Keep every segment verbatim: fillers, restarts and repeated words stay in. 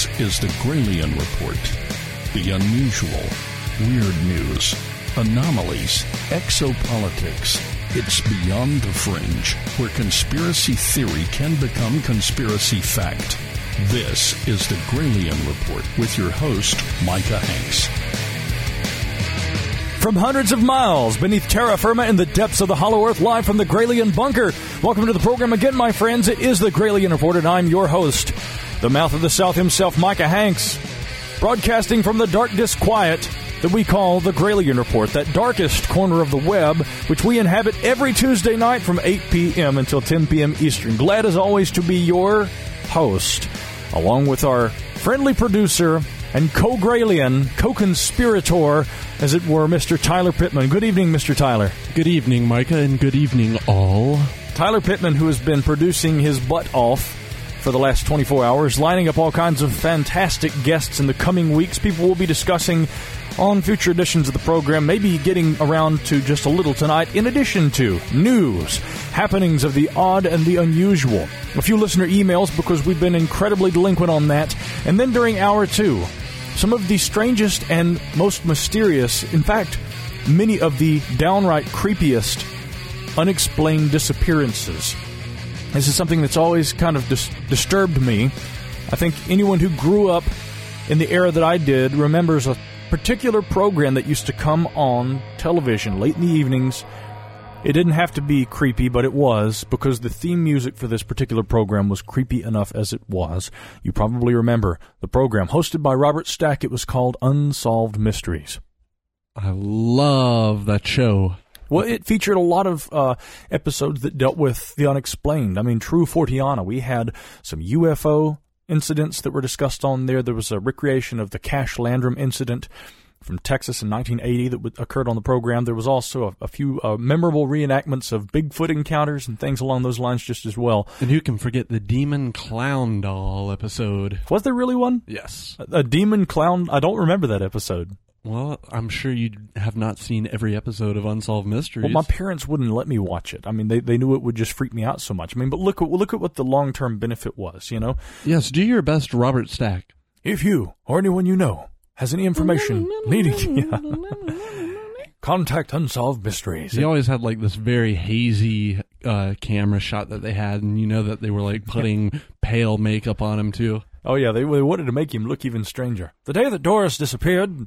is the Gralien Report. The unusual, weird news, anomalies, exopolitics. It's beyond the fringe, where conspiracy theory can become conspiracy fact. This is the Gralien Report with your host, Micah Hanks. From hundreds of miles beneath terra firma in the depths of the hollow earth, live from the Gralien Bunker. Welcome to the program again, my friends. It is the Gralien Report, and I'm your host, the mouth of the South himself, Micah Hanks, broadcasting from the dark disquiet that we call the Gralien Report, that darkest corner of the web, which we inhabit every Tuesday night from eight p.m. until ten p.m. Eastern. Glad as always to be your host, along with our friendly producer and co-Gralien, co-conspirator, as it were, Mister Tyler Pittman. Good evening, Mister Tyler. Good evening, Micah, and good evening, all. Tyler Pittman, who has been producing his butt off for the last twenty-four hours, lining up all kinds of fantastic guests in the coming weeks. People will be discussing on future editions of the program, maybe getting around to just a little tonight, in addition to news, happenings of the odd and the unusual, a few listener emails because we've been incredibly delinquent on that, and then during hour two, some of the strangest and most mysterious, in fact, many of the downright creepiest unexplained disappearances. This is something that's always kind of dis- disturbed me. I think anyone who grew up in the era that I did remembers a particular program that used to come on television late in the evenings. It didn't have to be creepy, but it was, because the theme music for this particular program was creepy enough as it was. You probably remember the program hosted by Robert Stack. It was called Unsolved Mysteries. I love that show. Well, it featured a lot of uh, episodes that dealt with the unexplained. I mean, True Forteana. We had some U F O incidents that were discussed on there. There was a recreation of the Cash Landrum incident from Texas in nineteen eighty that w- occurred on the program. There was also a, a few uh, memorable reenactments of Bigfoot encounters and things along those lines just as well. And who can forget the Demon Clown Doll episode? Was there really one? Yes. A, a demon clown? I don't remember that episode. Well, I'm sure you have not seen every episode of Unsolved Mysteries. Well, my parents wouldn't let me watch it. I mean, they, they knew it would just freak me out so much. I mean, but look at, look at what the long-term benefit was, you know? Yes, do your best, Robert Stack. If you, or anyone you know, has any information needing yeah. contact Unsolved Mysteries. He always had like this very hazy uh, camera shot that they had, and you know that they were like putting pale makeup on him too. Oh yeah, they, they wanted to make him look even stranger. The day that Doris disappeared,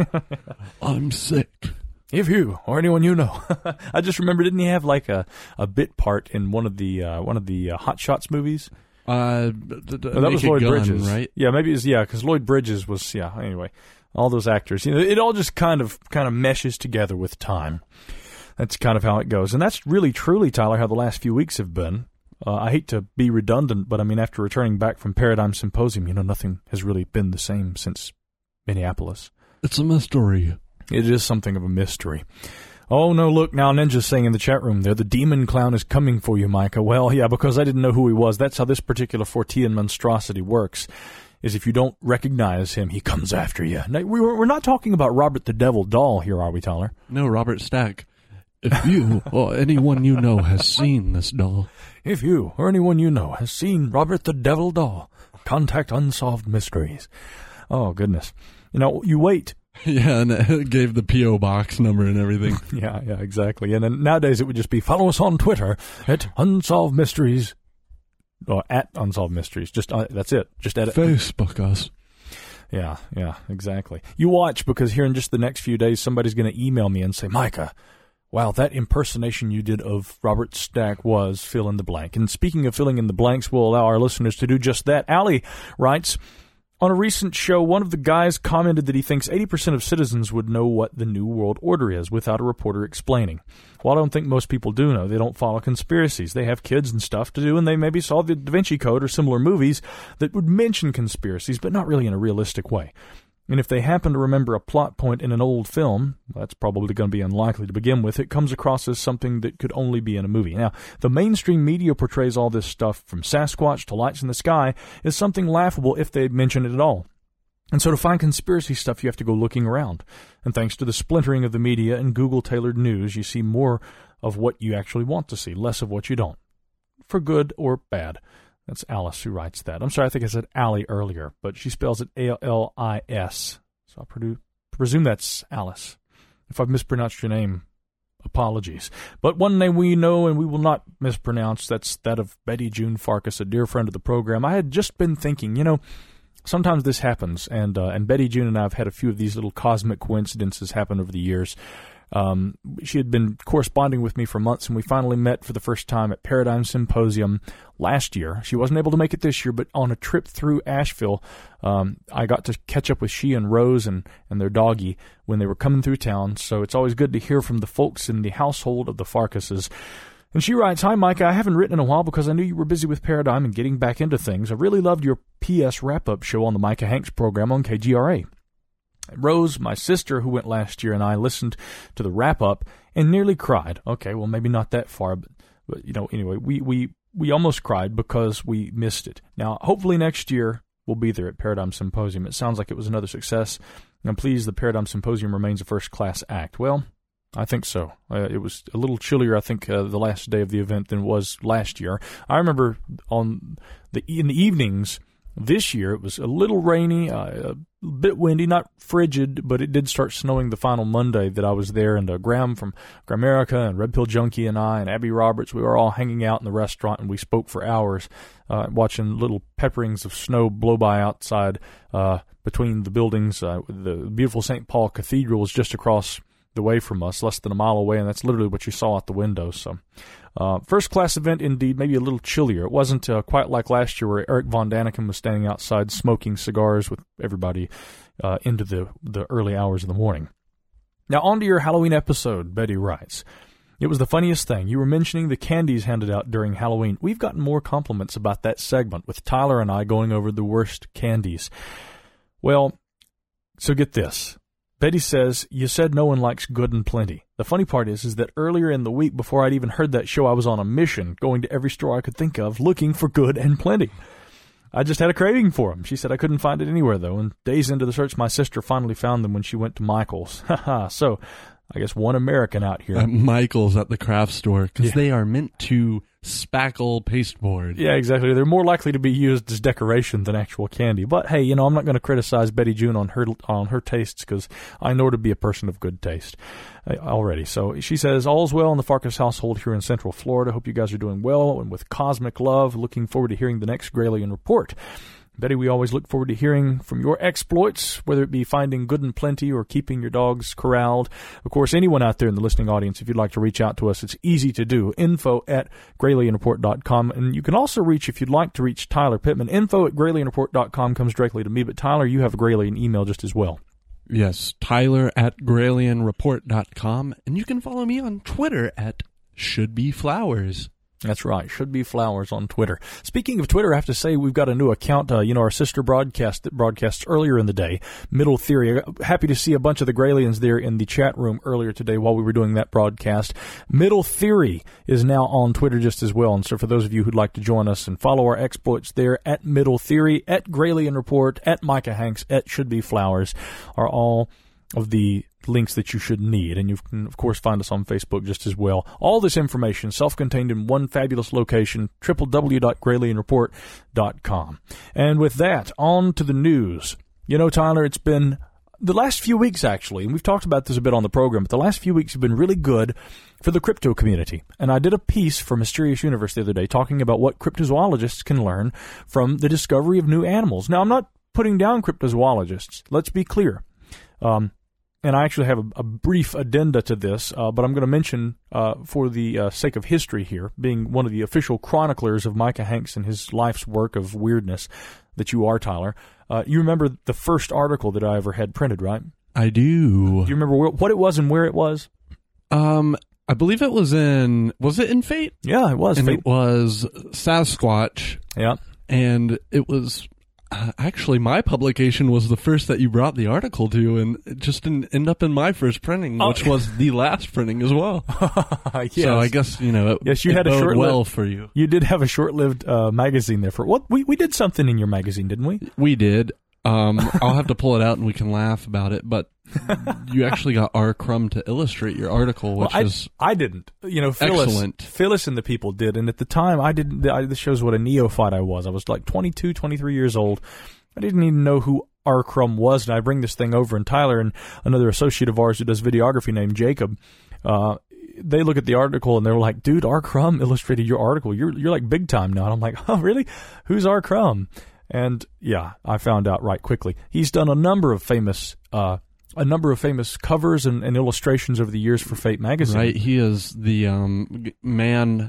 I'm sick. If you or anyone you know, I just remember, didn't he have like a, a bit part in one of the uh, one of the uh, Hot Shots movies? Uh, d- d- oh, that was Lloyd gun, Bridges, right? Yeah, maybe it was, yeah, because Lloyd Bridges was, yeah. Anyway, all those actors, you know, it all just kind of kind of meshes together with time. That's kind of how it goes, and that's really truly, Tyler, how the last few weeks have been. Uh, I hate to be redundant, but I mean, after returning back from Paradigm Symposium, you know, nothing has really been the same since Minneapolis. It's a mystery. It is something of a mystery. Oh, no, look, now Ninja's saying in the chat room there, the demon clown is coming for you, Micah. Well, yeah, because I didn't know who he was. That's how this particular Fortean monstrosity works, is if you don't recognize him, he comes after you. Now, we were, we're not talking about Robert the Devil Doll here, are we, Tyler? No, Robert Stack. If you or anyone you know has seen this doll. If you or anyone you know has seen Robert the Devil Doll, contact Unsolved Mysteries. Oh, goodness. You know, you wait. Yeah, and it gave the P O box number and everything. yeah, yeah, exactly. And then nowadays it would just be, follow us on Twitter at Unsolved Mysteries. Or at Unsolved Mysteries. Just uh, that's it. Just at Facebook us. Yeah, yeah, exactly. You watch, because here in just the next few days, somebody's going to email me and say, Micah, wow, that impersonation you did of Robert Stack was fill in the blank. And speaking of filling in the blanks, we'll allow our listeners to do just that. Allie writes, on a recent show, one of the guys commented that he thinks eighty percent of citizens would know what the New World Order is without a reporter explaining. Well, I don't think most people do know. They don't follow conspiracies. They have kids and stuff to do, and they maybe saw the Da Vinci Code or similar movies that would mention conspiracies, but not really in a realistic way. And if they happen to remember a plot point in an old film, that's probably going to be unlikely to begin with. It comes across as something that could only be in a movie. Now, the mainstream media portrays all this stuff, from Sasquatch to lights in the sky, as something laughable if they mention it at all. And so to find conspiracy stuff, you have to go looking around. And thanks to the splintering of the media and Google-tailored news, you see more of what you actually want to see, less of what you don't. For good or bad. That's Alice who writes that. I'm sorry, I think I said Allie earlier, but she spells it A L I S. So I'll predu- presume that's Alice. If I've mispronounced your name, apologies. But one name we know and we will not mispronounce, that's that of Betty June Farkas, a dear friend of the program. I had just been thinking, you know, sometimes this happens, and uh, and Betty June and I have had a few of these little cosmic coincidences happen over the years. Um, she had been corresponding with me for months, and we finally met for the first time at Paradigm Symposium last year. She wasn't able to make it this year, but on a trip through Asheville, um, I got to catch up with she and Rose and, and their doggy when they were coming through town. So it's always good to hear from the folks in the household of the Farkases. And she writes, "Hi, Micah. I haven't written in a while because I knew you were busy with Paradigm and getting back into things. I really loved your P S wrap-up show on the Micah Hanks program on K G R A. Rose, my sister, who went last year, and I listened to the wrap-up and nearly cried." Okay, well, maybe not that far, but, but you know, anyway, we, we, we almost cried because we missed it. Now, hopefully next year we'll be there at Paradigm Symposium. It sounds like it was another success. I'm pleased the Paradigm Symposium remains a first-class act. Well, I think so. Uh, it was a little chillier, I think, uh, the last day of the event than it was last year. I remember on the in the evenings this year, it was a little rainy, uh, a bit windy, not frigid, but it did start snowing the final Monday that I was there. And uh, Graham from Gramerica and Red Pill Junkie and I and Abby Roberts, we were all hanging out in the restaurant, and we spoke for hours, uh, watching little pepperings of snow blow by outside uh, between the buildings. Uh, the beautiful Saint Paul Cathedral was just across the way from us, less than a mile away, and that's literally what you saw out the window. So, uh, first-class event indeed, maybe a little chillier. It wasn't uh, quite like last year where Eric Von Daniken was standing outside smoking cigars with everybody uh, into the, the early hours of the morning. Now, on to your Halloween episode, Betty writes. "It was the funniest thing. You were mentioning the candies handed out during Halloween. We've gotten more compliments about that segment, with Tyler and I going over the worst candies." Well, so get this. Betty says, "You said no one likes good and plenty. The funny part is, is that earlier in the week, before I'd even heard that show, I was on a mission, going to every store I could think of, looking for good and plenty. I just had a craving for them." She said, "I couldn't find it anywhere, though, and days into the search, my sister finally found them when she went to Michael's." Haha, so I guess one American out here. At Michael's at the craft store, because Yeah. they are meant to spackle pasteboard. Yeah, exactly. They're more likely to be used as decoration than actual candy. But hey, you know, I'm not going to criticize Betty June on her on her tastes, because I know her to be a person of good taste uh, already. So she says, "All's well in the Farkas household here in Central Florida. Hope you guys are doing well and with cosmic love. Looking forward to hearing the next Gralien report. Betty, we always look forward to hearing from your exploits, whether it be finding good and plenty or keeping your dogs corralled. Of course, anyone out there in the listening audience, if you'd like to reach out to us, it's easy to do. Info at Gralien Report dot com. And you can also reach, if you'd like to reach Tyler Pittman, info at Gralien Report dot com comes directly to me. But Tyler, you have a Gralien email just as well. Yes, Tyler at Gralien Report dot com. And you can follow me on Twitter at ShouldBeFlowers. That's right. Should Be Flowers on Twitter. Speaking of Twitter, I have to say we've got a new account. Uh, you know, our sister broadcast that broadcasts earlier in the day, Middle Theory. Happy to see a bunch of the Graliens there in the chat room earlier today while we were doing that broadcast. Middle Theory is now on Twitter just as well. And so for those of you who'd like to join us and follow our exploits there, at Middle Theory, at Gralien Report, at Micah Hanks, at Should Be Flowers are all of the links that you should need. And you can, of course, find us on Facebook just as well. All this information self-contained in one fabulous location, w w w dot gralien report dot com. And with that, on to the news. You know, Tyler, it's been the last few weeks, actually, and we've talked about this a bit on the program, but the last few weeks have been really good for the crypto community. And I did a piece for Mysterious Universe the other day talking about what cryptozoologists can learn from the discovery of new animals. Now, I'm not putting down cryptozoologists. Let's be clear. Um, And I actually have a, a brief addenda to this, uh, but I'm going to mention, uh, for the uh, sake of history here, being one of the official chroniclers of Micah Hanks and his life's work of weirdness that you are, Tyler. Uh, you remember the first article that I ever had printed, right? I do. Do you remember where, what it was and where it was? Um, I believe it was in, was it in Fate? Yeah, it was. And Fate. it was Sasquatch. Yeah. And it was... Uh, actually, my publication was the first that you brought the article to, and it just didn't end up in my first printing, oh. which was the last printing as well. Yes. So I guess, you know, it, yes, you it had a short well for you. You did have a short-lived uh, magazine there. For what we we did something in your magazine, didn't we? We did. Um, I'll have to pull it out and we can laugh about it, but you actually got R. Crumb to illustrate your article, which well, I, is I didn't. You know, Phyllis, excellent. Phyllis and the people did, and at the time, I didn't. I, this shows what a neophyte I was. I was like twenty-two, twenty-three years old. I didn't even know who R. Crumb was, and I bring this thing over, and Tyler and another associate of ours who does videography named Jacob, uh, they look at the article and they're like, "Dude, R. Crumb illustrated your article. You're you're like big time now." And I'm like, "Oh, really? Who's R. Crumb?" And yeah, I found out right quickly. He's done a number of famous, uh, a number of famous covers and, and illustrations over the years for Fate magazine. Right, he is the um, man,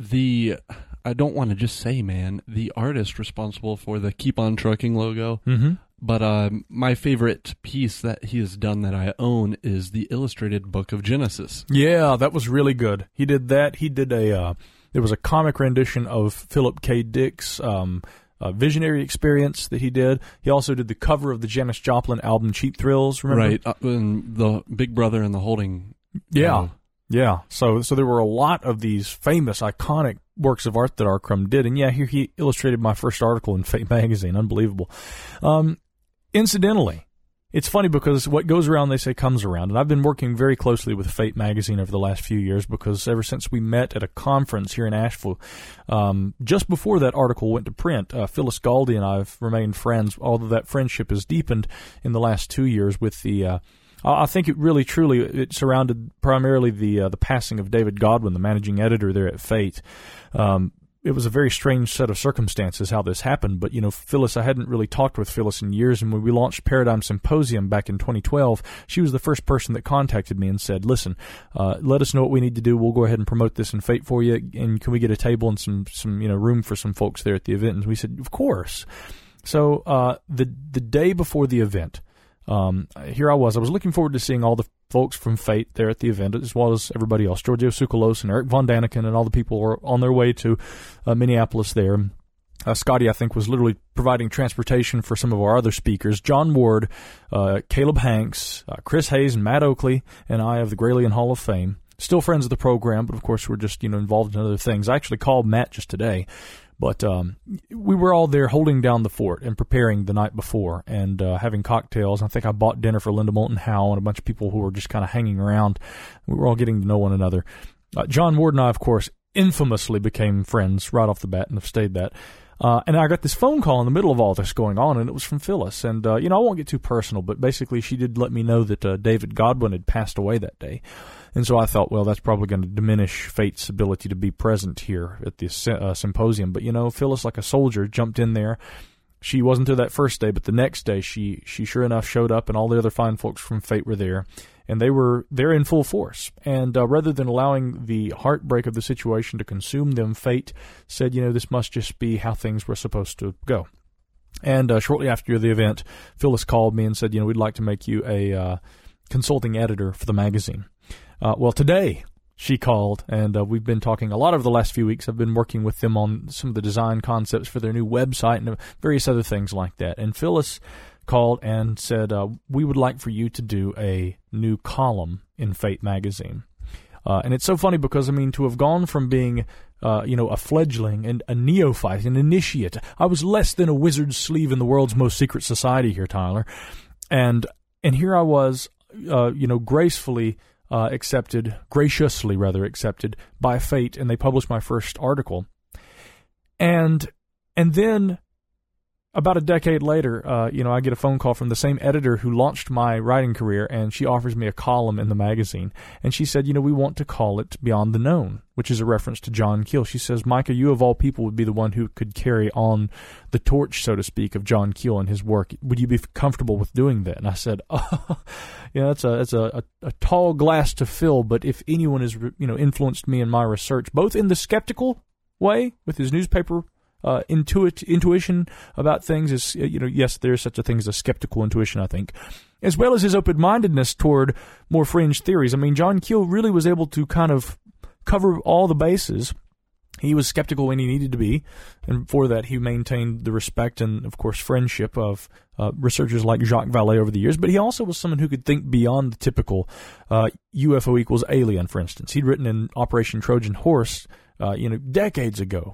the I don't want to just say man, the artist responsible for the Keep On Trucking logo. Mm-hmm. But uh, my favorite piece that he has done that I own is the illustrated book of Genesis. Yeah, that was really good. He did that. He did a. Uh, there was a comic rendition of Philip K. Dick's Um, Uh, Visionary Experience that he did. He also did the cover of the Janis Joplin album Cheap Thrills, remember? Right, uh, and the Big Brother and the Holding. Yeah, uh, yeah. So so there were a lot of these famous, iconic works of art that R. Crumb did. And yeah, here he illustrated my first article in Fate magazine. Unbelievable. Um, incidentally, it's funny because what goes around, they say, comes around. And I've been working very closely with Fate magazine over the last few years because ever since we met at a conference here in Asheville, um, just before that article went to print, uh, Phyllis Galdi and I have remained friends, although that friendship has deepened in the last two years with the, uh, I think it really, truly, it surrounded primarily the uh, the passing of David Godwin, the managing editor there at Fate. Um, It was a very strange set of circumstances how this happened, but, you know, Phyllis, I hadn't really talked with Phyllis in years, and when we launched Paradigm Symposium back in twenty twelve, she was the first person that contacted me and said, listen, uh, let us know what we need to do. We'll go ahead and promote this in Fate for you, and can we get a table and some, some you know, room for some folks there at the event? And we said, of course. So uh, the the day before the event, um, here I was. I was looking forward to seeing all the folks from Fate there at the event, as well as everybody else. Giorgio Tsoukalos and Eric Von Daniken and all the people were on their way to uh, Minneapolis there. Uh, Scotty, I think, was literally providing transportation for some of our other speakers. John Ward, uh, Caleb Hanks, uh, Chris Hayes, and Matt Oakley, and I of the Gralien Hall of Fame. Still friends of the program, but of course we're just, you know, involved in other things. I actually called Matt just today. But um, we were all there holding down the fort and preparing the night before and uh, having cocktails. I think I bought dinner for Linda Moulton Howe and a bunch of people who were just kind of hanging around. We were all getting to know one another. Uh, John Ward and I, of course, infamously became friends right off the bat and have stayed that. Uh, and I got this phone call in the middle of all this going on, and it was from Phyllis. And, uh, you know, I won't get too personal, but basically she did let me know that uh, David Godwin had passed away that day. And so I thought, well, that's probably going to diminish Fate's ability to be present here at this uh, symposium. But, you know, Phyllis, like a soldier, jumped in there. She wasn't there that first day, but the next day she, she sure enough showed up, and all the other fine folks from Fate were there. And they were there in full force. And uh, rather than allowing the heartbreak of the situation to consume them, Fate said, you know, this must just be how things were supposed to go. And uh, shortly after the event, Phyllis called me and said, you know, we'd like to make you a uh, consulting editor for the magazine. Uh, well, today she called, and uh, we've been talking a lot over the last few weeks. I've been working with them on some of the design concepts for their new website and various other things like that. And Phyllis called and said, uh, we would like for you to do a new column in Fate magazine. Uh, and it's so funny because, I mean, to have gone from being, uh, you know, a fledgling and a neophyte, an initiate, I was less than a wizard's sleeve in the world's most secret society here, Tyler. And, and here I was, uh, you know, gracefully Uh, accepted, graciously rather accepted by Fate, and they published my first article. And and then about a decade later, uh, you know, I get a phone call from the same editor who launched my writing career, and she offers me a column in the magazine. And she said, you know, we want to call it Beyond the Known, which is a reference to John Keel. She says, Micah, you of all people would be the one who could carry on the torch, so to speak, of John Keel and his work. Would you be comfortable with doing that? And I said, oh, you know, that's a that's a, a, a tall glass to fill. But if anyone has, you know, influenced me in my research, both in the skeptical way with his newspaper Uh, intuit, intuition about things is, you know, yes, there's such a thing as a skeptical intuition, I think, as well as his open-mindedness toward more fringe theories. I mean, John Keel really was able to kind of cover all the bases. He was skeptical when he needed to be, and for that he maintained the respect and, of course, friendship of uh, researchers like Jacques Vallée over the years, but he also was someone who could think beyond the typical uh, U F O equals alien, for instance. He'd written in Operation Trojan Horse, uh, you know, decades ago,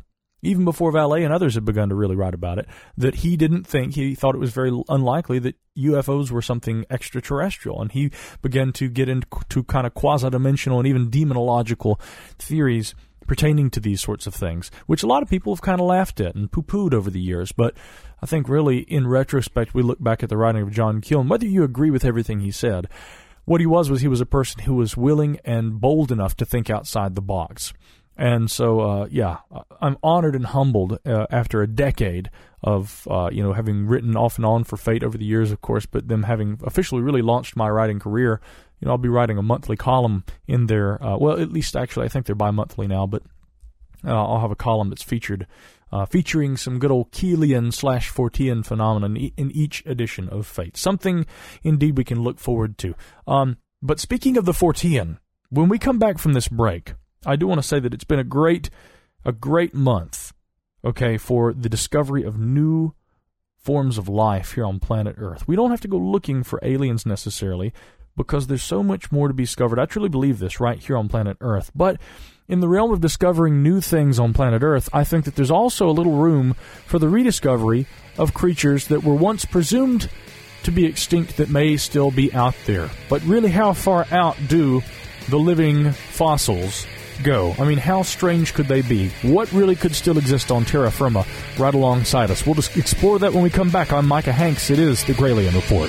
even before Valet and others had begun to really write about it, that he didn't think, he thought it was very unlikely that U F Os were something extraterrestrial. And he began to get into kind of quasi-dimensional and even demonological theories pertaining to these sorts of things, which a lot of people have kind of laughed at and poo-pooed over the years. But I think really, in retrospect, we look back at the writing of John Keel, and whether you agree with everything he said, what he was was he was a person who was willing and bold enough to think outside the box. And so, uh, yeah, I'm honored and humbled uh, after a decade of, uh, you know, having written off and on for Fate over the years, of course, but them having officially really launched my writing career. You know, I'll be writing a monthly column in there. Uh, well, at least actually, I think they're bi-monthly now, but uh, I'll have a column that's featured, uh, featuring some good old Keelian slash Fortean phenomenon in each edition of Fate. Something, indeed, we can look forward to. Um, but speaking of the Fortean, when we come back from this break, I do want to say that it's been a great, a great month, okay, for the discovery of new forms of life here on planet Earth. We don't have to go looking for aliens necessarily, because there's so much more to be discovered. I truly believe this right here on planet Earth. But in the realm of discovering new things on planet Earth, I think that there's also a little room for the rediscovery of creatures that were once presumed to be extinct that may still be out there. But really, how far out do the living fossils go? I mean, how strange could they be? What really could still exist on terra firma right alongside us? We'll just explore that when we come back. I'm Micah Hanks. It is the Gralien Report.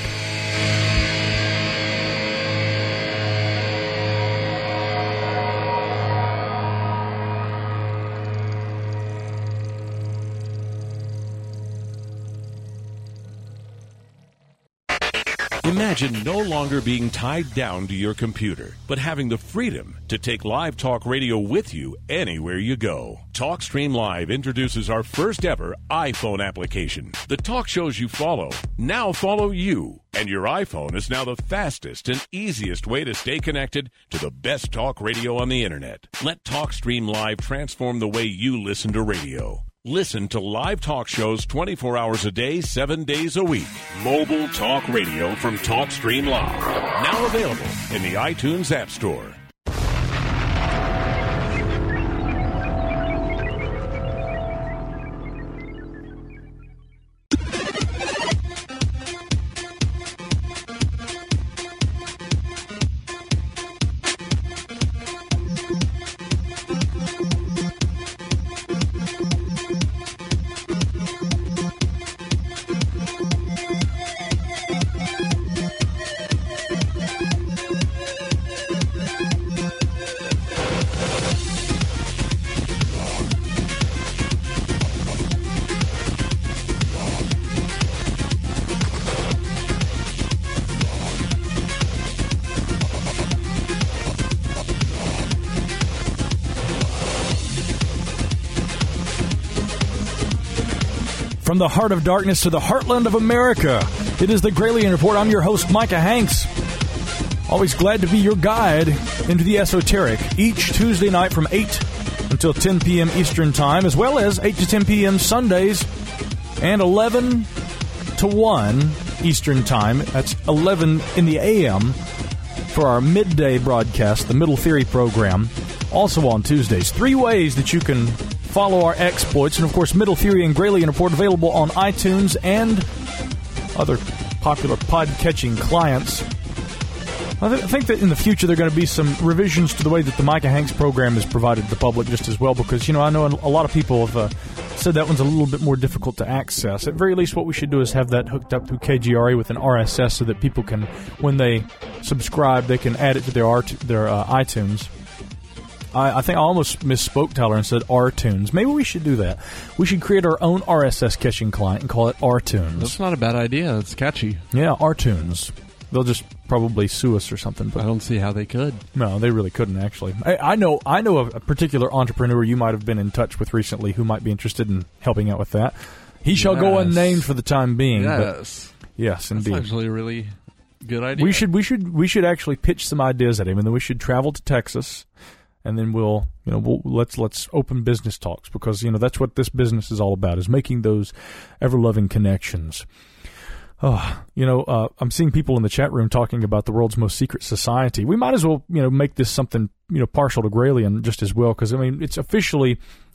Imagine no longer being tied down to your computer, but having the freedom to take live talk radio with you anywhere you go. TalkStream Live introduces our first ever iPhone application. The talk shows you follow now follow you, and your iPhone is now the fastest and easiest way to stay connected to the best talk radio on the internet. Let TalkStream Live transform the way you listen to radio. Listen to live talk shows twenty-four hours a day, seven days a week. Mobile talk radio from TalkStream Live. Now available in the iTunes App Store. From the heart of darkness to the heartland of America, it is the Gralien Report. I'm your host, Micah Hanks. Always glad to be your guide into the esoteric each Tuesday night from eight until ten p.m. Eastern Time, as well as eight to ten p.m. Sundays and eleven to one Eastern Time. That's eleven in the a m for our midday broadcast, the Middle Theory program, also on Tuesdays. Three ways that you can follow our exploits, and of course, Middle Theory and Gralien Report available on iTunes and other popular pod-catching clients. I, th- I think that in the future there are going to be some revisions to the way that the Micah Hanks program is provided to the public just as well, because, you know, I know a lot of people have uh, said that one's a little bit more difficult to access. At very least, what we should do is have that hooked up through K G R A with an R S S so that people can, when they subscribe, they can add it to their, R- their uh, iTunes. I, I think I almost misspoke, Tyler, and said R-Tunes. Maybe we should do that. We should create our own R S S caching client and call it R-Tunes. That's not a bad idea. It's catchy. Yeah, R-Tunes. They'll just probably sue us or something. But I don't see how they could. No, they really couldn't, actually. I, I know I know a, a particular entrepreneur you might have been in touch with recently who might be interested in helping out with that. He yes. shall go unnamed for the time being. Yes. But yes, indeed. That's actually a really good idea. We should, we should, we should actually pitch some ideas at him, and then we should travel to Texas. And then we'll, you know, we'll, let's let's open business talks, because, you know, that's what this business is all about, is making those ever-loving connections. Oh, you know, uh, I'm seeing people in the chat room talking about the world's most secret society. We might as well, you know, make this something, you know, partial to Gralien just as well, because, I mean, it's officially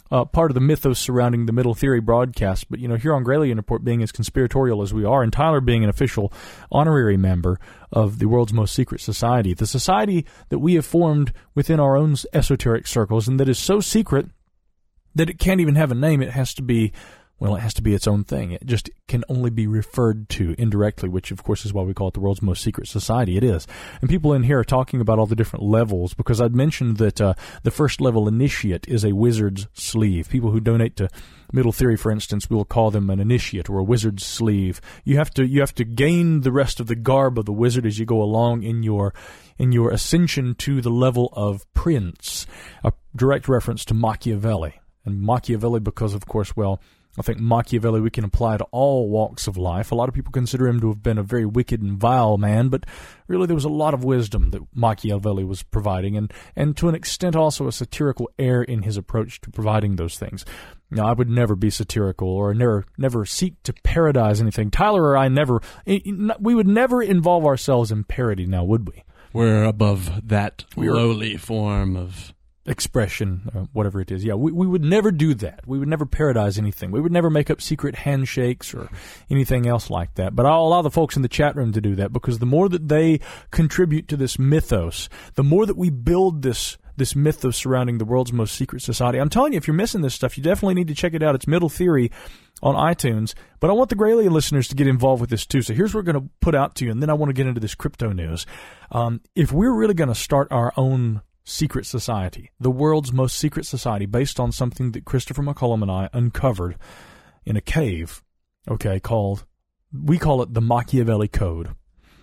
uh, part of the mythos surrounding the Middle Theory broadcast. But, you know, here on Gralien Report, being as conspiratorial as we are, and Tyler being an official honorary member of the world's most secret society, the society that we have formed within our own esoteric circles, and that is so secret that it can't even have a name. It has to be, well, it has to be its own thing. It just can only be referred to indirectly, which, of course, is why we call it the world's most secret society. It is. And people in here are talking about all the different levels, because I'd mentioned that uh, the first level initiate is a wizard's sleeve. People who donate to Middle Theory, for instance, we will call them an initiate or a wizard's sleeve. You have to you have to gain the rest of the garb of the wizard as you go along in your in your ascension to the level of prince, a direct reference to Machiavelli. And Machiavelli because, of course, well, I think Machiavelli we can apply to all walks of life. A lot of people consider him to have been a very wicked and vile man, but really there was a lot of wisdom that Machiavelli was providing, and, and to an extent also a satirical air in his approach to providing those things. Now, I would never be satirical or never never seek to parodize anything. Tyler or I never, we would never involve ourselves in parody now, would we? We're above that We're, lowly form of expression, uh, whatever it is. Yeah, we, we would never do that. We would never parodize anything. We would never make up secret handshakes or anything else like that. But I'll allow the folks in the chat room to do that, because the more that they contribute to this mythos, the more that we build this this mythos surrounding the world's most secret society. I'm telling you, if you're missing this stuff, you definitely need to check it out. It's Middle Theory on iTunes. But I want the Gralien listeners to get involved with this too. So here's what we're going to put out to you, and then I want to get into this crypto news. Um, if we're really going to start our own secret society, the world's most secret society, based on something that Christopher McCullum and I uncovered in a cave, okay, called, we call it the Machiavelli Code.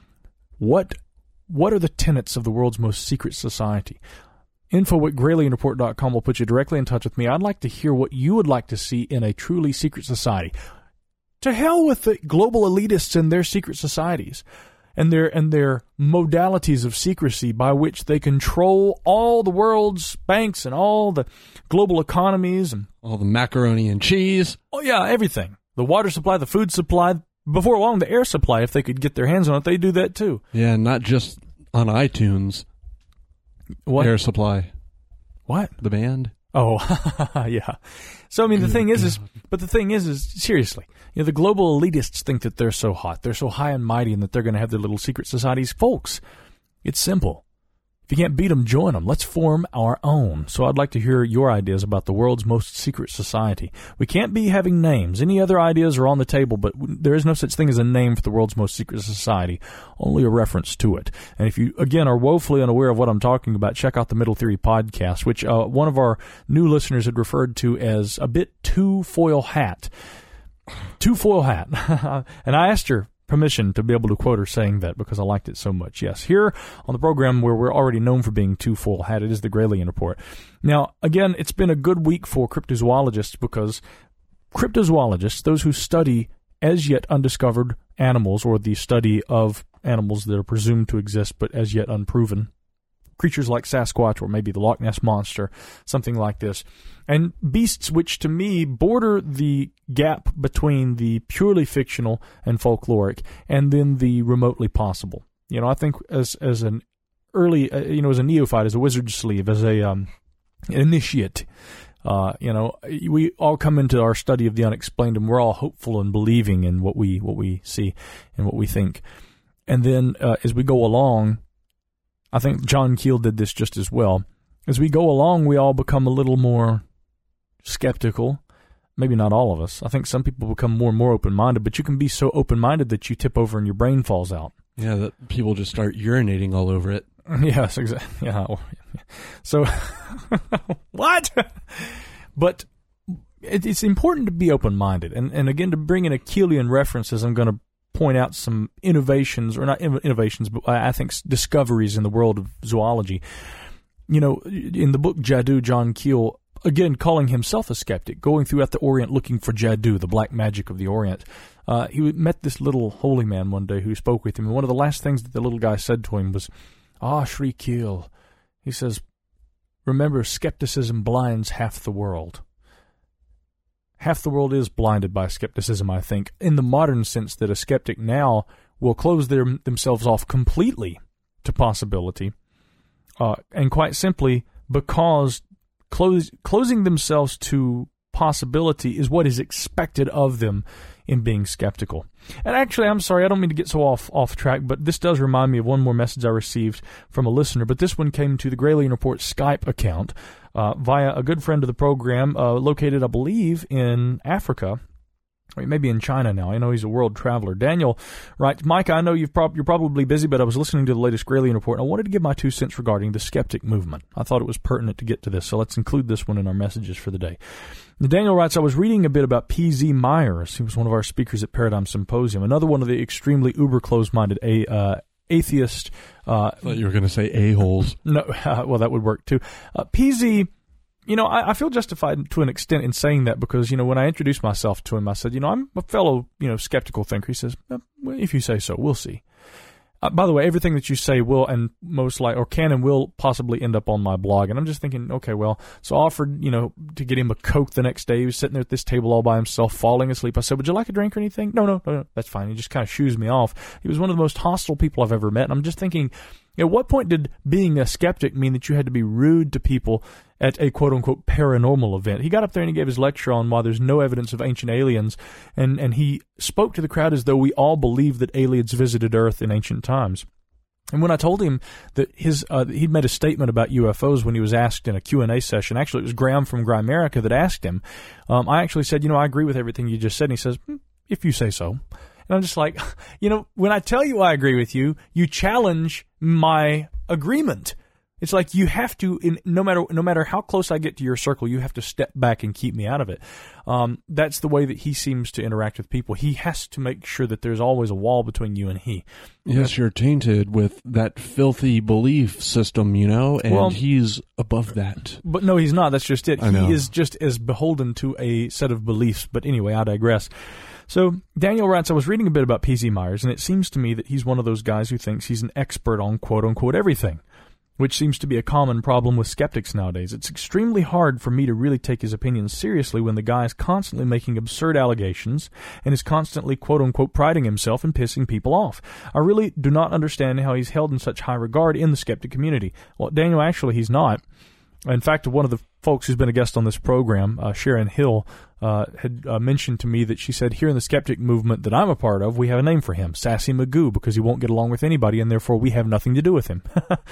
What what are the tenets of the world's most secret society? Info at Gralien Report dot com will put you directly in touch with me. I'd like to hear what you would like to see in a truly secret society. To hell with the global elitists and their secret societies and their and their modalities of secrecy by which they control all the world's banks and all the global economies and all the macaroni and cheese. Oh yeah, everything. The water supply, the food supply, before long the air supply, if they could get their hands on it, they do that too. Yeah, not just on iTunes. What? Air Supply. What? The band. Oh, yeah. So, I mean, the thing is, is, but the thing is, is, seriously, you know, the global elitists think that they're so hot, they're so high and mighty, and that they're going to have their little secret societies. Folks, it's simple. If you can't beat them, join them. Let's form our own. So I'd like to hear your ideas about the world's most secret society. We can't be having names. Any other ideas are on the table, but there is no such thing as a name for the world's most secret society, only a reference to it. And if you, again, are woefully unaware of what I'm talking about, check out the Middle Theory podcast, which uh, one of our new listeners had referred to as a bit too foil hat. Too foil hat. And I asked her permission to be able to quote her saying that because I liked it so much. Yes, here on the program where we're already known for being too full hat, it is the Gralien Report. Now, again, it's been a good week for cryptozoologists because cryptozoologists, those who study as yet undiscovered animals or the study of animals that are presumed to exist but as yet unproven, creatures like Sasquatch or maybe the Loch Ness Monster, something like this, and beasts which to me border the gap between the purely fictional and folkloric and then the remotely possible. You know, I think as as an early, uh, you know, as a neophyte, as a wizard's sleeve, as a um, an initiate, uh, you know, we all come into our study of the unexplained and we're all hopeful and believing in what we what we see and what we think. And then uh, as we go along, I think John Keel did this just as well. As we go along, we all become a little more skeptical. Maybe not all of us. I think some people become more and more open-minded, but you can be so open-minded that you tip over and your brain falls out. Yeah, that people just start urinating all over it. Yes, exactly. Yeah. So, what? But it, it's important to be open-minded. And, and again, to bring in Achillean references, I'm going to point out some innovations, or not innovations, but I think discoveries in the world of zoology. You know, in the book Jadoo, John Keel, again, calling himself a skeptic, going throughout the Orient looking for Jadoo, the black magic of the Orient. Uh, he met this little holy man one day who spoke with him, and one of the last things that the little guy said to him was, "Ah, Sri Keel," he says, "remember, skepticism blinds half the world." Half the world is blinded by skepticism, I think, in the modern sense that a skeptic now will close their, themselves off completely to possibility, uh, and quite simply because close, closing themselves to possibility is what is expected of them in being skeptical. And actually, I'm sorry, I don't mean to get so off off track, but this does remind me of one more message I received from a listener, but this one came to the Gralien Report Skype account uh, via a good friend of the program uh, located, I believe, in Africa. Or maybe in China now. I know he's a world traveler. Daniel writes, Mike, I know you've prob- you're probably busy, but I was listening to the latest Gralien Report, and I wanted to give my two cents regarding the skeptic movement. I thought it was pertinent to get to this, so let's include this one in our messages for the day. Daniel writes, I was reading a bit about P Z Myers. He was one of our speakers at Paradigm Symposium, another one of the extremely uber closed-minded a, uh, atheist. Uh, I thought you were going to say a-holes. No, uh, well, that would work too. Uh, P Z... You know, I, I feel justified to an extent in saying that because, you know, when I introduced myself to him, I said, you know, I'm a fellow, you know, skeptical thinker. He says, well, if you say so, we'll see. Uh, by the way, everything that you say will and most like or can and will possibly end up on my blog. And I'm just thinking, okay, well, so I offered, you know, to get him a Coke the next day. He was sitting there at this table all by himself, falling asleep. I said, would you like a drink or anything? No, no, no, no, that's fine. He just kind of shoos me off. He was one of the most hostile people I've ever met. And I'm just thinking, at what point did being a skeptic mean that you had to be rude to people at a quote-unquote paranormal event? He got up there and he gave his lecture on why there's no evidence of ancient aliens, and, and he spoke to the crowd as though we all believed that aliens visited Earth in ancient times. And when I told him that his uh, he'd made a statement about U F Os when he was asked in a Q and A session, actually it was Graham from Grimerica that asked him, um, I actually said, you know, I agree with everything you just said. And he says, hmm, if you say so. And I'm just like, you know, when I tell you I agree with you, you challenge my agreement. It's like you have to, in, no matter no matter how close I get to your circle, you have to step back and keep me out of it. Um, that's the way that he seems to interact with people. He has to make sure that there's always a wall between you and he. Yes, you're tainted with that filthy belief system, you know, and well, he's above that. But no, he's not. That's just it. I know. He is just as beholden to a set of beliefs. But anyway, I digress. So Daniel writes, I was reading a bit about P Z Myers, and it seems to me that he's one of those guys who thinks he's an expert on quote-unquote everything, which seems to be a common problem with skeptics nowadays. It's extremely hard for me to really take his opinions seriously when the guy is constantly making absurd allegations and is constantly quote-unquote priding himself and pissing people off. I really do not understand how he's held in such high regard in the skeptic community. Well, Daniel, actually, he's not. In fact, one of the folks who's been a guest on this program, uh, Sharon Hill, uh, had uh, mentioned to me that she said, here in the skeptic movement that I'm a part of, we have a name for him, Sassy Magoo, because he won't get along with anybody, and therefore we have nothing to do with him.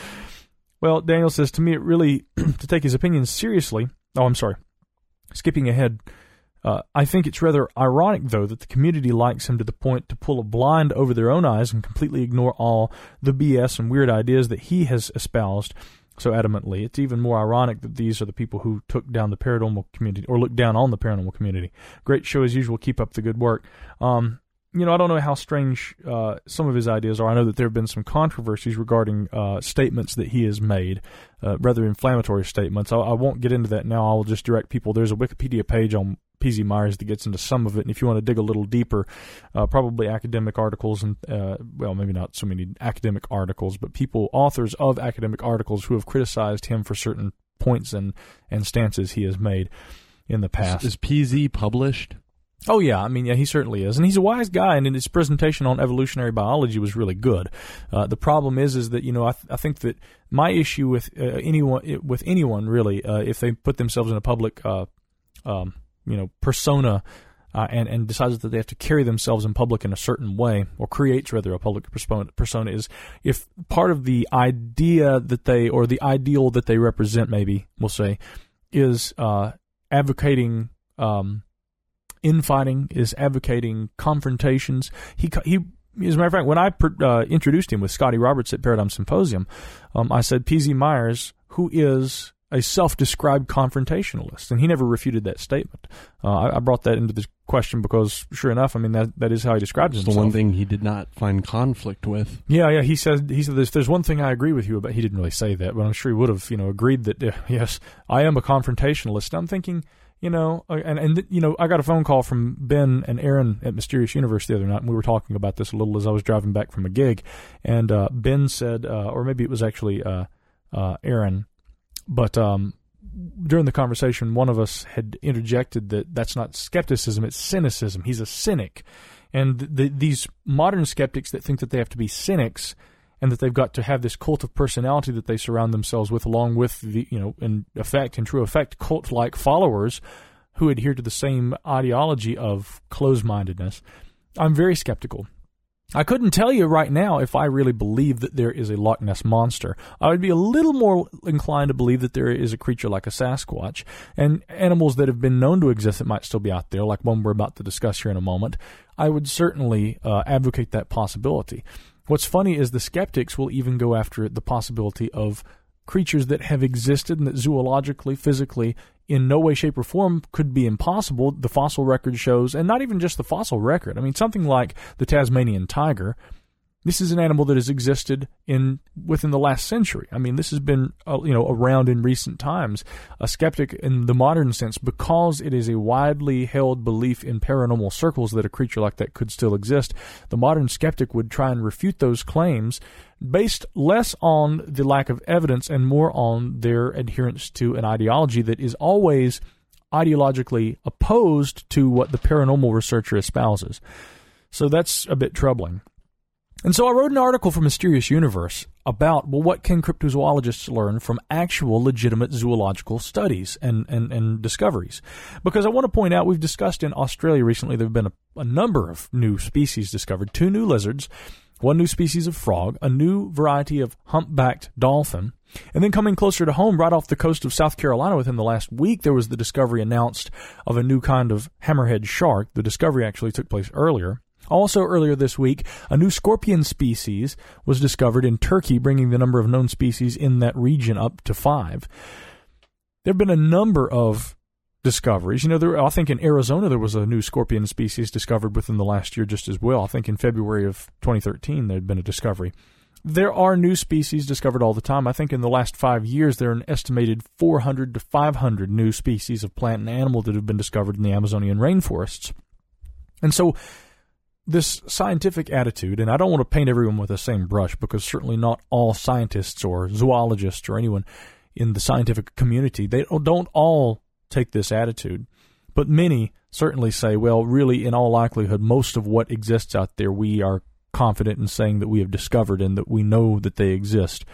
Well, Daniel says, to me, it really, to take his opinions seriously, oh, I'm sorry, skipping ahead, uh, I think it's rather ironic, though, that the community likes him to the point to pull a blind over their own eyes and completely ignore all the B S and weird ideas that he has espoused so adamantly. It's even more ironic that these are the people who took down the paranormal community, or looked down on the paranormal community. Great show as usual. Keep up the good work. Um, you know, I don't know how strange uh, some of his ideas are. I know that there have been some controversies regarding uh, statements that he has made, uh, rather inflammatory statements. I, I won't get into that now. I'll just direct people. There's a Wikipedia page on P Z Myers that gets into some of it, and if you want to dig a little deeper, uh, probably academic articles and, uh, well, maybe not so many academic articles, but people, authors of academic articles who have criticized him for certain points and, and stances he has made in the past. Is P Z published? Oh, yeah. I mean, yeah, he certainly is. And he's a wise guy, and his presentation on evolutionary biology was really good. Uh, the problem is, is that, you know, I, th- I think that my issue with uh, anyone, with anyone really, uh, if they put themselves in a public, uh, um, you know, persona, uh, and, and decides that they have to carry themselves in public in a certain way, or creates rather a public persona, is if part of the idea that they, or the ideal that they represent, maybe we'll say, is uh, advocating um, infighting, is advocating confrontations. He he. As a matter of fact, when I uh, introduced him with Scotty Roberts at Paradigm Symposium, um, I said P Z Myers, who is a self-described confrontationalist, and he never refuted that statement. Uh, I, I brought that into this question because, sure enough, I mean that that is how he describes it's himself. The one thing he did not find conflict with. Yeah, yeah. He said he said there's, there's one thing I agree with you about. He didn't really say that, but I'm sure he would have, you know, agreed that uh, yes, I am a confrontationalist. And I'm thinking, you know, and and you know, I got a phone call from Ben and Aaron at Mysterious Universe the other night, and we were talking about this a little as I was driving back from a gig, and uh, Ben said, uh, or maybe it was actually uh, uh, Aaron. But um, during the conversation, one of us had interjected that that's not skepticism, it's cynicism. He's a cynic. And the, these modern skeptics that think that they have to be cynics, and that they've got to have this cult of personality that they surround themselves with, along with the, you know, in effect, in true effect, cult-like followers who adhere to the same ideology of closed-mindedness, I'm very skeptical. I couldn't tell you right now if I really believe that there is a Loch Ness Monster. I would be a little more inclined to believe that there is a creature like a Sasquatch, and animals that have been known to exist that might still be out there, like one we're about to discuss here in a moment. I would certainly uh, advocate that possibility. What's funny is the skeptics will even go after the possibility of creatures that have existed and that zoologically, physically, in no way, shape, or form could be impossible. The fossil record shows, and not even just the fossil record. I mean, something like the Tasmanian tiger. This is an animal that has existed in within the last century. I mean, this has been uh, you know around in recent times. A skeptic in the modern sense, because it is a widely held belief in paranormal circles that a creature like that could still exist. The modern skeptic would try and refute those claims based less on the lack of evidence and more on their adherence to an ideology that is always ideologically opposed to what the paranormal researcher espouses. So that's a bit troubling. And so I wrote an article for Mysterious Universe about, well, what can cryptozoologists learn from actual legitimate zoological studies and, and, and discoveries? Because I want to point out, we've discussed in Australia recently, there have been a, a number of new species discovered, two new lizards, one new species of frog, a new variety of humpbacked dolphin, and then coming closer to home, right off the coast of South Carolina within the last week, there was the discovery announced of a new kind of hammerhead shark. The discovery actually took place earlier. Also earlier this week, a new scorpion species was discovered in Turkey, bringing the number of known species in that region up to five. There have been a number of discoveries. You know, there, I think in Arizona there was a new scorpion species discovered within the last year just as well. I think in February of twenty thirteen there had been a discovery. There are new species discovered all the time. I think in the last five years there are an estimated four hundred to five hundred new species of plant and animal that have been discovered in the Amazonian rainforests. And so this scientific attitude, and I don't want to paint everyone with the same brush, because certainly not all scientists or zoologists or anyone in the scientific community, they don't all take this attitude. But many certainly say, well, really, in all likelihood, most of what exists out there, we are confident in saying that we have discovered and that we know that they exist.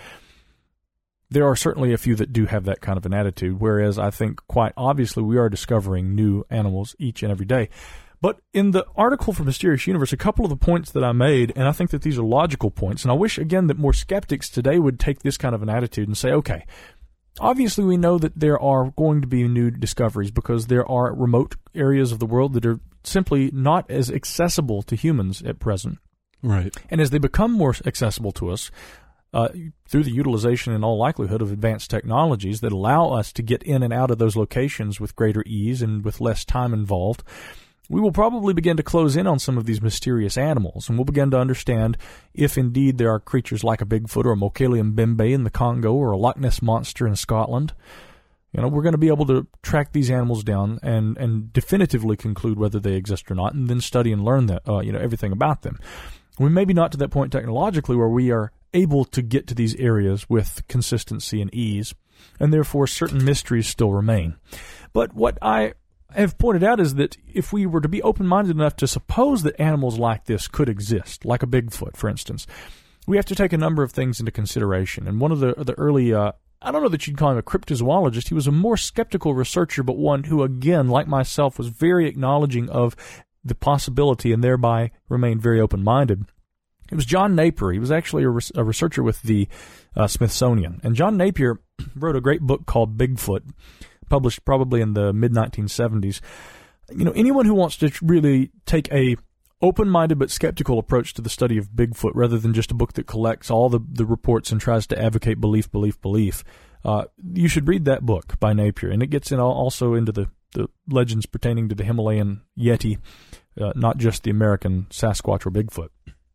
There are certainly a few that do have that kind of an attitude, whereas I think quite obviously we are discovering new animals each and every day. But in the article for Mysterious Universe, a couple of the points that I made, and I think that these are logical points, and I wish, again, that more skeptics today would take this kind of an attitude and say, okay, obviously we know that there are going to be new discoveries because there are remote areas of the world that are simply not as accessible to humans at present. Right. And as they become more accessible to us, uh, through the utilization in all likelihood of advanced technologies that allow us to get in and out of those locations with greater ease and with less time involved, we will probably begin to close in on some of these mysterious animals, and we'll begin to understand if indeed there are creatures like a Bigfoot or a Mokele Mbembe in the Congo or a Loch Ness Monster in Scotland. You know, we're going to be able to track these animals down and, and definitively conclude whether they exist or not, and then study and learn that, uh, you know, everything about them. We may be not to that point technologically where we are able to get to these areas with consistency and ease, and therefore certain mysteries still remain. But what I have pointed out is that if we were to be open-minded enough to suppose that animals like this could exist, like a Bigfoot, for instance, we have to take a number of things into consideration. And one of the the early, uh, I don't know that you'd call him a cryptozoologist, he was a more skeptical researcher, but one who, again, like myself, was very acknowledging of the possibility and thereby remained very open-minded. It was John Napier. He was actually a, res- a researcher with the uh, Smithsonian. And John Napier wrote a great book called Bigfoot, published probably in the mid nineteen seventies. You know, anyone who wants to really take a open-minded but skeptical approach to the study of Bigfoot rather than just a book that collects all the, the reports and tries to advocate belief, belief, belief, uh, you should read that book by Napier. And it gets in also into the, the legends pertaining to the Himalayan Yeti, uh, not just the American Sasquatch or Bigfoot.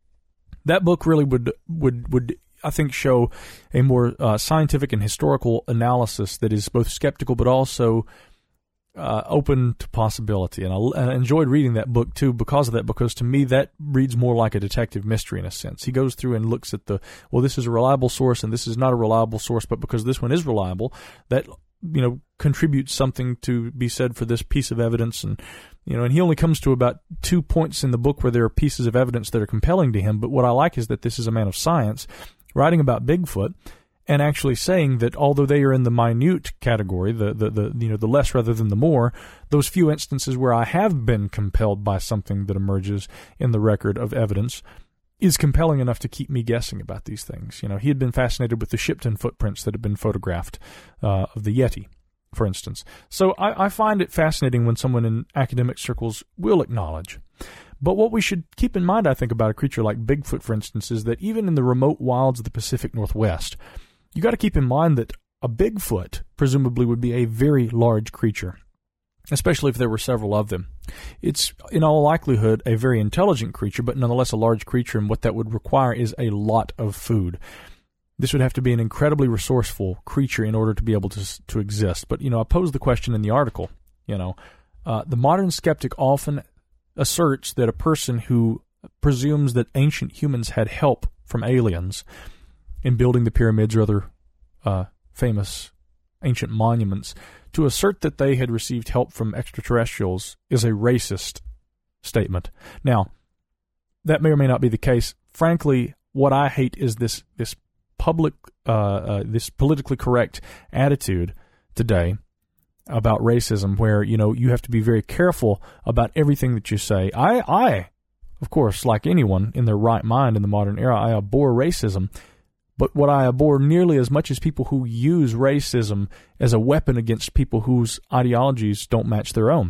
That book really would would would I think show a more uh, scientific and historical analysis that is both skeptical but also uh, open to possibility. And I, and I enjoyed reading that book too because of that, because to me that reads more like a detective mystery in a sense. He goes through and looks at the, well, this is a reliable source and this is not a reliable source, but because this one is reliable, that, you know, contributes something to be said for this piece of evidence. And, you know, and he only comes to about two points in the book where there are pieces of evidence that are compelling to him. But what I like is that this is a man of science, writing about Bigfoot and actually saying that although they are in the minute category, the, the, the you know the less rather than the more, those few instances where I have been compelled by something that emerges in the record of evidence is compelling enough to keep me guessing about these things. You know, he had been fascinated with the Shipton footprints that had been photographed uh, of the Yeti, for instance. So I, I find it fascinating when someone in academic circles will acknowledge. But what we should keep in mind, I think, about a creature like Bigfoot, for instance, is that even in the remote wilds of the Pacific Northwest, you got to keep in mind that a Bigfoot presumably would be a very large creature, especially if there were several of them. It's, in all likelihood, a very intelligent creature, but nonetheless a large creature, and what that would require is a lot of food. This would have to be an incredibly resourceful creature in order to be able to to exist. But, you know, I posed the question in the article, you know, uh, the modern skeptic often asserts that a person who presumes that ancient humans had help from aliens in building the pyramids or other uh, famous ancient monuments, to assert that they had received help from extraterrestrials is a racist statement. Now, that may or may not be the case. Frankly, what I hate is this this public, uh, uh, this politically correct attitude today about racism, where, you know, you have to be very careful about everything that you say. I, I, of course, like anyone in their right mind in the modern era, I abhor racism. But what I abhor nearly as much as people who use racism as a weapon against people whose ideologies don't match their own.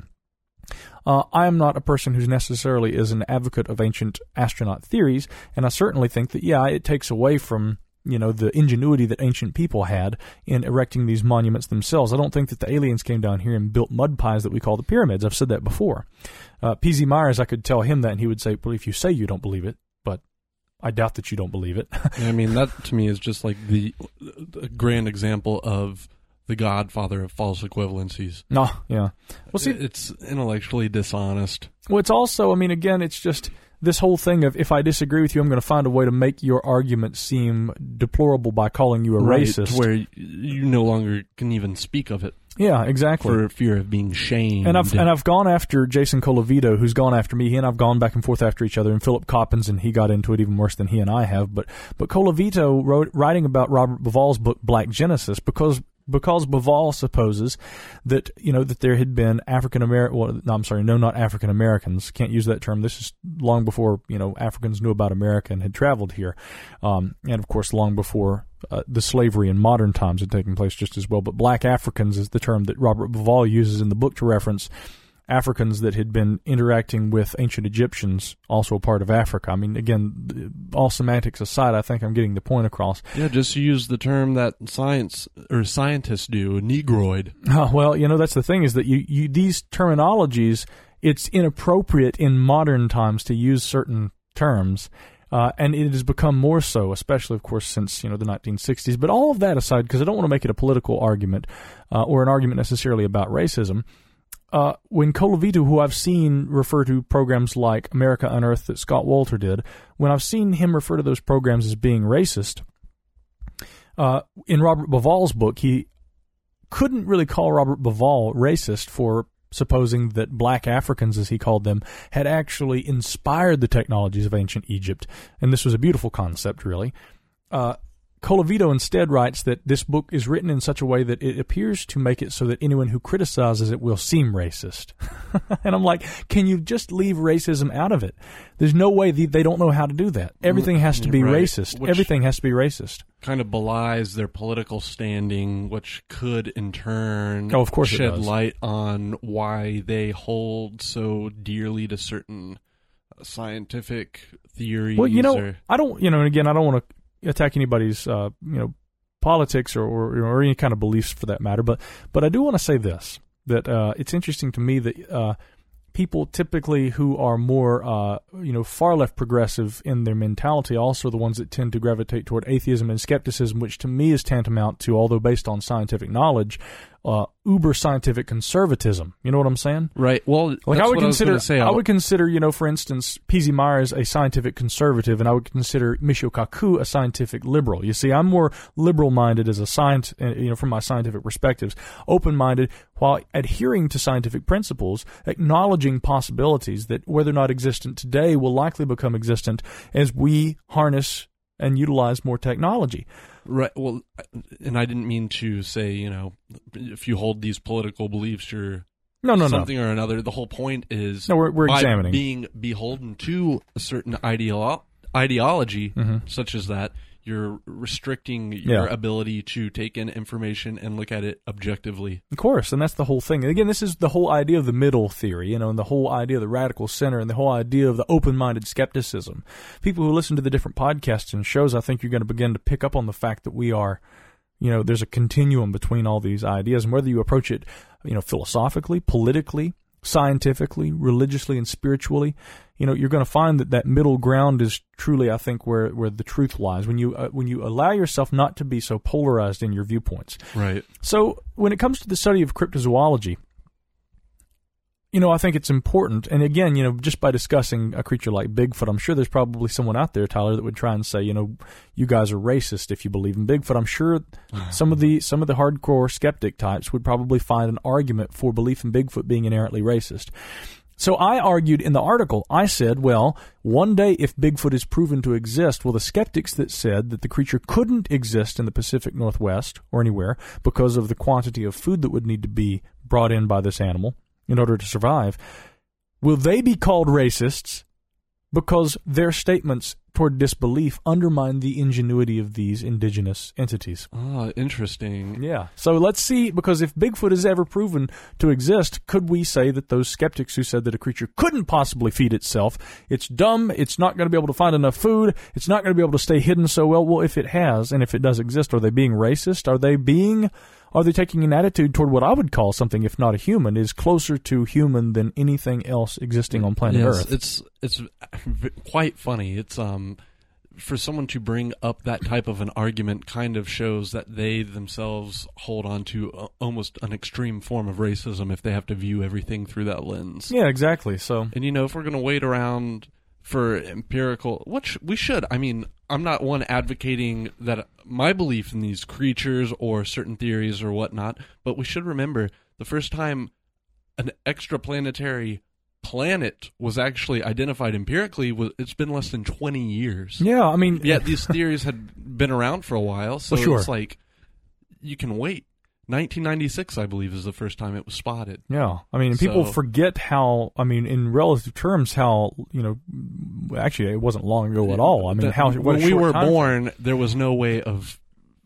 Uh, I am not a person who necessarily is an advocate of ancient astronaut theories, and I certainly think that, yeah, it takes away from, you know, the ingenuity that ancient people had in erecting these monuments themselves. I don't think that the aliens came down here and built mud pies that we call the pyramids. I've said that before. Uh, P Z Myers, I could tell him that, and he would say, well, if you say you don't believe it, but I doubt that you don't believe it. I mean, that to me is just like the, the grand example of the godfather of false equivalencies. No, yeah. Well, see, it's intellectually dishonest. Well, it's also, I mean, again, it's just this whole thing of, if I disagree with you, I'm going to find a way to make your argument seem deplorable by calling you a right, racist. Where you no longer can even speak of it. Yeah, exactly. For fear of being shamed. And I've and I've gone after Jason Colavito, who's gone after me. He and I've gone back and forth after each other. And Philip Coppens, and he got into it even worse than he and I have. But but Colavito wrote writing about Robert Bauval's book Black Genesis because because Bauval supposes that, you know, that there had been African American. Well, no, I'm sorry, no, not African Americans. Can't use that term. This is long before, you know, Africans knew about America and had traveled here, um, and of course long before uh, the slavery in modern times had taken place just as well. But Black Africans is the term that Robert Bauval uses in the book to reference Africans that had been interacting with ancient Egyptians, also a part of Africa. I mean, again, all semantics aside, I think I'm getting the point across. Yeah, just use the term that science or scientists do, Negroid. Uh, well, you know, that's the thing, is that you, you these terminologies, it's inappropriate in modern times to use certain terms. Uh, and it has become more so, especially, of course, since, you know, the nineteen sixties. But all of that aside, because I don't want to make it a political argument uh, or an argument necessarily about racism, Uh, when Colavito, who I've seen refer to programs like America Unearthed that Scott Wolter did, when I've seen him refer to those programs as being racist, uh, in Robert Bauval's book, he couldn't really call Robert Bauval racist for supposing that black Africans, as he called them, had actually inspired the technologies of ancient Egypt. And this was a beautiful concept, really. Uh, Colavito instead writes that this book is written in such a way that it appears to make it so that anyone who criticizes it will seem racist. And I'm like, can you just leave racism out of it? There's no way they, they don't know how to do that. Everything has to be right. racist. Which Everything has to be racist. Kind of belies their political standing, which could in turn oh, of course shed it does. light on why they hold so dearly to certain scientific theories. Well, you know, or, I don't, you know, and again, I don't want to attack anybody's, uh, you know, politics or, or, or any kind of beliefs for that matter. But, but I do want to say this, that uh, it's interesting to me that uh, people typically who are more, uh, you know, far left progressive in their mentality also the ones that tend to gravitate toward atheism and skepticism, which to me is tantamount to, although based on scientific knowledge, uh, uber scientific conservatism. You know what I'm saying? Right. Well, like that's I would what consider, I, was say. I would consider, you know, for instance, P Z Myers a scientific conservative, and I would consider Michio Kaku a scientific liberal. You see, I'm more liberal-minded as a science, you know, from my scientific perspectives, open-minded while adhering to scientific principles, acknowledging possibilities that, whether or not existent today, will likely become existent as we harness and utilize more technology. Right. Well, and I didn't mean to say, you know, if you hold these political beliefs, you're no, no, something no. or another. The whole point is no, we're, we're by examining. being beholden to a certain ideolo- ideology, mm-hmm. such as that, you're restricting your Yeah. ability to take in information and look at it objectively. Of course, and that's the whole thing. And again, this is the whole idea of the middle theory, you know, and the whole idea of the radical center and the whole idea of the open-minded skepticism. People who listen to the different podcasts and shows, I think you're going to begin to pick up on the fact that we are, you know, there's a continuum between all these ideas, and whether you approach it, you know, philosophically, politically, scientifically, religiously, and spiritually, you know, you're going to find that that middle ground is truly, I think, where, where the truth lies. When you uh, when you allow yourself not to be so polarized in your viewpoints. Right. So when it comes to the study of cryptozoology, you know, I think it's important. And again, you know, just by discussing a creature like Bigfoot, I'm sure there's probably someone out there, Tyler, that would try and say, you know, you guys are racist if you believe in Bigfoot. I'm sure some of the some of the hardcore skeptic types would probably find an argument for belief in Bigfoot being inherently racist. So I argued in the article, I said, well, one day if Bigfoot is proven to exist, well, the skeptics that said that the creature couldn't exist in the Pacific Northwest or anywhere because of the quantity of food that would need to be brought in by this animal in order to survive, will they be called racists because their statements toward disbelief undermine the ingenuity of these indigenous entities? Oh, interesting. Yeah. So let's see, because if Bigfoot is ever proven to exist, could we say that those skeptics who said that a creature couldn't possibly feed itself, it's dumb, it's not going to be able to find enough food, it's not going to be able to stay hidden so well, well, if it has, and if it does exist, are they being racist? Are they being... Are they taking an attitude toward what I would call something, if not a human, is closer to human than anything else existing on planet yes, Earth? It's it's quite funny. It's um for someone to bring up that type of an argument kind of shows that they themselves hold on to uh, almost an extreme form of racism if they have to view everything through that lens. Yeah, exactly. So, and you know, if we're going to wait around for empirical, what sh- we should. I mean, I'm not one advocating that my belief in these creatures or certain theories or whatnot, but we should remember the first time an extraplanetary planet was actually identified empirically, was it's been less than twenty years. yeah, I mean... Yet these theories had been around for a while, so well, sure. it's like, you can wait. nineteen ninety-six, I believe, is the first time it was spotted. Yeah, I mean, people So- forget how, I mean, in relative terms, how, you know, actually, it wasn't long ago at all. I mean, That- how... what a when we short were time frame. born, there was no way of...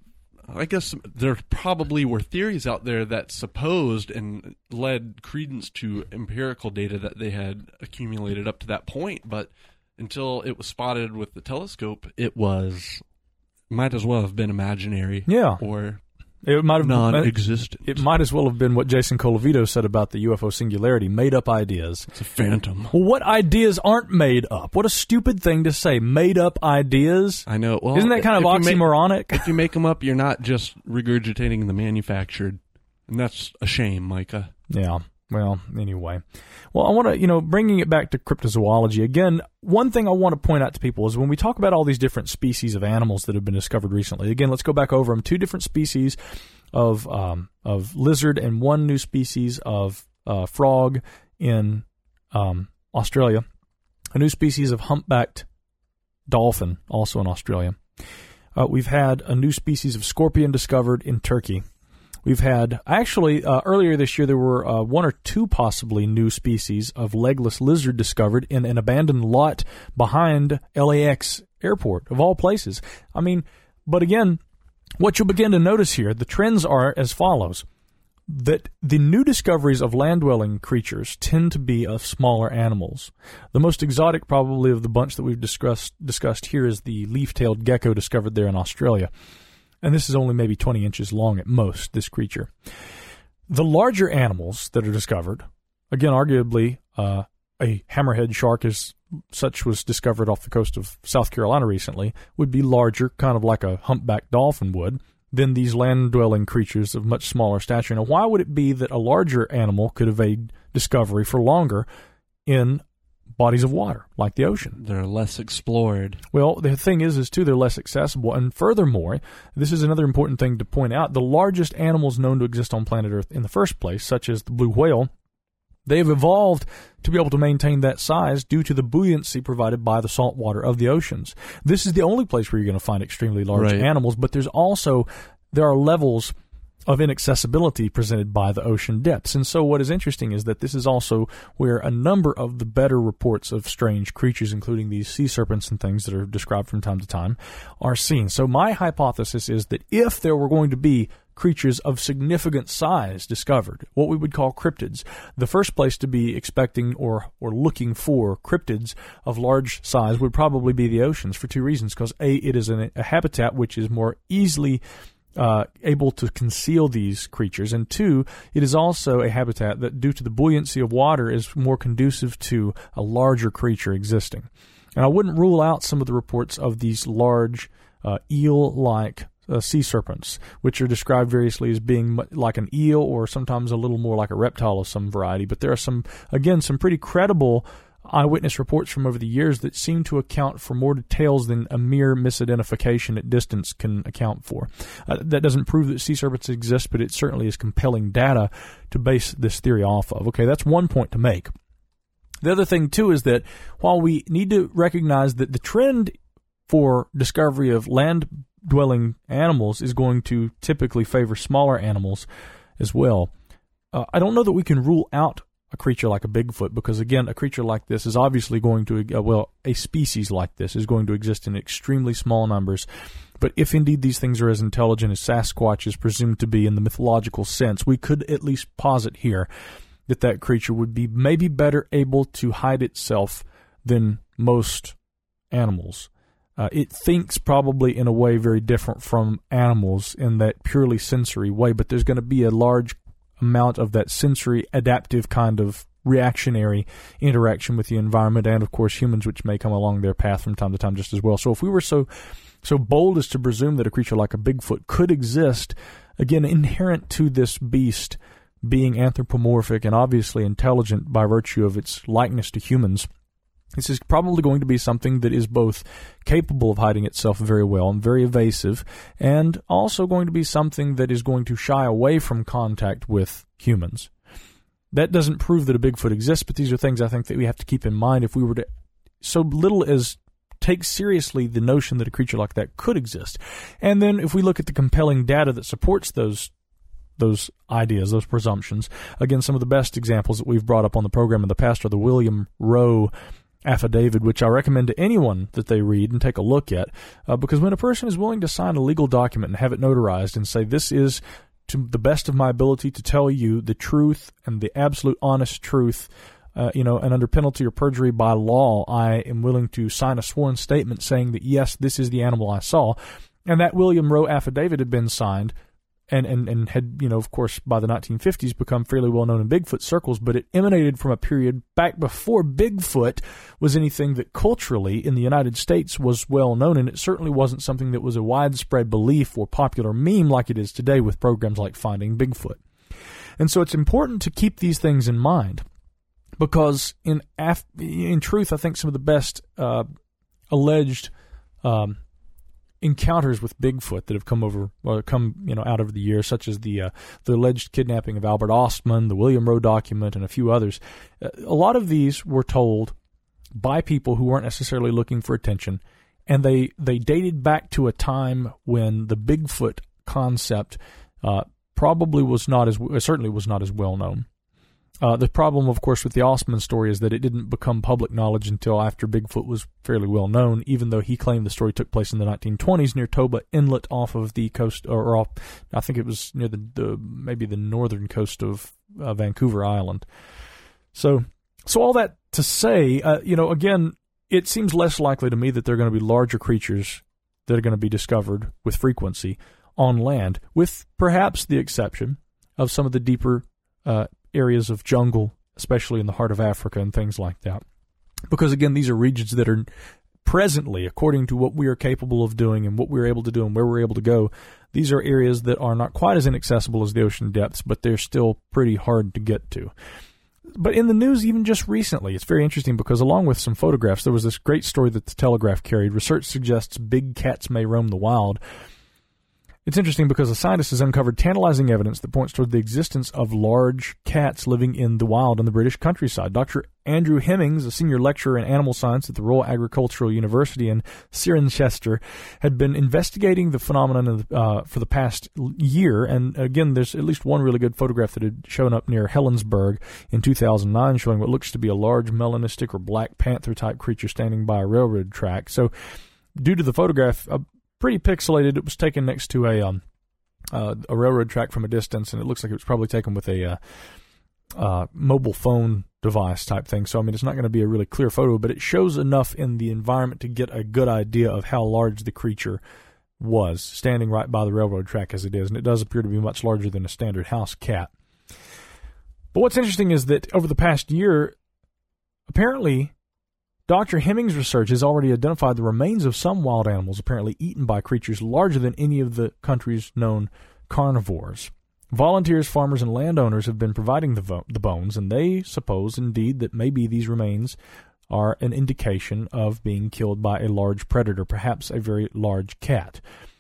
I guess there probably were theories out there that supposed and led credence to empirical data that they had accumulated up to that point, but until it was spotted with the telescope, it was... might as well have been imaginary. Yeah. Or... It might have non-existent. It might as well have been what Jason Colavito said about the U F O singularity, made-up ideas. It's a phantom. Well, what ideas aren't made up? What a stupid thing to say, made-up ideas. I know. Well, Isn't that kind of if you make- oxymoronic? If you make them up, you're not just regurgitating the manufactured. And that's a shame, Micah. Yeah. Well, anyway. Well, I want to, you know, bringing it back to cryptozoology, again, one thing I want to point out to people is when we talk about all these different species of animals that have been discovered recently, again, let's go back over them. Two different species of um, of lizard and one new species of uh, frog in um, Australia, a new species of humpbacked dolphin also in Australia. Uh, we've had a new species of scorpion discovered in Turkey. We've had, actually, uh, earlier this year, there were uh, one or two possibly new species of legless lizard discovered in an abandoned lot behind L A X airport, of all places. I mean, but again, what you'll begin to notice here, the trends are as follows. That the new discoveries of land-dwelling creatures tend to be of smaller animals. The most exotic, probably, of the bunch that we've discussed, discussed here is the leaf-tailed gecko discovered there in Australia. And this is only maybe twenty inches long at most, this creature. The larger animals that are discovered, again, arguably, uh, a hammerhead shark, as such was discovered off the coast of South Carolina recently, would be larger, kind of like a humpback dolphin would, than these land-dwelling creatures of much smaller stature. Now, why would it be that a larger animal could evade discovery for longer in bodies of water, like the ocean? They're less explored. Well, the thing is, is too, they're less accessible. And furthermore, this is another important thing to point out, the largest animals known to exist on planet Earth in the first place, such as the blue whale, They have evolved to be able to maintain that size due to the buoyancy provided by the salt water of the oceans. This is the only place where you're going to find extremely large Right. animals, but there's also, there are levels of inaccessibility presented by the ocean depths. And so what is interesting is that this is also where a number of the better reports of strange creatures, including these sea serpents and things that are described from time to time, are seen. So my hypothesis is that if there were going to be creatures of significant size discovered, what we would call cryptids, the first place to be expecting or, or looking for cryptids of large size would probably be the oceans for two reasons. Because A, it is an, a habitat which is more easily Uh, able to conceal these creatures, and two, it is also a habitat that, due to the buoyancy of water, is more conducive to a larger creature existing. And I wouldn't rule out some of the reports of these large uh, eel-like uh, sea serpents, which are described variously as being like an eel or sometimes a little more like a reptile of some variety. But there are some, again, some pretty credible eyewitness reports from over the years that seem to account for more details than a mere misidentification at distance can account for. Uh, that doesn't prove that sea serpents exist, but it certainly is compelling data to base this theory off of. Okay, that's one point to make. The other thing, too, is that while we need to recognize that the trend for discovery of land-dwelling animals is going to typically favor smaller animals as well, uh, I don't know that we can rule out a creature like a Bigfoot, because, again, a creature like this is obviously going to, uh, well, a species like this is going to exist in extremely small numbers. But if indeed these things are as intelligent as Sasquatch is presumed to be in the mythological sense, we could at least posit here that that creature would be maybe better able to hide itself than most animals. Uh, it thinks probably in a way very different from animals in that purely sensory way, but there's going to be a large amount of that sensory adaptive kind of reactionary interaction with the environment, and of course humans, which may come along their path from time to time just as well. So if we were so so bold as to presume that a creature like a Bigfoot could exist, again, inherent to this beast being anthropomorphic and obviously intelligent by virtue of its likeness to humans, this is probably going to be something that is both capable of hiding itself very well and very evasive, and also going to be something that is going to shy away from contact with humans. That doesn't prove that a Bigfoot exists, but these are things I think that we have to keep in mind if we were to so little as take seriously the notion that a creature like that could exist. And then if we look at the compelling data that supports those those ideas, those presumptions, again, some of the best examples that we've brought up on the program in the past are the William Rowe affidavit, which I recommend to anyone that they read and take a look at, uh, because when a person is willing to sign a legal document and have it notarized and say, this is to the best of my ability to tell you the truth and the absolute honest truth, uh, you know, and under penalty or perjury by law, I am willing to sign a sworn statement saying that, yes, this is the animal I saw. And that William Rowe affidavit had been signed and, and, and had, you know, of course, by the nineteen fifties become fairly well known in Bigfoot circles, but it emanated from a period back before Bigfoot was anything that culturally in the United States was well known, and it certainly wasn't something that was a widespread belief or popular meme like it is today with programs like Finding Bigfoot. And so it's important to keep these things in mind, because in af- in truth, I think some of the best uh, alleged um encounters with Bigfoot that have come over, or come, you know, out over the years, such as the uh, the alleged kidnapping of Albert Ostman, the William Rowe document, and a few others. Uh, a lot of these were told by people who weren't necessarily looking for attention, and they they dated back to a time when the Bigfoot concept uh, probably was not as certainly was not as well known. Uh, the problem, of course, with the Ostman story is that it didn't become public knowledge until after Bigfoot was fairly well known, even though he claimed the story took place in the nineteen twenties near Toba Inlet off of the coast, or off, I think it was near the, the maybe the northern coast of uh, Vancouver Island. So, so all that to say, uh, you know, again, it seems less likely to me that there are going to be larger creatures that are going to be discovered with frequency on land, with perhaps the exception of some of the deeper uh areas of jungle, especially in the heart of Africa and things like that. Because, again, these are regions that are presently, according to what we are capable of doing and what we're able to do and where we're able to go, these are areas that are not quite as inaccessible as the ocean depths, but they're still pretty hard to get to. But in the news, even just recently, it's very interesting because along with some photographs, there was this great story that the Telegraph carried. Research suggests big cats may roam the wild. It's interesting because a scientist has uncovered tantalizing evidence that points toward the existence of large cats living in the wild in the British countryside. Doctor Andrew Hemmings, a senior lecturer in animal science at the Royal Agricultural University in Cirencester, had been investigating the phenomenon uh, for the past year. And again, there's at least one really good photograph that had shown up near Helensburgh in two thousand nine showing what looks to be a large melanistic or black panther-type creature standing by a railroad track. So due to the photograph, uh, pretty pixelated. It was taken next to a um, uh, a railroad track from a distance, and it looks like it was probably taken with a uh, uh, mobile phone device type thing. So, I mean, it's not going to be a really clear photo, but it shows enough in the environment to get a good idea of how large the creature was, standing right by the railroad track as it is, and it does appear to be much larger than a standard house cat. But what's interesting is that over the past year, apparently Doctor Hemmings' research has already identified the remains of some wild animals apparently eaten by creatures larger than any of the country's known carnivores. Volunteers, farmers, and landowners have been providing the, vo- the bones, and they suppose, indeed, that maybe these remains are an indication of being killed by a large predator, perhaps a very large cat.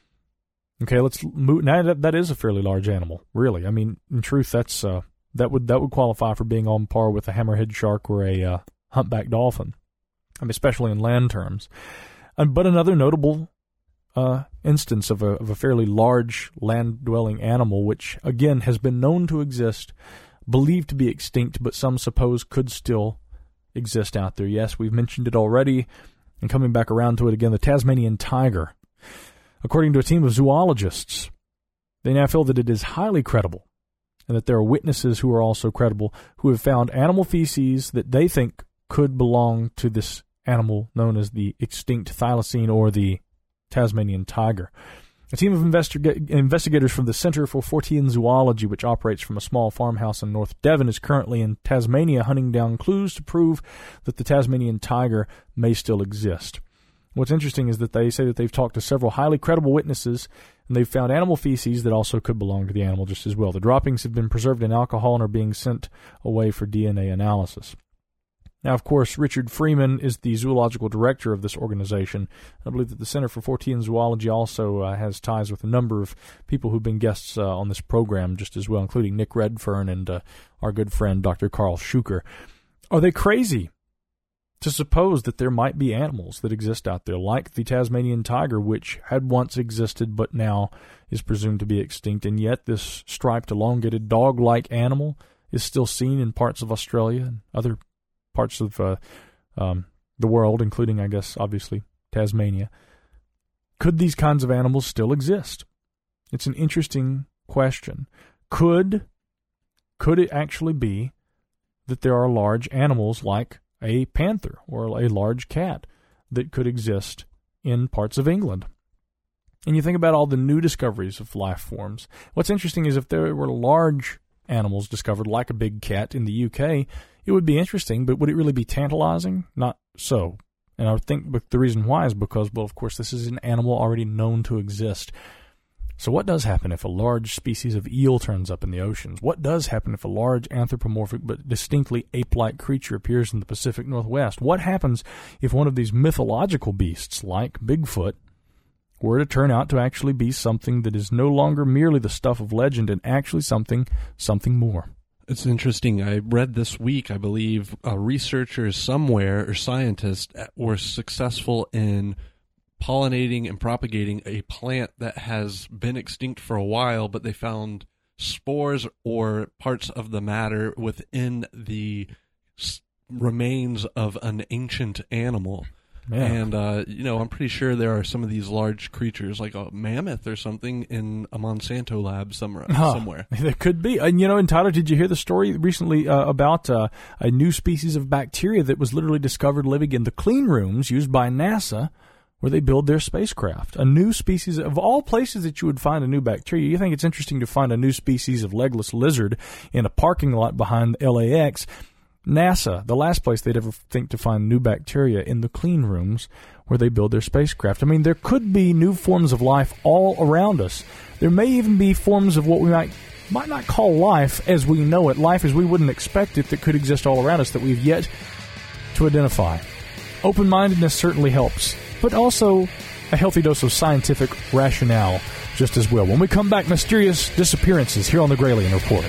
Okay, let's move. Now that, that is a fairly large animal, really. I mean, in truth, that's uh, that would that would qualify for being on par with a hammerhead shark or a uh, humpback dolphin. I mean, especially in land terms. Um, but another notable uh, instance of a, of a fairly large land-dwelling animal, which, again, has been known to exist, believed to be extinct, but some suppose could still exist out there. Yes, we've mentioned it already, and coming back around to it again, the Tasmanian tiger. According to a team of zoologists, they now feel that it is highly credible, and that there are witnesses who are also credible, who have found animal feces that they think could belong to this animal known as the extinct thylacine or the Tasmanian tiger. A team of investiga- investigators from the Centre for Fortean Zoology, which operates from a small farmhouse in North Devon, is currently in Tasmania hunting down clues to prove that the Tasmanian tiger may still exist. What's interesting is that they say that they've talked to several highly credible witnesses, and they've found animal feces that also could belong to the animal just as well. The droppings have been preserved in alcohol and are being sent away for D N A analysis. Now, of course, Richard Freeman is the zoological director of this organization. I believe that the Center for Fortean Zoology also uh, has ties with a number of people who've been guests uh, on this program just as well, including Nick Redfern and uh, our good friend Doctor Carl Schuker. Are they crazy to suppose that there might be animals that exist out there, like the Tasmanian tiger, which had once existed but now is presumed to be extinct, and yet this striped, elongated, dog-like animal is still seen in parts of Australia and other parts of uh, um, the world, including, I guess, obviously, Tasmania. Could these kinds of animals still exist? It's an interesting question. Could, could it actually be that there are large animals like a panther or a large cat that could exist in parts of England? And you think about all the new discoveries of life forms. What's interesting is if there were large animals discovered, like a big cat in the U K, it would be interesting, but would it really be tantalizing? Not so. And I would think the reason why is because, well, of course, this is an animal already known to exist. So what does happen if a large species of eel turns up in the oceans? What does happen if a large anthropomorphic but distinctly ape-like creature appears in the Pacific Northwest? What happens if one of these mythological beasts, like Bigfoot, were to turn out to actually be something that is no longer merely the stuff of legend and actually something, something more? It's interesting. I read this week, I believe, uh, researchers somewhere or scientists were successful in pollinating and propagating a plant that has been extinct for a while, but they found spores or parts of the matter within the s- remains of an ancient animal. Yeah. And, uh, you know, I'm pretty sure there are some of these large creatures, like a mammoth or something, in a Monsanto lab somewhere. Huh. somewhere. There could be. And, you know, and Tyler, did you hear the story recently uh, about uh, a new species of bacteria that was literally discovered living in the clean rooms used by NASA where they build their spacecraft? A new species, of all places that you would find a new bacteria, you think it's interesting to find a new species of legless lizard in a parking lot behind L A X. NASA, the last place they'd ever think to find new bacteria, in the clean rooms where they build their spacecraft. I mean, there could be new forms of life all around us. There may even be forms of what we might might not call life as we know it, life as we wouldn't expect it, that could exist all around us that we've yet to identify. Open-mindedness certainly helps, but also a healthy dose of scientific rationale just as well. When we come back, mysterious disappearances here on the Gralien Report.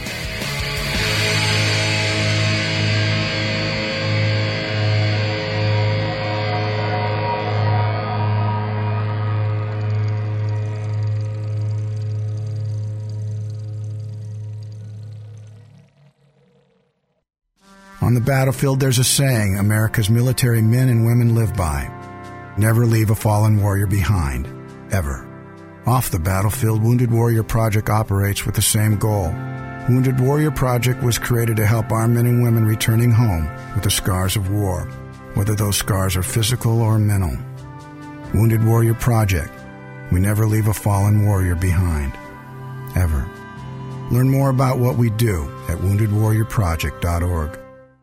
On the battlefield, there's a saying America's military men and women live by. Never leave a fallen warrior behind, ever. Off the battlefield, Wounded Warrior Project operates with the same goal. Wounded Warrior Project was created to help our men and women returning home with the scars of war, whether those scars are physical or mental. Wounded Warrior Project. We never leave a fallen warrior behind, ever. Learn more about what we do at wounded warrior project dot org.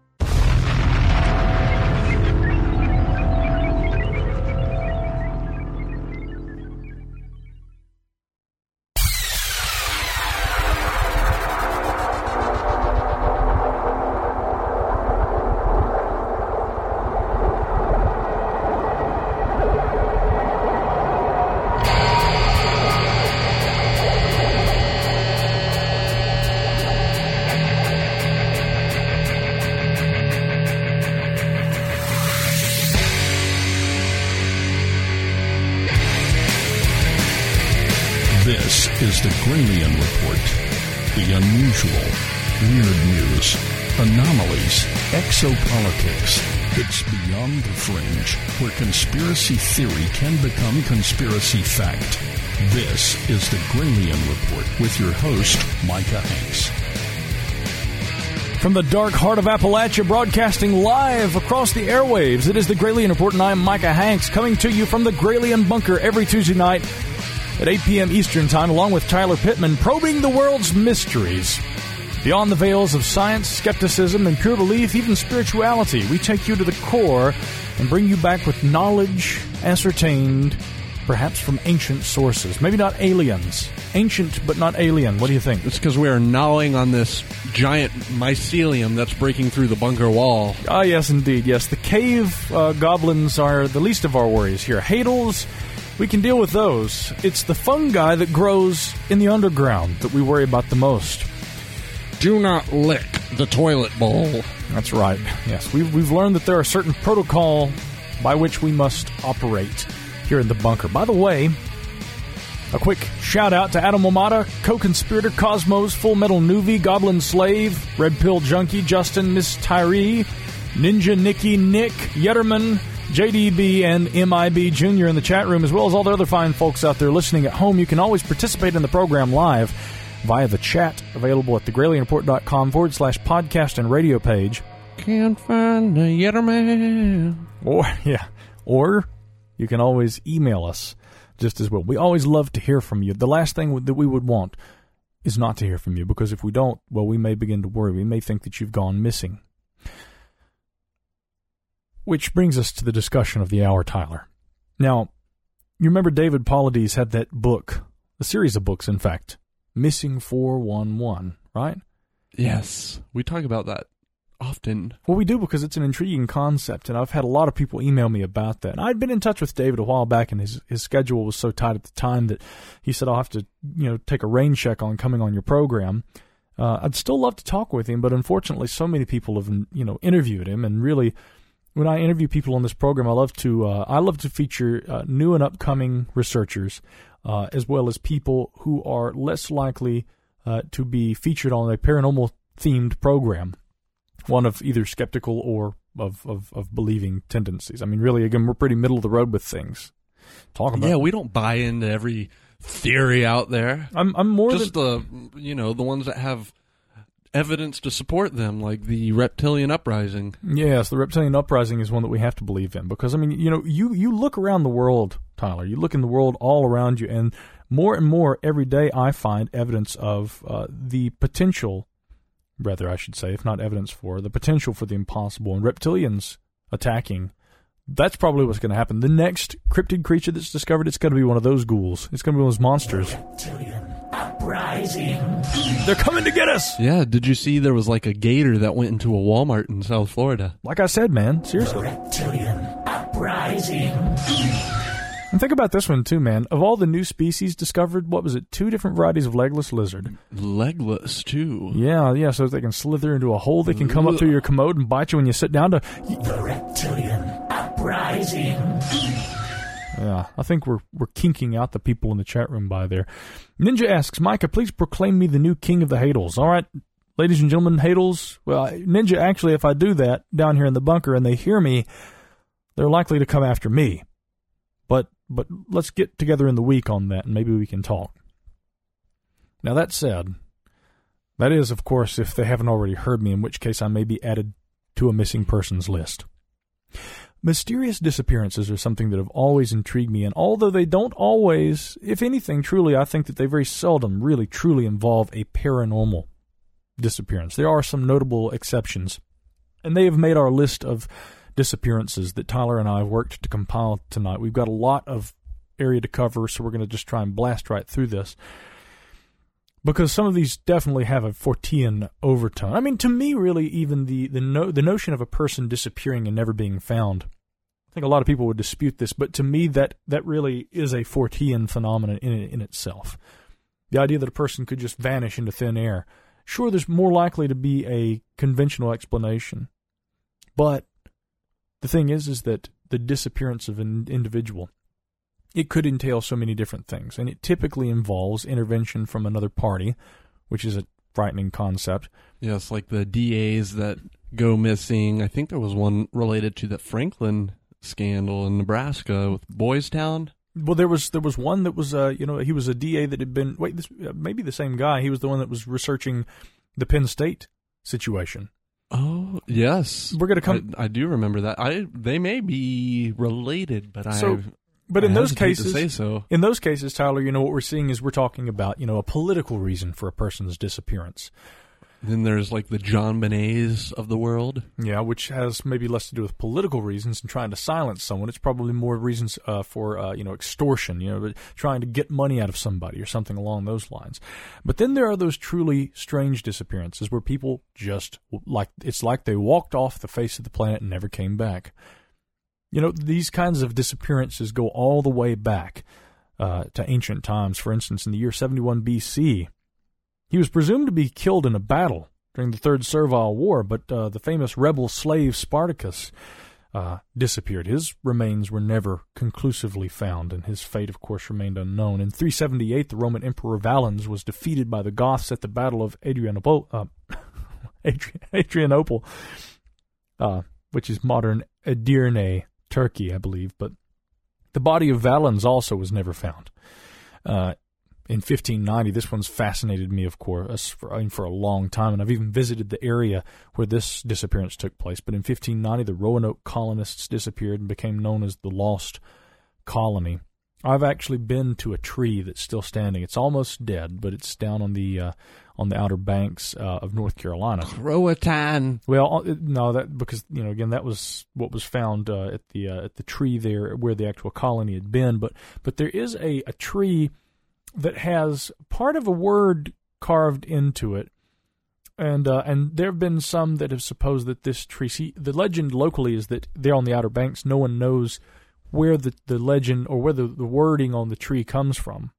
This is the Gralien Report. The unusual, weird news, anomalies, exopolitics. It's beyond the fringe, where conspiracy theory can become conspiracy fact. This is the Gralien Report with your host, Micah Hanks. From the dark heart of Appalachia, broadcasting live across the airwaves, it is the Gralien Report, and I'm Micah Hanks, coming to you from the Gralien Bunker every Tuesday night at eight p.m. Eastern Time, along with Tyler Pittman, probing the world's mysteries. Beyond the veils of science, skepticism, and pure belief, even spirituality, we take you to the core and bring you back with knowledge ascertained, perhaps from ancient sources. Maybe not aliens. Ancient, but not alien. What do you think? It's because we are gnawing on this giant mycelium that's breaking through the bunker wall. Ah, yes, indeed. Yes, the cave uh, goblins are the least of our worries here. Hadals, we can deal with those. It's the fungi that grows in the underground that we worry about the most. Do not lick the toilet bowl. That's right. Yes, we've, we've learned that there are certain protocol by which we must operate here in the bunker. By the way, a quick shout-out to Adam Wamata, Co-Conspirator, Cosmos, Full Metal Nuvi, Goblin Slave, Red Pill Junkie, Justin, Miss Tyree, Ninja Nikki, Nick, Yetterman, J D B, and M I B Junior in the chat room, as well as all the other fine folks out there listening at home. You can always participate in the program live via the chat available at thegralienreport.com forward slash podcast and radio page. Can't find a Yetterman. Or, yeah, or you can always email us just as well. We always love to hear from you. The last thing that we would want is not to hear from you, because if we don't, well, we may begin to worry. We may think that you've gone missing. Which brings us to the discussion of the hour, Tyler. Now, you remember David Paulides had that book, a series of books, in fact, Missing four one one, right? Yes, we talk about that often. Well, we do, because it's an intriguing concept, and I've had a lot of people email me about that. And I'd been in touch with David a while back, and his his schedule was so tight at the time that he said, I'll have to, you know, take a rain check on coming on your program. Uh, I'd still love to talk with him, but unfortunately so many people have, you know, interviewed him, and really, when I interview people on this program, I love to uh, I love to feature uh, new and upcoming researchers, uh, as well as people who are less likely uh, to be featured on a paranormal-themed program, one of either skeptical or of, of, of believing tendencies. I mean, really, again, we're pretty middle of the road with things. Talk about yeah, we don't buy into every theory out there. I'm I'm more just than, the you know the ones that have evidence to support them, like the reptilian uprising. Yes, the reptilian uprising is one that we have to believe in, because, I mean, you know, you, you look around the world, Tyler, you look in the world all around you, and more and more every day I find evidence of uh, the potential, rather I should say, if not evidence for, the potential for the impossible, and reptilians attacking. That's probably what's going to happen. The next cryptid creature that's discovered, it's going to be one of those ghouls. It's going to be one of those monsters. Reptilian uprising. They're coming to get us! Yeah, did you see there was like a gator that went into a Walmart in South Florida? Like I said, man, seriously. Reptilian uprising. And think about this one, too, man. Of all the new species discovered, what was it, two different varieties of legless lizard? Legless, too. Yeah, yeah, so they can slither into a hole. They can come up through your commode and bite you when you sit down to... The reptilian uprising. Yeah, I think we're we're kinking out the people in the chat room by there. Ninja asks, Micah, please proclaim me the new king of the Hadals. All right, ladies and gentlemen, Hadals. Well, Ninja, actually, if I do that down here in the bunker and they hear me, they're likely to come after me. But but let's get together in the week on that, and maybe we can talk. Now, that said, that is, of course, if they haven't already heard me, in which case I may be added to a missing persons list. Mysterious disappearances are something that have always intrigued me, and although they don't always, if anything, truly, I think that they very seldom really truly involve a paranormal disappearance. There are some notable exceptions, and they have made our list of disappearances that Tyler and I have worked to compile tonight. We've got a lot of area to cover, so we're going to just try and blast right through this, because some of these definitely have a Fortean overtone. I mean, to me, really, even the the, no, the notion of a person disappearing and never being found, I think a lot of people would dispute this, but to me, that, that really is a Fortean phenomenon in, in itself. The idea that a person could just vanish into thin air. Sure, there's more likely to be a conventional explanation, but the thing is, is that the disappearance of an individual, it could entail so many different things, and it typically involves intervention from another party, which is a frightening concept. Yes, like the D As that go missing. I think there was one related to the Franklin scandal in Nebraska with Boys Town. Well, there was there was one that was, uh, you know, he was a D A that had been, wait, this uh, maybe the same guy. He was the one that was researching the Penn State situation. Oh, yes. We're going to come. I, I do remember that. I They may be related, but so, I But in I those hesitate cases, to say so. in those cases, Tyler, you know, what we're seeing is we're talking about, you know, a political reason for a person's disappearance. Then there's like the John Bonets of the world. Yeah, which has maybe less to do with political reasons and trying to silence someone. It's probably more reasons uh, for, uh, you know, extortion, you know, trying to get money out of somebody or something along those lines. But then there are those truly strange disappearances where people just, like, it's like they walked off the face of the planet and never came back. You know, these kinds of disappearances go all the way back uh, to ancient times. For instance, in the year seventy-one B C, he was presumed to be killed in a battle during the Third Servile War, but uh, the famous rebel slave Spartacus uh, disappeared. His remains were never conclusively found, and his fate, of course, remained unknown. In three seventy-eight, the Roman Emperor Valens was defeated by the Goths at the Battle of Adrianople, uh, Adri- Adrianople uh, which is modern Edirne, Turkey, I believe. But the body of Valens also was never found. Uh, in fifteen ninety, this one's fascinated me, of course, for, I mean, for a long time, and I've even visited the area where this disappearance took place. But in fifteen ninety, the Roanoke colonists disappeared and became known as the Lost Colony. I've actually been to a tree that's still standing. It's almost dead, but it's down on the uh, on the outer banks uh, of North Carolina. Croatan. Well, no, that because you know again that was what was found uh, at the uh, at the tree there where the actual colony had been. But but there is a, a tree that has part of a word carved into it, and uh, and there have been some that have supposed that this tree. See, the legend locally is that they're on the Outer Banks. No one knows where the, the legend or where the, the wording on the tree comes from,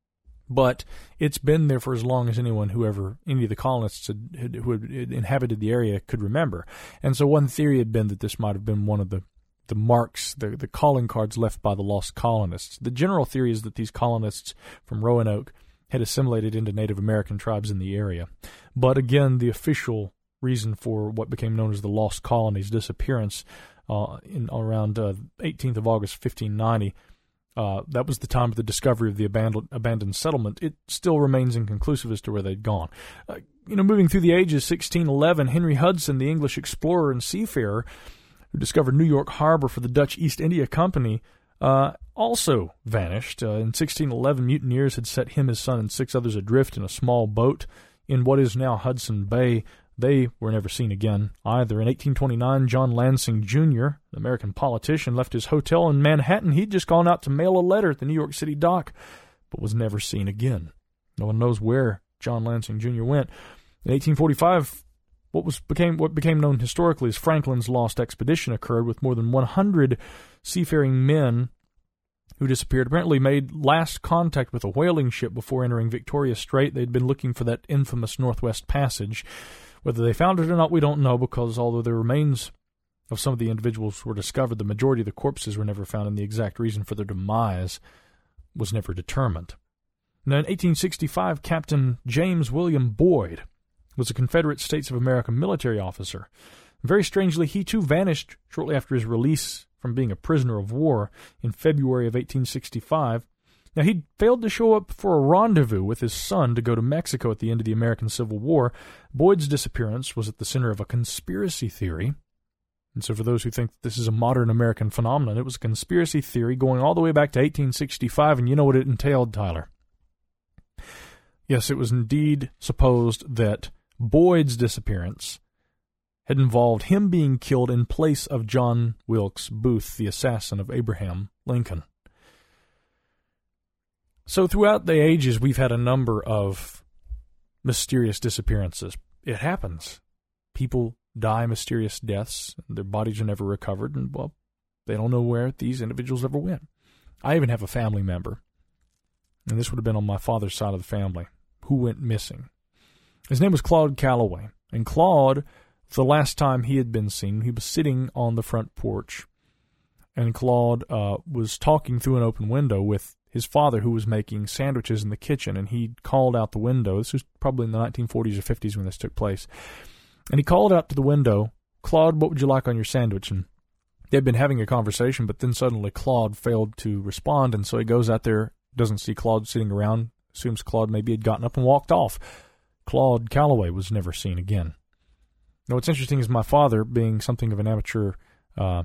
but it's been there for as long as anyone who ever any of the colonists had, had, who had inhabited the area could remember. And so one theory had been that this might have been one of the the marks, the, the calling cards left by the lost colonists. The general theory is that these colonists from Roanoke had assimilated into Native American tribes in the area. But again, the official reason for what became known as the Lost Colony's disappearance uh, in around uh, eighteenth of August, fifteen ninety, uh, that was the time of the discovery of the abandoned, abandoned settlement. It still remains inconclusive as to where they'd gone. Uh, you know, moving through the ages, sixteen eleven, Henry Hudson, the English explorer and seafarer, who discovered New York Harbor for the Dutch East India Company, uh, also vanished. Uh, in sixteen eleven, mutineers had set him, his son, and six others adrift in a small boat in what is now Hudson Bay. They were never seen again either. In eighteen twenty-nine, John Lansing Junior, an American politician, left his hotel in Manhattan. He'd just gone out to mail a letter at the New York City dock, but was never seen again. No one knows where John Lansing Junior went. In eighteen forty-five, What was became what became known historically as Franklin's Lost Expedition occurred, with more than one hundred seafaring men who disappeared, apparently made last contact with a whaling ship before entering Victoria Strait. They'd been looking for that infamous Northwest Passage. Whether they found it or not, we don't know, because although the remains of some of the individuals were discovered, the majority of the corpses were never found, and the exact reason for their demise was never determined. Now, in eighteen sixty-five, Captain James William Boyd was a Confederate States of America military officer. Very strangely, he too vanished shortly after his release from being a prisoner of war in February of eighteen sixty-five. Now, he'd failed to show up for a rendezvous with his son to go to Mexico at the end of the American Civil War. Boyd's disappearance was at the center of a conspiracy theory. And so for those who think this is a modern American phenomenon, it was a conspiracy theory going all the way back to eighteen sixty-five, and you know what it entailed, Tyler. Yes, it was indeed supposed that Boyd's disappearance had involved him being killed in place of John Wilkes Booth, the assassin of Abraham Lincoln. So throughout the ages, we've had a number of mysterious disappearances. It happens. People die mysterious deaths, and their bodies are never recovered, and, well, they don't know where these individuals ever went. I even have a family member, and this would have been on my father's side of the family, who went missing. His name was Claude Calloway, and Claude, the last time he had been seen, he was sitting on the front porch, and Claude uh, was talking through an open window with his father, who was making sandwiches in the kitchen, and he called out the window. This was probably in the nineteen forties or fifties when this took place. And he called out to the window, "Claude, what would you like on your sandwich?" And they'd been having a conversation, but then suddenly Claude failed to respond, and so he goes out there, doesn't see Claude sitting around, assumes Claude maybe had gotten up and walked off. Claude Calloway was never seen again. Now, what's interesting is my father, being something of an amateur uh,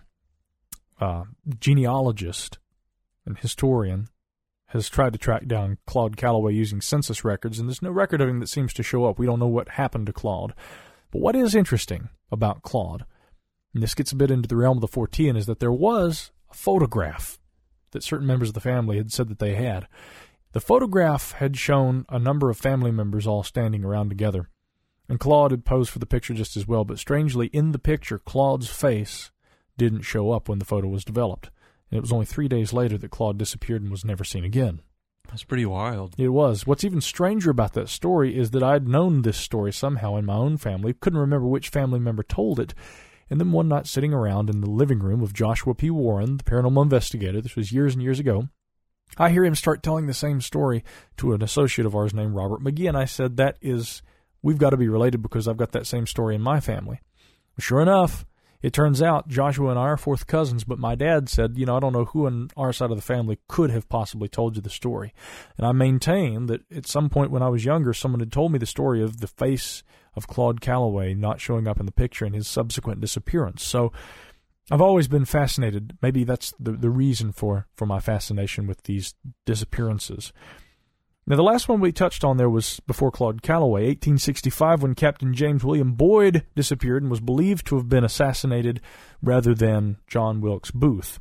uh, genealogist and historian, has tried to track down Claude Calloway using census records, and there's no record of him that seems to show up. We don't know what happened to Claude. But what is interesting about Claude, and this gets a bit into the realm of the Fortean, is that there was a photograph that certain members of the family had said that they had. The photograph had shown a number of family members all standing around together, and Claude had posed for the picture just as well, but strangely, in the picture, Claude's face didn't show up when the photo was developed. And it was only three days later that Claude disappeared and was never seen again. That's pretty wild. It was. What's even stranger about that story is that I'd known this story somehow in my own family, couldn't remember which family member told it, and then one night sitting around in the living room of Joshua P. Warren, the paranormal investigator, this was years and years ago, I hear him start telling the same story to an associate of ours named Robert McGee, and I said, that is, we've got to be related because I've got that same story in my family. Sure enough, it turns out Joshua and I are fourth cousins, but my dad said, you know, I don't know who on our side of the family could have possibly told you the story. And I maintain that at some point when I was younger, someone had told me the story of the face of Claude Calloway not showing up in the picture and his subsequent disappearance. So I've always been fascinated. Maybe that's the, the reason for, for my fascination with these disappearances. Now, the last one we touched on there was before Claude Calloway, eighteen sixty-five, when Captain James William Boyd disappeared and was believed to have been assassinated rather than John Wilkes Booth.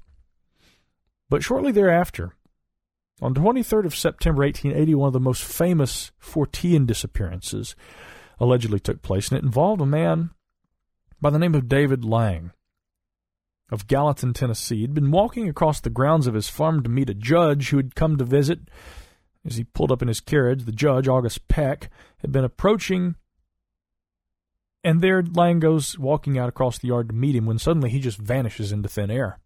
But shortly thereafter, on the twenty-third of September, eighteen eighty, one of the most famous Fortean disappearances allegedly took place, and it involved a man by the name of David Lang of Gallatin, Tennessee. He'd been walking across the grounds of his farm to meet a judge who had come to visit. As he pulled up in his carriage, the judge, August Peck, had been approaching, and there Lang goes walking out across the yard to meet him when suddenly he just vanishes into thin air.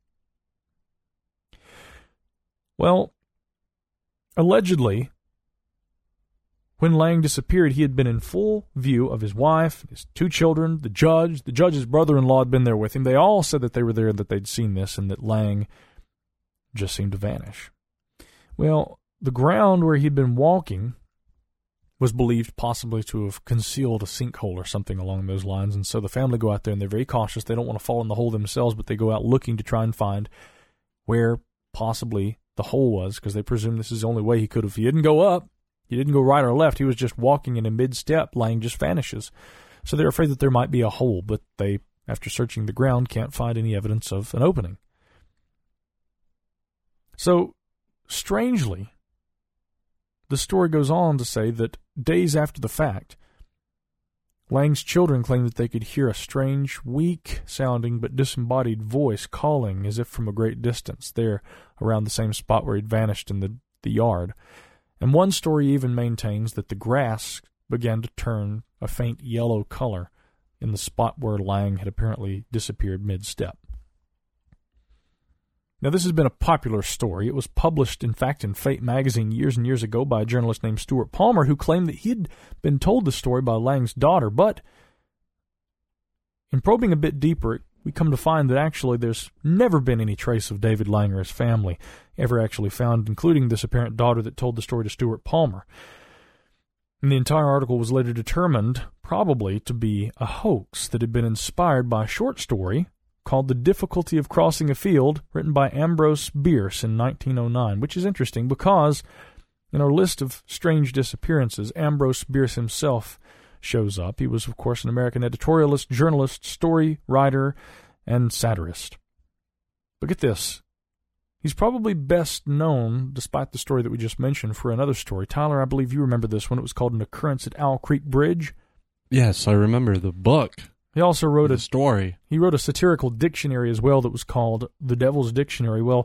Well, allegedly, when Lang disappeared, he had been in full view of his wife, his two children, the judge. The judge's brother-in-law had been there with him. They all said that they were there, that they'd seen this, and that Lang just seemed to vanish. Well, the ground where he'd been walking was believed possibly to have concealed a sinkhole or something along those lines, and so the family go out there and they're very cautious. They don't want to fall in the hole themselves, but they go out looking to try and find where possibly the hole was, because they presume this is the only way he could have. He didn't go up, he didn't go right or left, he was just walking, and in mid-step, Lang just vanishes. So they're afraid that there might be a hole, but they, after searching the ground, can't find any evidence of an opening. So, strangely, the story goes on to say that days after the fact, Lang's children claimed that they could hear a strange, weak-sounding but disembodied voice calling as if from a great distance there around the same spot where he'd vanished in the, the yard. And one story even maintains that the grass began to turn a faint yellow color in the spot where Lang had apparently disappeared mid-step. Now, this has been a popular story. It was published, in fact, in Fate magazine years and years ago by a journalist named Stuart Palmer, who claimed that he had been told the story by Lang's daughter. But in probing a bit deeper, we come to find that actually there's never been any trace of David Lang or his family ever actually found, including this apparent daughter that told the story to Stuart Palmer. And the entire article was later determined probably to be a hoax that had been inspired by a short story called The Difficulty of Crossing a Field, written by Ambrose Bierce in nineteen oh nine, which is interesting because in our list of strange disappearances, Ambrose Bierce himself shows up. He was, of course, an American editorialist, journalist, story writer, and satirist. But get this. He's probably best known, despite the story that we just mentioned, for another story. Tyler, I believe you remember this one. It was called An Occurrence at Owl Creek Bridge. Yes, I remember the book. He also wrote the a story. He wrote a satirical dictionary as well that was called The Devil's Dictionary. Well,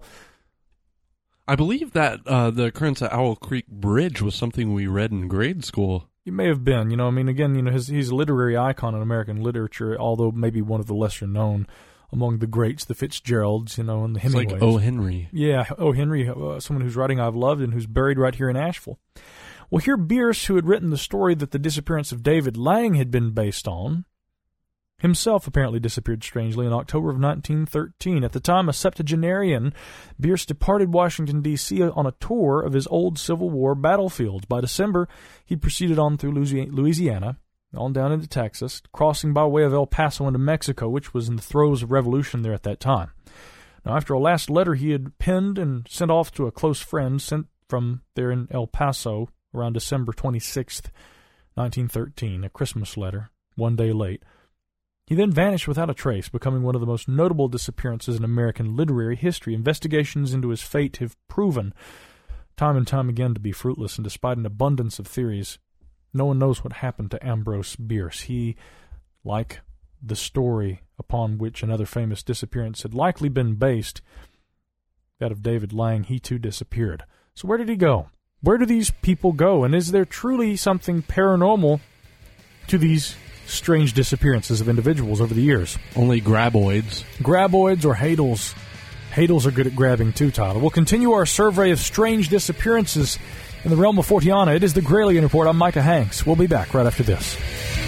I believe that uh, the occurrence at Owl Creek Bridge was something we read in grade school. He may have been. You know, I mean, again, you know, his, he's a literary icon in American literature, although maybe one of the lesser known among the greats, the Fitzgeralds, you know, and the It's Hemingways. like O. Henry. Yeah, O. Henry, uh, someone whose writing I've loved and who's buried right here in Asheville. Well, here Bierce, who had written the story that the disappearance of David Lang had been based on, himself apparently disappeared strangely in October of nineteen thirteen. At the time, a septuagenarian, Bierce departed Washington, D C on a tour of his old Civil War battlefields. By December, he proceeded on through Louisiana, on down into Texas, crossing by way of El Paso into Mexico, which was in the throes of revolution there at that time. Now, after a last letter he had penned and sent off to a close friend sent from there in El Paso around December twenty-sixth, nineteen thirteen, a Christmas letter, one day late, he then vanished without a trace, becoming one of the most notable disappearances in American literary history. Investigations into his fate have proven time and time again to be fruitless, and despite an abundance of theories, no one knows what happened to Ambrose Bierce. He, like the story upon which another famous disappearance had likely been based, that of David Lang, he too disappeared. So where did he go? Where do these people go? And is there truly something paranormal to these strange disappearances of individuals over the years? Only graboids. Graboids or Hadals. Hadals are good at grabbing too, Tyler. We'll continue our survey of strange disappearances in the realm of Fortiana. It is the Gralien Report. I'm Micah Hanks. We'll be back right after this.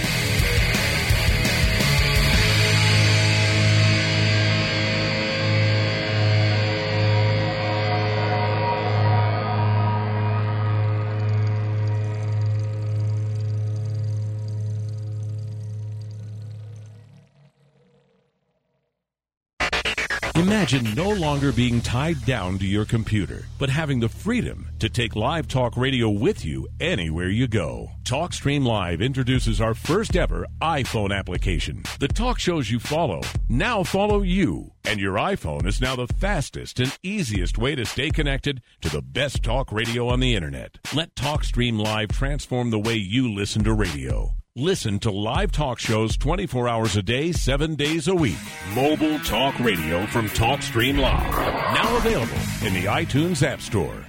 Imagine no longer being tied down to your computer, but having the freedom to take live talk radio with you anywhere you go. TalkStream Live introduces our first ever iPhone application. The talk shows you follow now follow you, and your iPhone is now the fastest and easiest way to stay connected to the best talk radio on the internet. Let TalkStream Live transform the way you listen to radio. Listen to live talk shows twenty-four hours a day, seven days a week. Mobile talk radio from TalkStream Live. Now available in the iTunes App Store.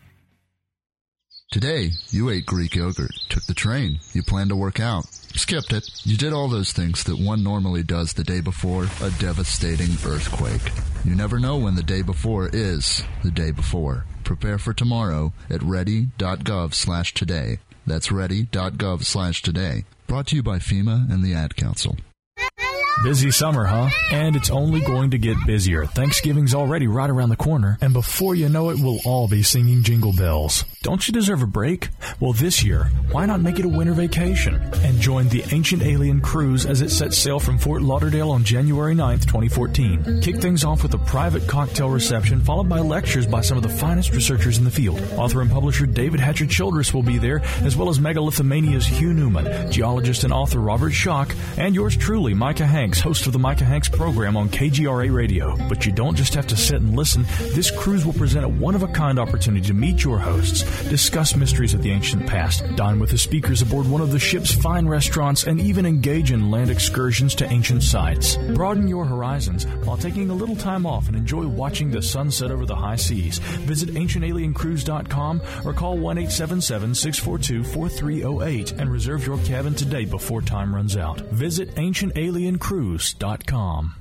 Today, you ate Greek yogurt, took the train, you planned to work out, skipped it. You did all those things that one normally does the day before a devastating earthquake. You never know when the day before is the day before. Prepare for tomorrow at ready.gov slash today. That's ready.gov slash today. Brought to you by FEMA and the Ad Council. Busy summer, huh? And it's only going to get busier. Thanksgiving's already right around the corner, and before you know it, we'll all be singing jingle bells. Don't you deserve a break? Well, this year, why not make it a winter vacation and join the Ancient Alien Cruise as it sets sail from Fort Lauderdale on January ninth, twenty fourteen. Kick things off with a private cocktail reception followed by lectures by some of the finest researchers in the field. Author and publisher David Hatcher Childress will be there, as well as Megalithomania's Hugh Newman, geologist and author Robert Schock, and yours truly, Micah Hanks, host of the Micah Hanks program on K G R A Radio. But you don't just have to sit and listen. This cruise will present a one-of-a-kind opportunity to meet your hosts, discuss mysteries of the ancient past, dine with the speakers aboard one of the ship's fine restaurants, and even engage in land excursions to ancient sites. Broaden your horizons while taking a little time off and enjoy watching the sunset over the high seas. Visit ancient alien cruise dot com or call one eight seven seven, six four two, four three zero eight and reserve your cabin today before time runs out. Visit ancient alien cruise dot com.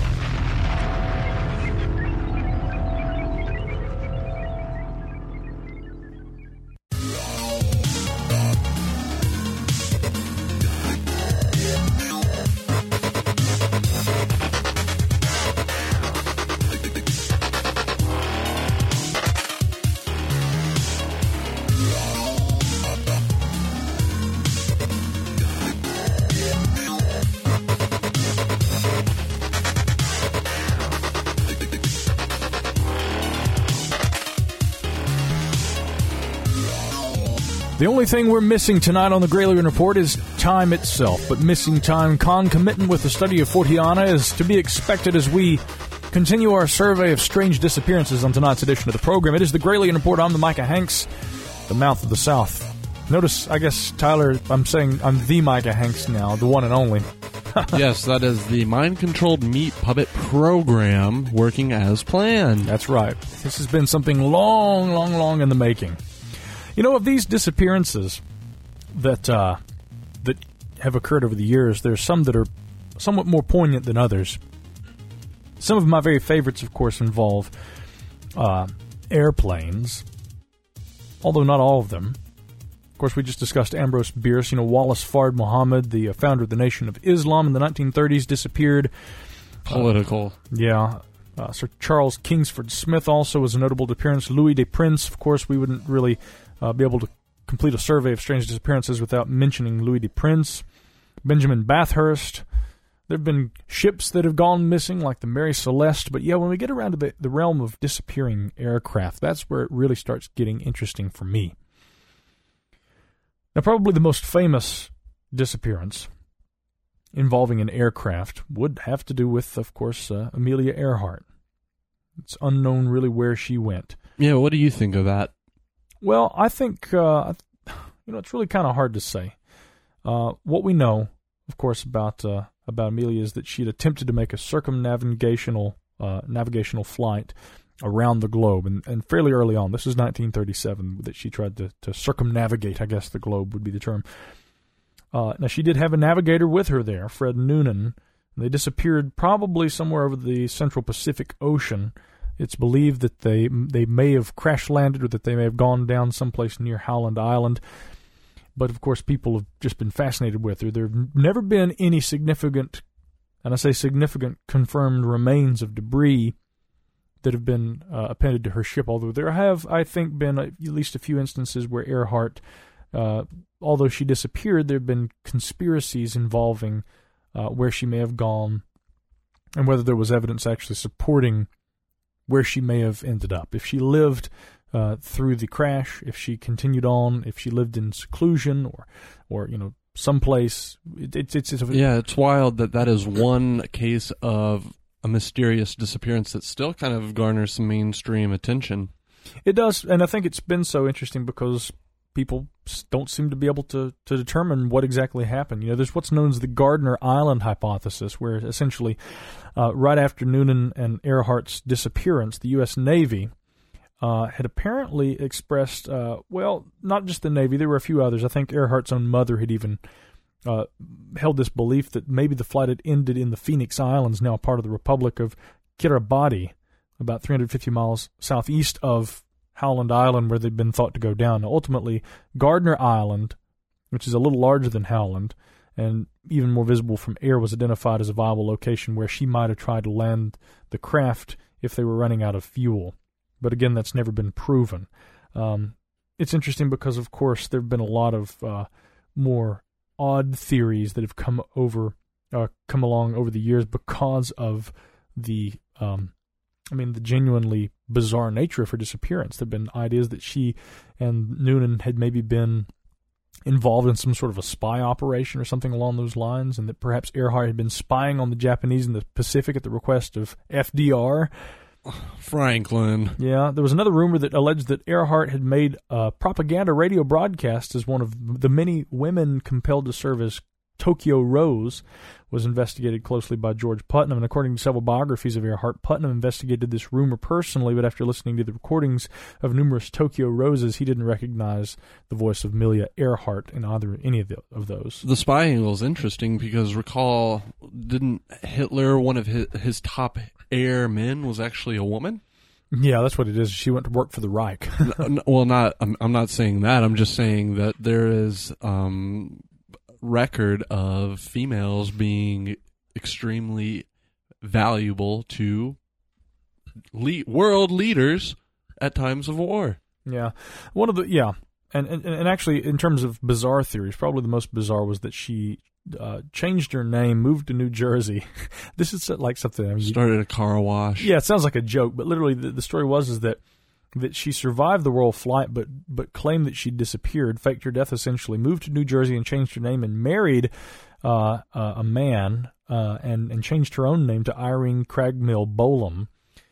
The only thing we're missing tonight on the Gralien Report is time itself, but missing time concomitant with the study of Forteana is to be expected as we continue our survey of strange disappearances on tonight's edition of the program. It is the Gralien Report. I'm the Micah Hanks, the mouth of the South. Notice, I guess, Tyler, I'm saying I'm the Micah Hanks now, the one and only. Yes, that is the mind-controlled meat puppet program working as planned. That's right. This has been something long, long, long in the making. You know, of these disappearances that uh, that have occurred over the years, there's some that are somewhat more poignant than others. Some of my very favorites, of course, involve uh, airplanes, although not all of them. Of course, we just discussed Ambrose Bierce. You know, Wallace Fard Muhammad, the uh, founder of the Nation of Islam in the nineteen thirties, disappeared. Political. Uh, yeah. Uh, Sir Charles Kingsford Smith also was a notable disappearance. Louis de Prince, of course, we wouldn't really uh, be able to complete a survey of strange disappearances without mentioning Louis de Prince. Benjamin Bathurst. There have been ships that have gone missing, like the Mary Celeste. But yeah, when we get around to the, the realm of disappearing aircraft, that's where it really starts getting interesting for me. Now, probably the most famous disappearance involving an aircraft would have to do with, of course, uh, Amelia Earhart. It's unknown really where she went. Yeah, what do you think of that? Well, I think, uh, you know, it's really kind of hard to say. Uh, what we know, of course, about uh, about Amelia is that she had attempted to make a circumnavigational uh, navigational flight around the globe, and, and fairly early on. This is nineteen thirty-seven that she tried to, to circumnavigate, I guess the globe would be the term. Uh, now, she did have a navigator with her there, Fred Noonan. They disappeared probably somewhere over the central Pacific Ocean. It's believed that they they may have crash-landed or that they may have gone down someplace near Howland Island. But, of course, people have just been fascinated with her. There have never been any significant, and I say significant, confirmed remains of debris that have been uh, appended to her ship, although there have, I think, been at least a few instances where Earhart, uh, although she disappeared, there have been conspiracies involving uh, where she may have gone and whether there was evidence actually supporting where she may have ended up. If she lived uh, through the crash, if she continued on, if she lived in seclusion or, or you know, someplace. It, it, it's, it's a, yeah, it's wild that that is one case of a mysterious disappearance that still kind of garners some mainstream attention. It does, and I think it's been so interesting because people don't seem to be able to, to determine what exactly happened. You know, there's what's known as the Gardner Island hypothesis, where essentially uh, right after Noonan and Earhart's disappearance, the U S Navy uh, had apparently expressed, uh, well, not just the Navy, there were a few others. I think Earhart's own mother had even uh, held this belief that maybe the flight had ended in the Phoenix Islands, now part of the Republic of Kiribati, about three hundred fifty miles southeast of Howland Island, where they'd been thought to go down. Now, ultimately, Gardner Island, which is a little larger than Howland and even more visible from air, was identified as a viable location where she might have tried to land the craft if they were running out of fuel. But again, that's never been proven. Um, it's interesting because, of course, there have been a lot of uh, more odd theories that have come over, uh, come along over the years because of the um, I mean, the genuinely bizarre nature of her disappearance. There have been ideas that she and Noonan had maybe been involved in some sort of a spy operation or something along those lines, and that perhaps Earhart had been spying on the Japanese in the Pacific at the request of F D R. Franklin. Yeah, there was another rumor that alleged that Earhart had made a propaganda radio broadcast as one of the many women compelled to serve as Tokyo Rose, was investigated closely by George Putnam. And according to several biographies of Earhart, Putnam investigated this rumor personally, but after listening to the recordings of numerous Tokyo Roses, he didn't recognize the voice of Amelia Earhart in either any of, the, of those. The spy angle is interesting because, recall, didn't Hitler, one of his, his top airmen, was actually a woman? Yeah, that's what it is. She went to work for the Reich. Well, not. I'm, I'm not saying that. I'm just saying that there is um, record of females being extremely valuable to le- world leaders at times of war. Yeah, one of the yeah, and, and and actually, in terms of bizarre theories, probably the most bizarre was that she uh, changed her name, moved to New Jersey. This is like something. I mean, started a car wash. Yeah, it sounds like a joke, but literally, the, the story was is that. that she survived the royal flight, but but claimed that she disappeared, faked her death essentially, moved to New Jersey and changed her name, and married uh, uh, a man, uh, and and changed her own name to Irene Craigmille Bolam.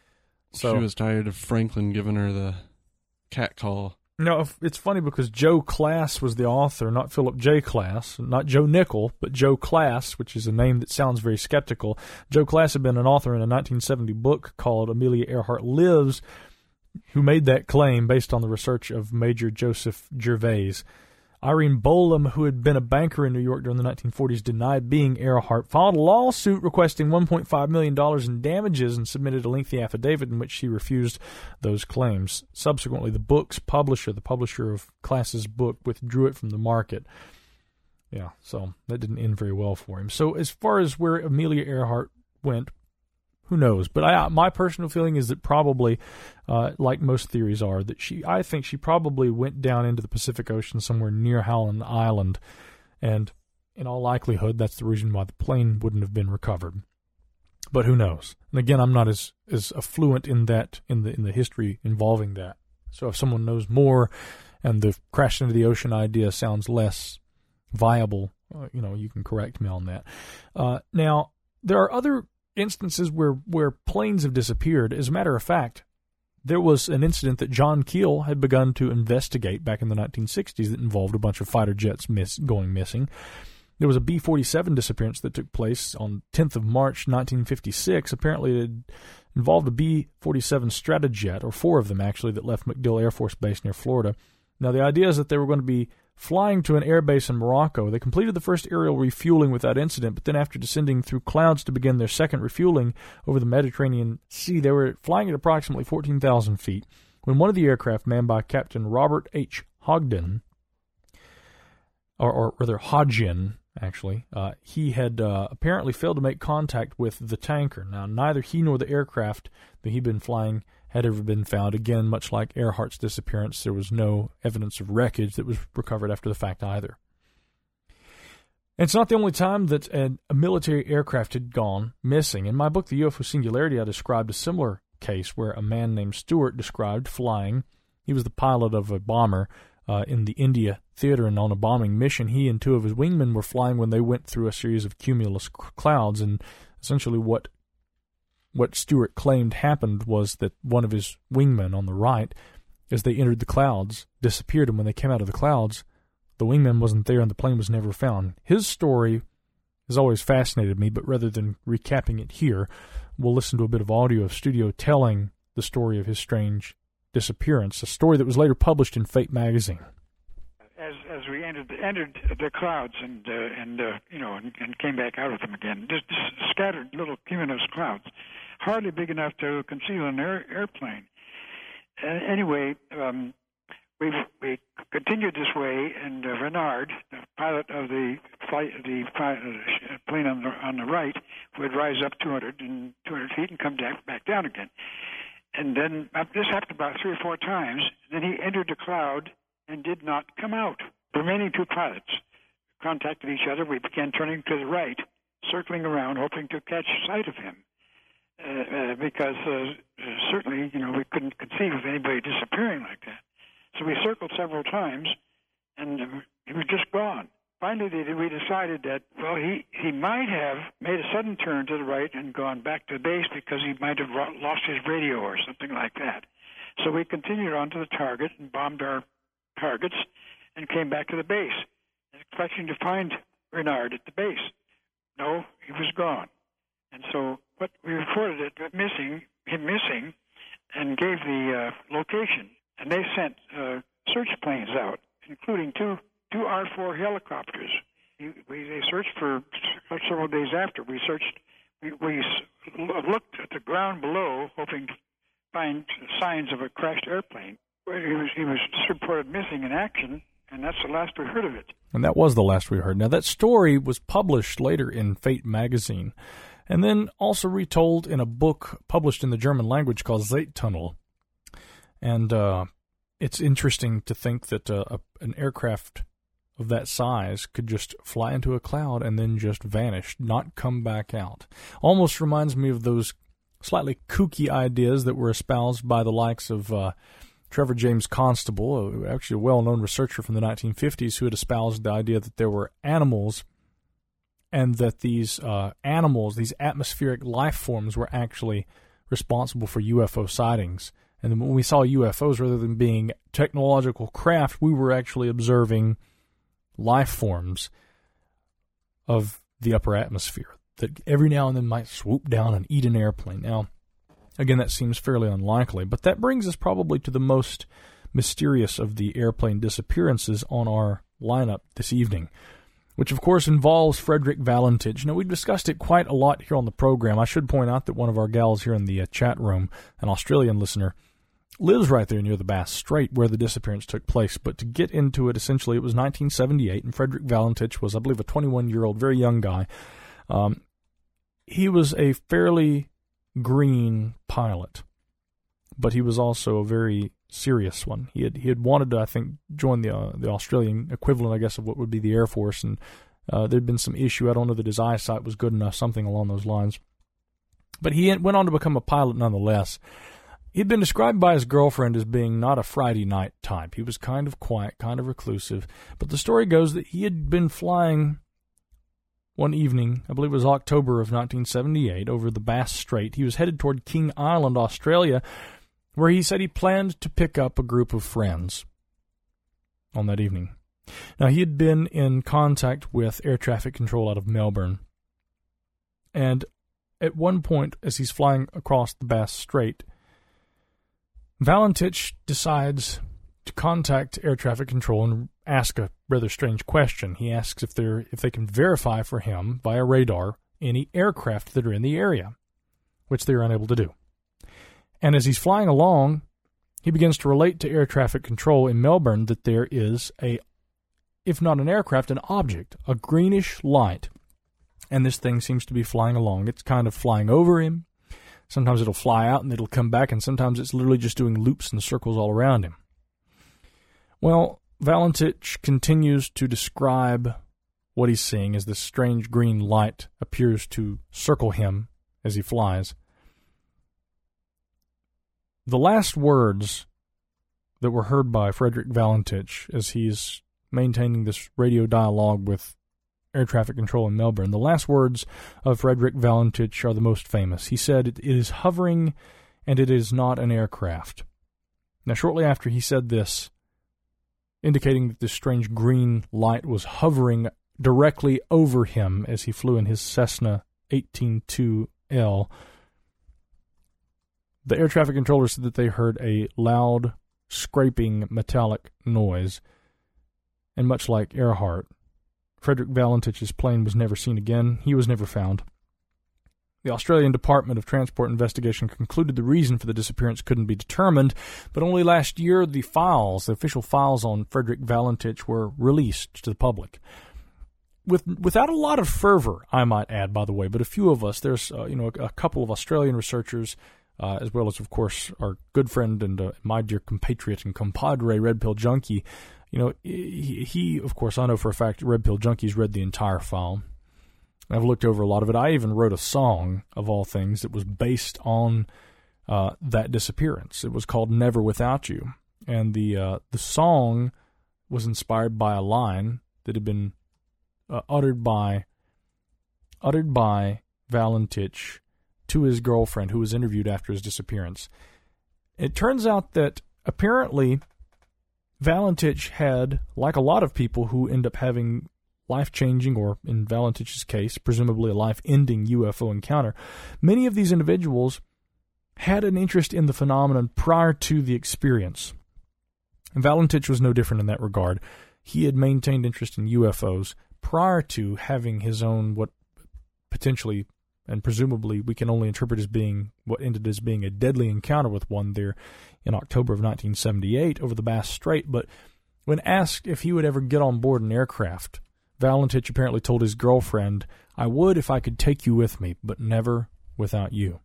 So she was tired of Franklin giving her the cat call. No, it's funny because Joe Class was the author, not Philip J. Class, not Joe Nickel, but Joe Class, which is a name that sounds very skeptical. Joe Class had been an author in a nineteen seventy book called Amelia Earhart Lives, who made that claim based on the research of Major Joseph Gervais. Irene Bolam, who had been a banker in New York during the nineteen forties, denied being Earhart, filed a lawsuit requesting one point five million dollars in damages and submitted a lengthy affidavit in which she refused those claims. Subsequently, the book's publisher, the publisher of Class's book, withdrew it from the market. Yeah, so that didn't end very well for him. So as far as where Amelia Earhart went, who knows? But I, my personal feeling is that probably, uh, like most theories are, that she, I think she probably went down into the Pacific Ocean somewhere near Howland Island, and in all likelihood, that's the reason why the plane wouldn't have been recovered. But who knows? And again, I'm not as, as affluent in that in the in the history involving that. So if someone knows more, and the crash into the ocean idea sounds less viable, uh, you know, you can correct me on that. Uh, now, there are other instances where, where planes have disappeared. As a matter of fact, there was an incident that John Keel had begun to investigate back in the nineteen sixties that involved a bunch of fighter jets miss, going missing. There was a B forty-seven disappearance that took place on tenth of March nineteen fifty-six. Apparently it involved a B forty-seven Stratojet, or four of them actually, that left MacDill Air Force Base near Florida. Now the idea is that they were going to be flying to an airbase in Morocco. They completed the first aerial refueling without incident, but then after descending through clouds to begin their second refueling over the Mediterranean Sea, they were flying at approximately fourteen thousand feet when one of the aircraft, manned by Captain Robert H. Hogden, or, or rather Hodgin, actually, uh, he had uh, apparently failed to make contact with the tanker. Now, neither he nor the aircraft that he'd been flying had ever been found. Again, much like Earhart's disappearance, there was no evidence of wreckage that was recovered after the fact either. And it's not the only time that a, a military aircraft had gone missing. In my book, The U F O Singularity, I described a similar case where a man named Stewart described flying. He was the pilot of a bomber uh, in the India theater, and on a bombing mission, he and two of his wingmen were flying when they went through a series of cumulus clouds, and essentially what What Stewart claimed happened was that one of his wingmen on the right, as they entered the clouds, disappeared, and when they came out of the clouds, the wingman wasn't there and the plane was never found. His story has always fascinated me, but rather than recapping it here, we'll listen to a bit of audio of Studio telling the story of his strange disappearance, a story that was later published in Fate magazine. As as we entered entered the clouds and uh, and uh, you know and, and came back out of them again, just, just scattered little cumulus clouds, hardly big enough to conceal an air, airplane. Uh, anyway, um, we we continued this way, and uh, Renard, the pilot of the flight, the uh, plane on the on the right, would rise up two hundred and two hundred feet and come back back down again. And then uh, this happened about three or four times. Then he entered the cloud and did not come out. The remaining two pilots contacted each other. We began turning to the right, circling around, hoping to catch sight of him, uh, uh, because uh, uh, certainly, you know, we couldn't conceive of anybody disappearing like that. So we circled several times, and uh, he was just gone. finally they, we decided that, well, he, he might have made a sudden turn to the right and gone back to the base because he might have lost his radio or something like that. So we continued on to the target and bombed our targets and came back to the base, expecting to find Renard at the base. No, he was gone. And so what we reported it missing, him missing, and gave the uh, location. And they sent uh, search planes out, including two two R four helicopters. We, we they searched for several days after. We searched. We, we looked at the ground below, hoping to find signs of a crashed airplane. He was he was reported missing in action, and that's the last we heard of it. And that was the last we heard. Now, that story was published later in Fate magazine, and then also retold in a book published in the German language called Zeittunnel. And uh, it's interesting to think that uh, a, an aircraft of that size could just fly into a cloud and then just vanish, not come back out. Almost reminds me of those slightly kooky ideas that were espoused by the likes of uh, Trevor James Constable, actually a well-known researcher from the nineteen fifties, who had espoused the idea that there were animals and that these uh, animals, these atmospheric life forms, were actually responsible for U F O sightings. And then when we saw U F Os, rather than being technological craft, we were actually observing life forms of the upper atmosphere that every now and then might swoop down and eat an airplane. Now, again, that seems fairly unlikely, but that brings us probably to the most mysterious of the airplane disappearances on our lineup this evening, which, of course, involves Frederick Valentich. Now, we've discussed it quite a lot here on the program. I should point out that one of our gals here in the uh, chat room, an Australian listener, lives right there near the Bass Strait where the disappearance took place. But to get into it, essentially, it was nineteen seventy-eight, and Frederick Valentich was, I believe, a twenty-one-year-old, very young guy. Um, he was a fairly green pilot, but he was also a very serious one. He had he had wanted to, I think, join the uh, the Australian equivalent, I guess, of what would be the Air Force, and uh, there'd been some issue. I don't know that his eyesight was good enough, something along those lines. But he went on to become a pilot nonetheless. He'd been described by his girlfriend as being not a Friday night type. He was kind of quiet, kind of reclusive. But the story goes that he had been flying one evening, I believe it was October of nineteen seventy-eight, over the Bass Strait. He was headed toward King Island, Australia, where he said he planned to pick up a group of friends on that evening. Now, he had been in contact with air traffic control out of Melbourne. And at one point, as he's flying across the Bass Strait, Valentich decides to contact air traffic control and ask a rather strange question. He asks if they're if they can verify for him via radar any aircraft that are in the area, which they are unable to do. And as he's flying along, he begins to relate to air traffic control in Melbourne that there is a, if not an aircraft, an object, a greenish light, and this thing seems to be flying along. It's kind of flying over him. Sometimes it'll fly out and it'll come back, and sometimes it's literally just doing loops and circles all around him. Well, Valentich continues to describe what he's seeing as this strange green light appears to circle him as he flies. The last words that were heard by Frederick Valentich as he's maintaining this radio dialogue with air traffic control in Melbourne, the last words of Frederick Valentich are the most famous. He said, "It is hovering and it is not an aircraft." Now, shortly after he said this, indicating that this strange green light was hovering directly over him as he flew in his Cessna eighteen two L, the air traffic controller said that they heard a loud, scraping, metallic noise. And much like Earhart, Frederick Valentich's plane was never seen again. He was never found. The Australian Department of Transport investigation concluded the reason for the disappearance couldn't be determined, but only last year the files, the official files on Frederick Valentich, were released to the public. With, without a lot of fervor, I might add, by the way, but a few of us, there's uh, you know a, a couple of Australian researchers, uh, as well as, of course, our good friend and uh, my dear compatriot and compadre, Red Pill Junkie. You know, he, he, of course, I know for a fact Red Pill Junkie's read the entire file. I've looked over a lot of it. I even wrote a song, of all things, that was based on uh, that disappearance. It was called Never Without You. And the uh, the song was inspired by a line that had been uh, uttered by uttered by Valentich to his girlfriend, who was interviewed after his disappearance. It turns out that apparently Valentich had, like a lot of people who end up having life-changing, or in Valentich's case, presumably a life-ending U F O encounter, many of these individuals had an interest in the phenomenon prior to the experience. And Valentich was no different in that regard. He had maintained interest in U F Os prior to having his own, what potentially and presumably we can only interpret as being what ended as being a deadly encounter with one there in October of nineteen seventy-eight over the Bass Strait. But when asked if he would ever get on board an aircraft, Valentich apparently told his girlfriend, "I would if I could take you with me, but never without you."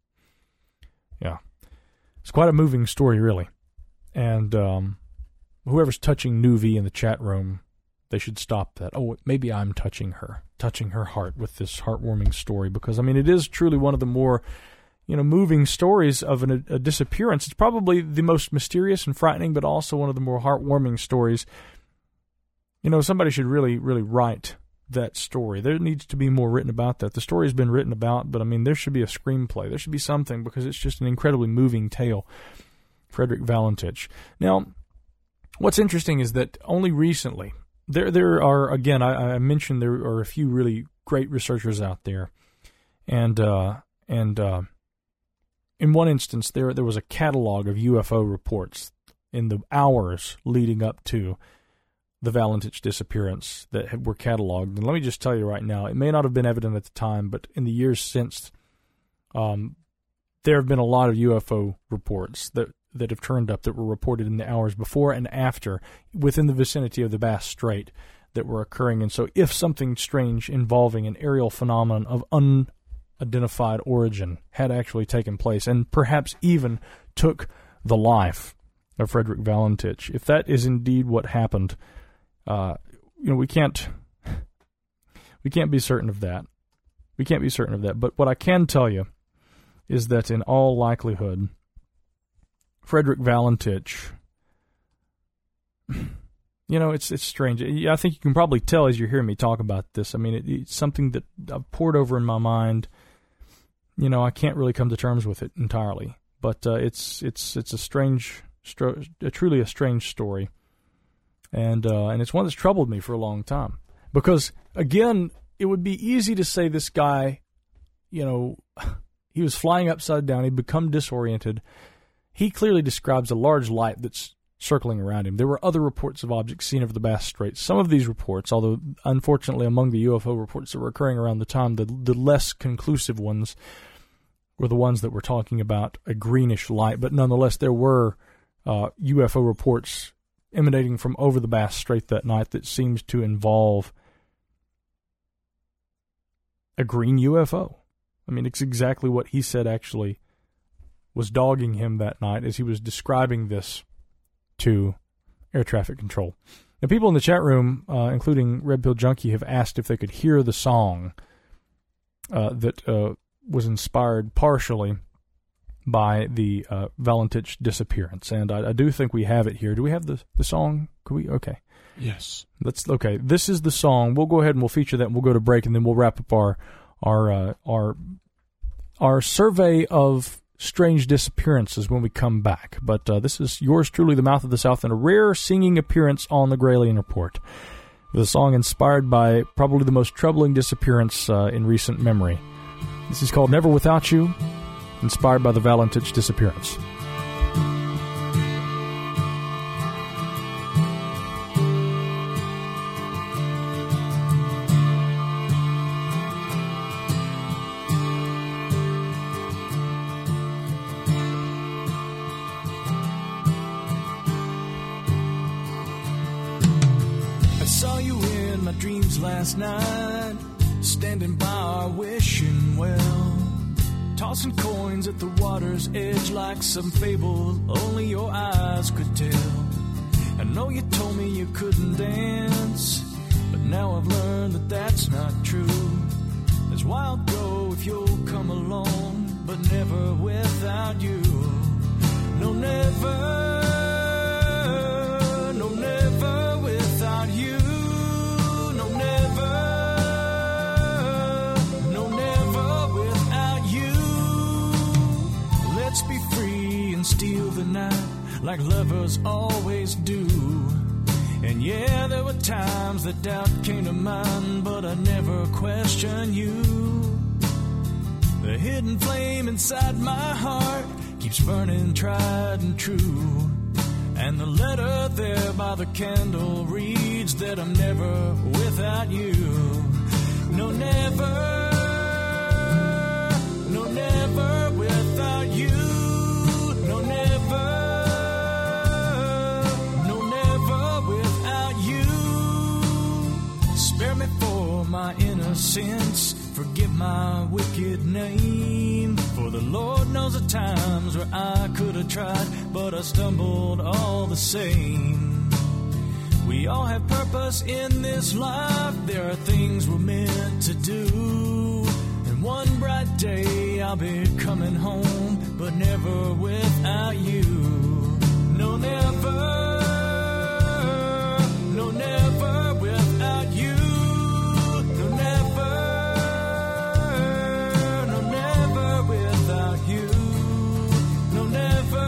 Yeah. It's quite a moving story, really. And um, whoever's touching Nuvi in the chat room, they should stop that. Oh, maybe I'm touching her, touching her heart with this heartwarming story, because, I mean, it is truly one of the more, you know, moving stories of an, a disappearance. It's probably the most mysterious and frightening, but also one of the more heartwarming stories. You know, somebody should really, really write that story. There needs to be more written about that. The story has been written about, but, I mean, there should be a screenplay. There should be something, because it's just an incredibly moving tale. Frederick Valentich. Now, what's interesting is that only recently, there there are, again, I, I mentioned there are a few really great researchers out there, and uh, and uh, in one instance, there there was a catalog of U F O reports in the hours leading up to the Valentich disappearance that had, were cataloged. And let me just tell you right now, it may not have been evident at the time, but in the years since, um, there have been a lot of U F O reports that that have turned up that were reported in the hours before and after within the vicinity of the Bass Strait that were occurring. And so if something strange involving an aerial phenomenon of unidentified origin had actually taken place and perhaps even took the life of Frederick Valentich, if that is indeed what happened, uh, you know, we can't we can't be certain of that. We can't be certain of that. But what I can tell you is that in all likelihood, Frederick Valentich, you know, it's it's strange. I think you can probably tell as you're hearing me talk about this. I mean, it, it's something that I've poured over in my mind. You know, I can't really come to terms with it entirely, but uh, it's it's it's a strange, stro- a truly a strange story, and uh, and it's one that's troubled me for a long time. Because again, it would be easy to say this guy, you know, he was flying upside down, he'd become disoriented. He clearly describes a large light that's circling around him. There were other reports of objects seen over the Bass Strait. Some of these reports, although unfortunately among the U F O reports that were occurring around the time, the, the less conclusive ones were the ones that were talking about a greenish light. But nonetheless, there were uh, U F O reports emanating from over the Bass Strait that night that seemed to involve a green U F O. I mean, it's exactly what he said actually was dogging him that night as he was describing this to air traffic control. Now, people in the chat room, uh, including Red Pill Junkie, have asked if they could hear the song uh, that uh, was inspired partially by the uh, Valentich disappearance. And I, I do think we have it here. Do we have the, the song? Could we? Okay. Yes. Let's. Okay, this is the song. We'll go ahead and we'll feature that, and we'll go to break, and then we'll wrap up our our uh, our our survey of strange disappearances when we come back. But uh, this is yours truly, the Mouth of the South, and a rare singing appearance on the Gralien Report, with a song inspired by probably the most troubling disappearance uh, in recent memory. This is called Never Without You, inspired by the Valentich disappearance. Last night, standing by our wishing well, tossing coins at the water's edge like some fable only your eyes could tell. I know you told me you couldn't dance, but now I've learned that that's not true. There's wild go if you'll come along, but never without you. No, never, no, never without you. Never lovers always do. And yeah, there were times that doubt came to mind, but I never questioned you. The hidden flame inside my heart keeps burning tried and true. And the letter there by the candle reads that I'm never without you. No, never. No, never without you. No, never. No, never without you. Spare me for my innocence. Forgive my wicked name. For the Lord knows the times where I could have tried, but I stumbled all the same. We all have purpose in this life. There are things we're meant to do. And one bright day I'll be coming home, but never without you. No, never. No, never without you. No, never. No, never without you. No, never.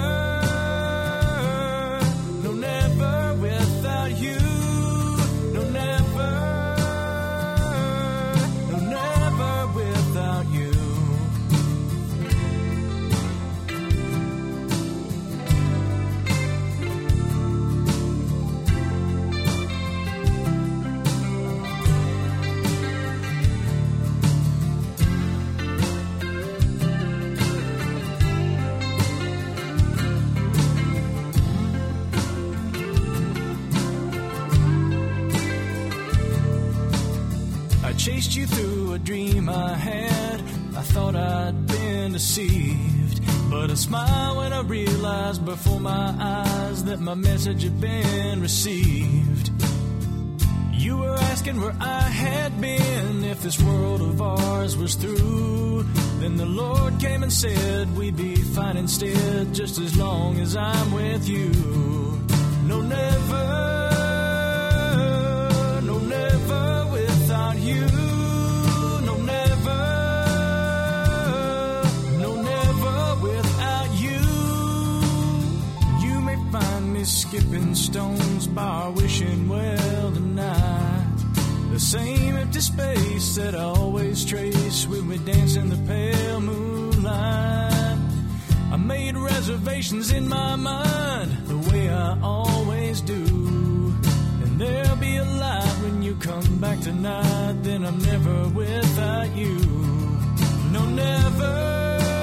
No, never without you. No, never. No, never without you. Chased you through a dream I had. I thought I'd been deceived, but I smiled when I realized before my eyes that my message had been received. You were asking where I had been, if this world of ours was through. Then the Lord came and said we'd be fine instead, just as long as I'm with you. No, never. No, never without you. No, never. No, never without you. You may find me skipping stones by our wishing well tonight. The same empty space that I always trace when we dance in the pale moonlight. I made reservations in my mind the way I always do. And there'll be a light when you come back tonight. Then I'm never without you. No, never.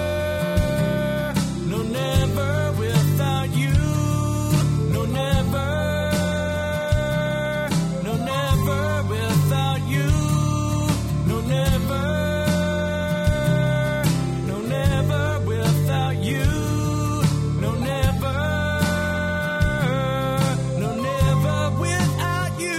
No, never without you. No, never. No, never without you. No, never. No, never without you. No, never. No, never without you.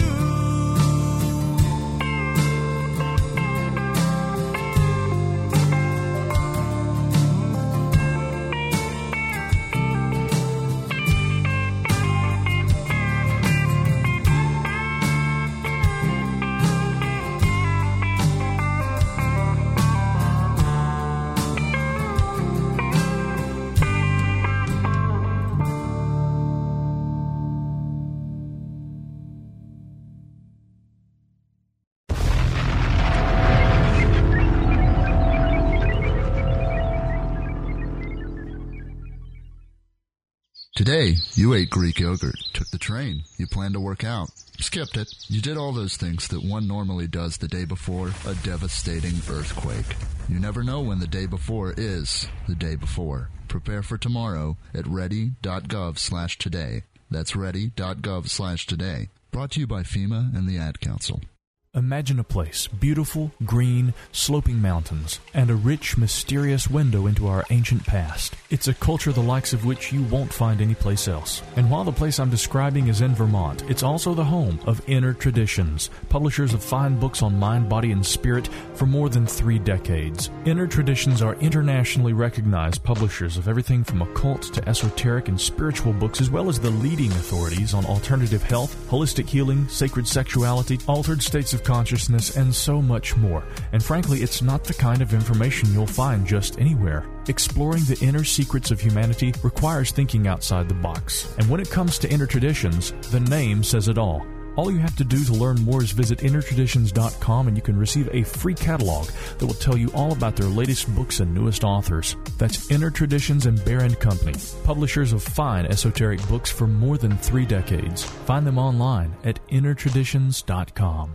Today, you ate Greek yogurt, took the train, you planned to work out, skipped it. You did all those things that one normally does the day before a devastating earthquake. You never know when the day before is the day before. Prepare for tomorrow at ready.gov slash today. That's ready.gov slash today. Brought to you by FEMA and the Ad Council. Imagine a place, beautiful, green, sloping mountains, and a rich, mysterious window into our ancient past. It's a culture the likes of which you won't find anyplace else. And while the place I'm describing is in Vermont, it's also the home of Inner Traditions, publishers of fine books on mind, body, and spirit for more than three decades. Inner Traditions are internationally recognized publishers of everything from occult to esoteric and spiritual books, as well as the leading authorities on alternative health, holistic healing, sacred sexuality, altered states of of consciousness, and so much more. And frankly, it's not the kind of information you'll find just anywhere. Exploring the inner secrets of humanity requires thinking outside the box. And when it comes to inner traditions, the name says it all. All you have to do to learn more is visit inner traditions dot com, and you can receive a free catalog that will tell you all about their latest books and newest authors. That's Inner Traditions and Bear and Company, publishers of fine esoteric books for more than three decades. Find them online at inner traditions dot com.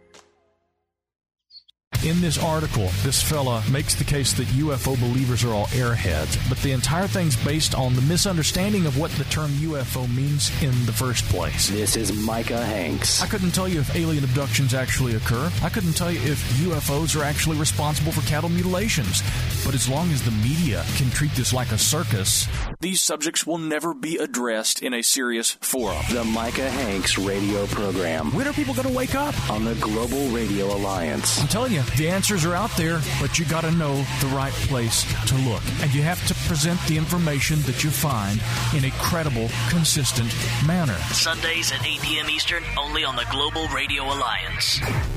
In this article, this fella makes the case that U F O believers are all airheads, but the entire thing's based on the misunderstanding of what the term U F O means in the first place. This is Micah Hanks. I couldn't tell you if alien abductions actually occur. I couldn't tell you if U F Os are actually responsible for cattle mutilations. But as long as the media can treat this like a circus, these subjects will never be addressed in a serious forum. The Micah Hanks radio program. When are people going to wake up? On the Global Radio Alliance. I'm telling you, the answers are out there, but you got to know the right place to look. And you have to present the information that you find in a credible, consistent manner. Sundays at eight p.m. Eastern, only on the Global Radio Alliance.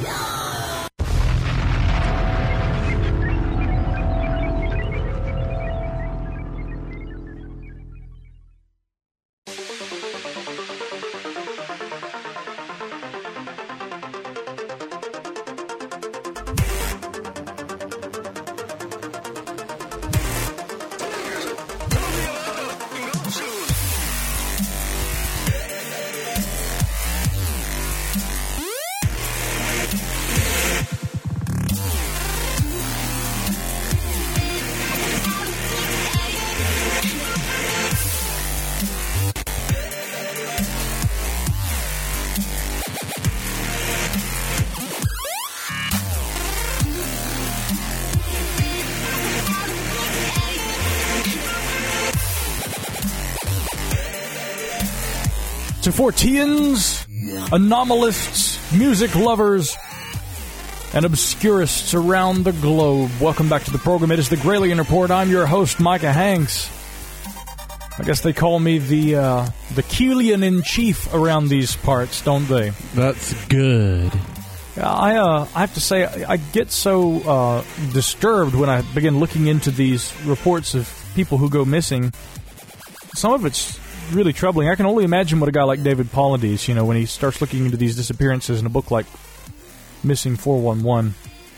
To Forteans, anomalists, music lovers, and obscurists around the globe, welcome back to the program. It is the Gralien Report. I'm your host, Micah Hanks. I guess they call me the uh, the Keelian-in-Chief around these parts, don't they? That's good. I uh, I have to say, I, I get so uh, disturbed when I begin looking into these reports of people who go missing. Some of it's really troubling. I can only imagine what a guy like David Paulides, you know, when he starts looking into these disappearances in a book like Missing four one one.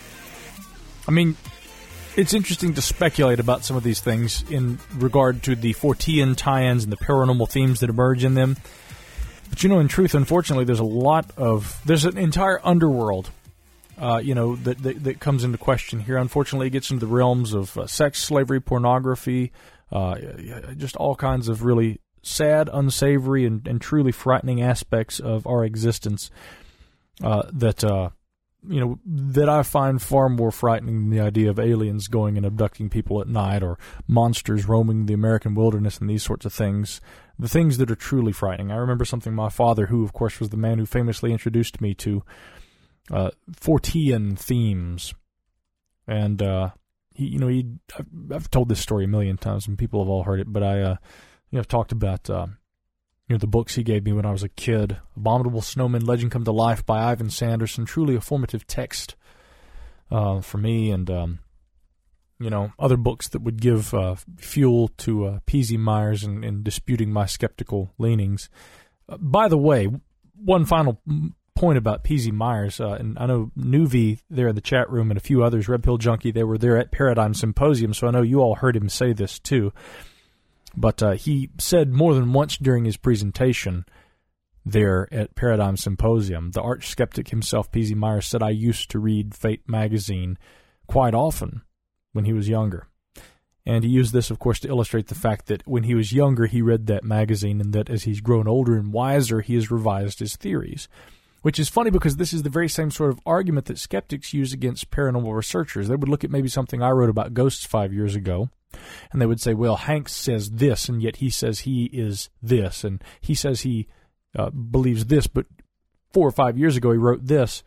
I mean, it's interesting to speculate about some of these things in regard to the Fortean tie-ins and the paranormal themes that emerge in them. But, you know, in truth, unfortunately, there's a lot of... There's an entire underworld, uh, you know, that, that that comes into question here. Unfortunately, it gets into the realms of uh, sex, slavery, pornography, uh, just all kinds of really sad, unsavory, and, and truly frightening aspects of our existence uh, that, uh, you know, that I find far more frightening than the idea of aliens going and abducting people at night or monsters roaming the American wilderness and these sorts of things. The things that are truly frightening. I remember something my father, who, of course, was the man who famously introduced me to uh, Fortean themes. And, uh, he, you know, he I've, I've told this story a million times, and people have all heard it, but I... Uh, You know, I've talked about uh, you know the books he gave me when I was a kid. Abominable Snowman, Legend Come to Life by Ivan Sanderson. Truly a formative text uh, for me, and um, you know other books that would give uh, fuel to uh, P Z Myers in, in disputing my skeptical leanings. Uh, by the way, one final point about P Z Myers, uh, and I know Nuvi there in the chat room and a few others, Red Pill Junkie, they were there at Paradigm Symposium, so I know you all heard him say this too. But uh, he said more than once during his presentation there at Paradigm Symposium, the arch skeptic himself, P Z Myers, said, I used to read Fate magazine quite often when he was younger. And he used this, of course, to illustrate the fact that when he was younger, he read that magazine, and that as he's grown older and wiser, he has revised his theories. Which is funny because this is the very same sort of argument that skeptics use against paranormal researchers. They would look at maybe something I wrote about ghosts five years ago, and they would say, well, Hanks says this, and yet he says he is this, and he says he uh, believes this, but four or five years ago he wrote this.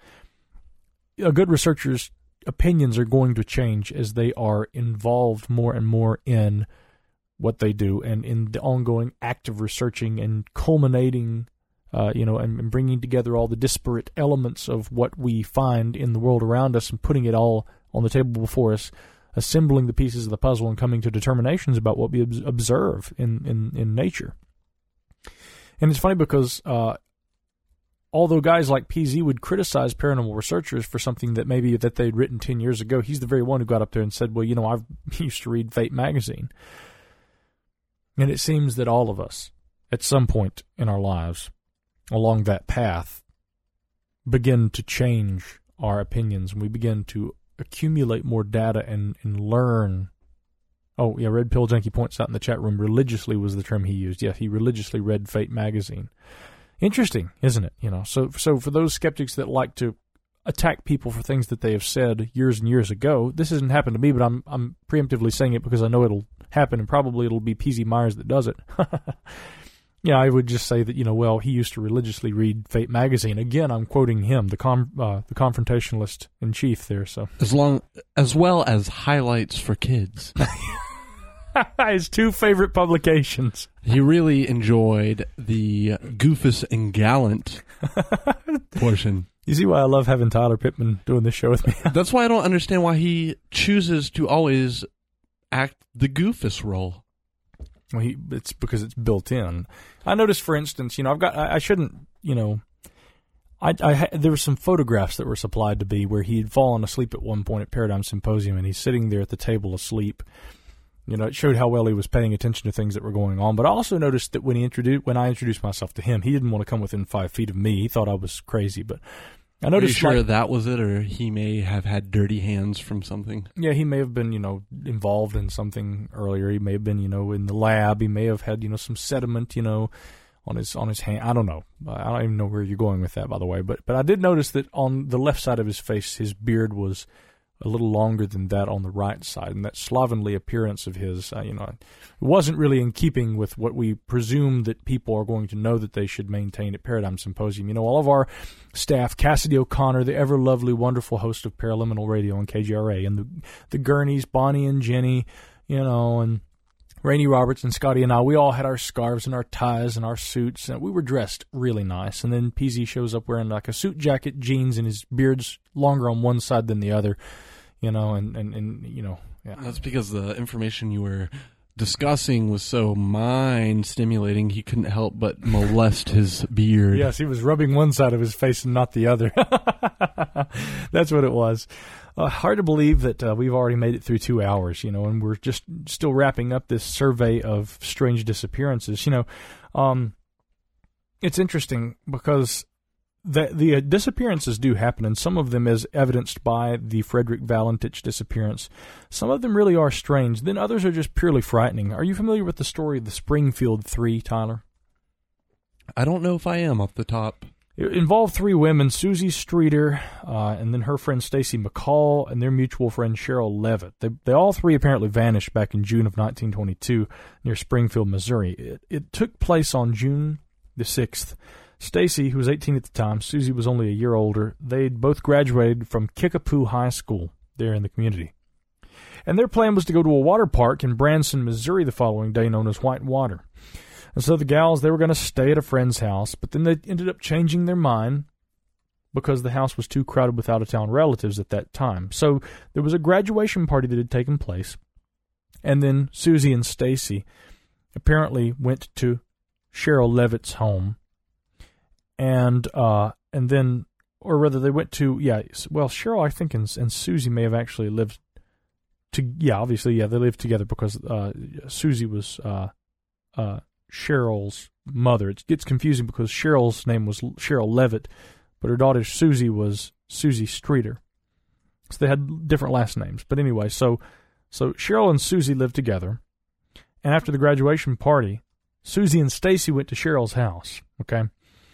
A good researcher's opinions are going to change as they are involved more and more in what they do and in the ongoing act of researching and culminating uh, you know, and, and bringing together all the disparate elements of what we find in the world around us and putting it all on the table before us, assembling the pieces of the puzzle and coming to determinations about what we ob- observe in, in, in nature. And it's funny because uh, although guys like P Z would criticize paranormal researchers for something that maybe that they'd written ten years ago, he's the very one who got up there and said, well, you know, I used to read Fate magazine. And it seems that all of us, at some point in our lives, along that path, begin to change our opinions, and we begin to accumulate more data and, and learn. Oh, yeah, Red Pill Junkie points out in the chat room, religiously was the term he used. Yeah, he religiously read Fate magazine. Interesting, isn't it? You know, so so for those skeptics that like to attack people for things that they have said years and years ago, this hasn't happened to me, but I'm I'm preemptively saying it because I know it'll happen, and probably it'll be P Z Myers that does it. Yeah, I would just say that, you know, well, he used to religiously read Fate magazine. Again, I'm quoting him, the com, uh, the confrontationalist in chief there. So as long as well as highlights for kids, his two favorite publications. He really enjoyed the Goofus and Gallant portion. You see why I love having Tyler Pittman doing this show with me? That's why I don't understand why he chooses to always act the Goofus role. Well, he, it's because it's built in. I noticed, for instance, you know, I've got, I, I shouldn't, you know, I, I, there were some photographs that were supplied to me where he had fallen asleep at one point at Paradigm Symposium, and he's sitting there at the table asleep. You know, it showed how well he was paying attention to things that were going on. But I also noticed that when he introduced, when I introduced myself to him, he didn't want to come within five feet of me. He thought I was crazy, but I noticed. Are you sure like, that was it, or he may have had dirty hands from something? Yeah, he may have been, you know, involved in something earlier. He may have been, you know, in the lab. He may have had, you know, some sediment, you know, on his on his hand. I don't know. I don't even know where you're going with that, by the way. But but I did notice that on the left side of his face, his beard was a little longer than that on the right side, and that slovenly appearance of his, uh, you know, wasn't really in keeping with what we presume that people are going to know that they should maintain at Paradigm Symposium. You know, all of our staff, Cassidy O'Connor, the ever lovely, wonderful host of Paraliminal Radio on K G R A, and the the Gurneys, Bonnie and Jenny, you know, and Rainey Roberts and Scotty and I, we all had our scarves and our ties and our suits, and we were dressed really nice. And then P Z shows up wearing like a suit jacket, jeans, and his beard's longer on one side than the other. You know, and, and, and you know, yeah. That's because the information you were discussing was so mind-stimulating, he couldn't help but molest his beard. Yes, he was rubbing one side of his face and not the other. That's what it was. Uh, hard to believe that uh, we've already made it through two hours, you know, and we're just still wrapping up this survey of strange disappearances. You know, um, it's interesting because The, the uh, disappearances do happen, and some of them as evidenced by the Frederick Valentich disappearance. Some of them really are strange. Then others are just purely frightening. Are you familiar with the story of the Springfield Three, Tyler? I don't know if I am off the top. It involved three women, Susie Streeter, uh, and then her friend Stacy McCall, and their mutual friend Cheryl Levitt. They, they all three apparently vanished back in June of nineteen twenty-two near Springfield, Missouri. It, it took place on June the sixth. Stacy, who was eighteen at the time, Susie was only a year older. They'd both graduated from Kickapoo High School there in the community. And their plan was to go to a water park in Branson, Missouri the following day known as White Water. And so the gals, they were going to stay at a friend's house, but then they ended up changing their mind because the house was too crowded with out-of-town relatives at that time. So there was a graduation party that had taken place, and then Susie and Stacy apparently went to Cheryl Levitt's home. And uh, and then, or rather, they went to, yeah, well, Cheryl, I think, and, and Susie may have actually lived, to, yeah, obviously, yeah, they lived together because uh, Susie was uh, uh, Cheryl's mother. It gets confusing because Cheryl's name was Cheryl Levitt, but her daughter Susie was Susie Streeter. So they had different last names. But anyway, so so Cheryl and Susie lived together, and after the graduation party, Susie and Stacy went to Cheryl's house, okay?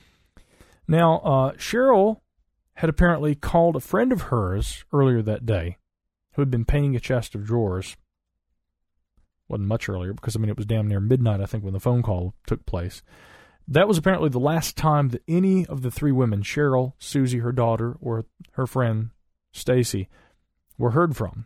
Now, uh, Cheryl had apparently called a friend of hers earlier that day who had been painting a chest of drawers. Wasn't much earlier because, I mean, it was damn near midnight, I think, when the phone call took place. That was apparently the last time that any of the three women, Cheryl, Susie, her daughter, or her friend, Stacy, were heard from.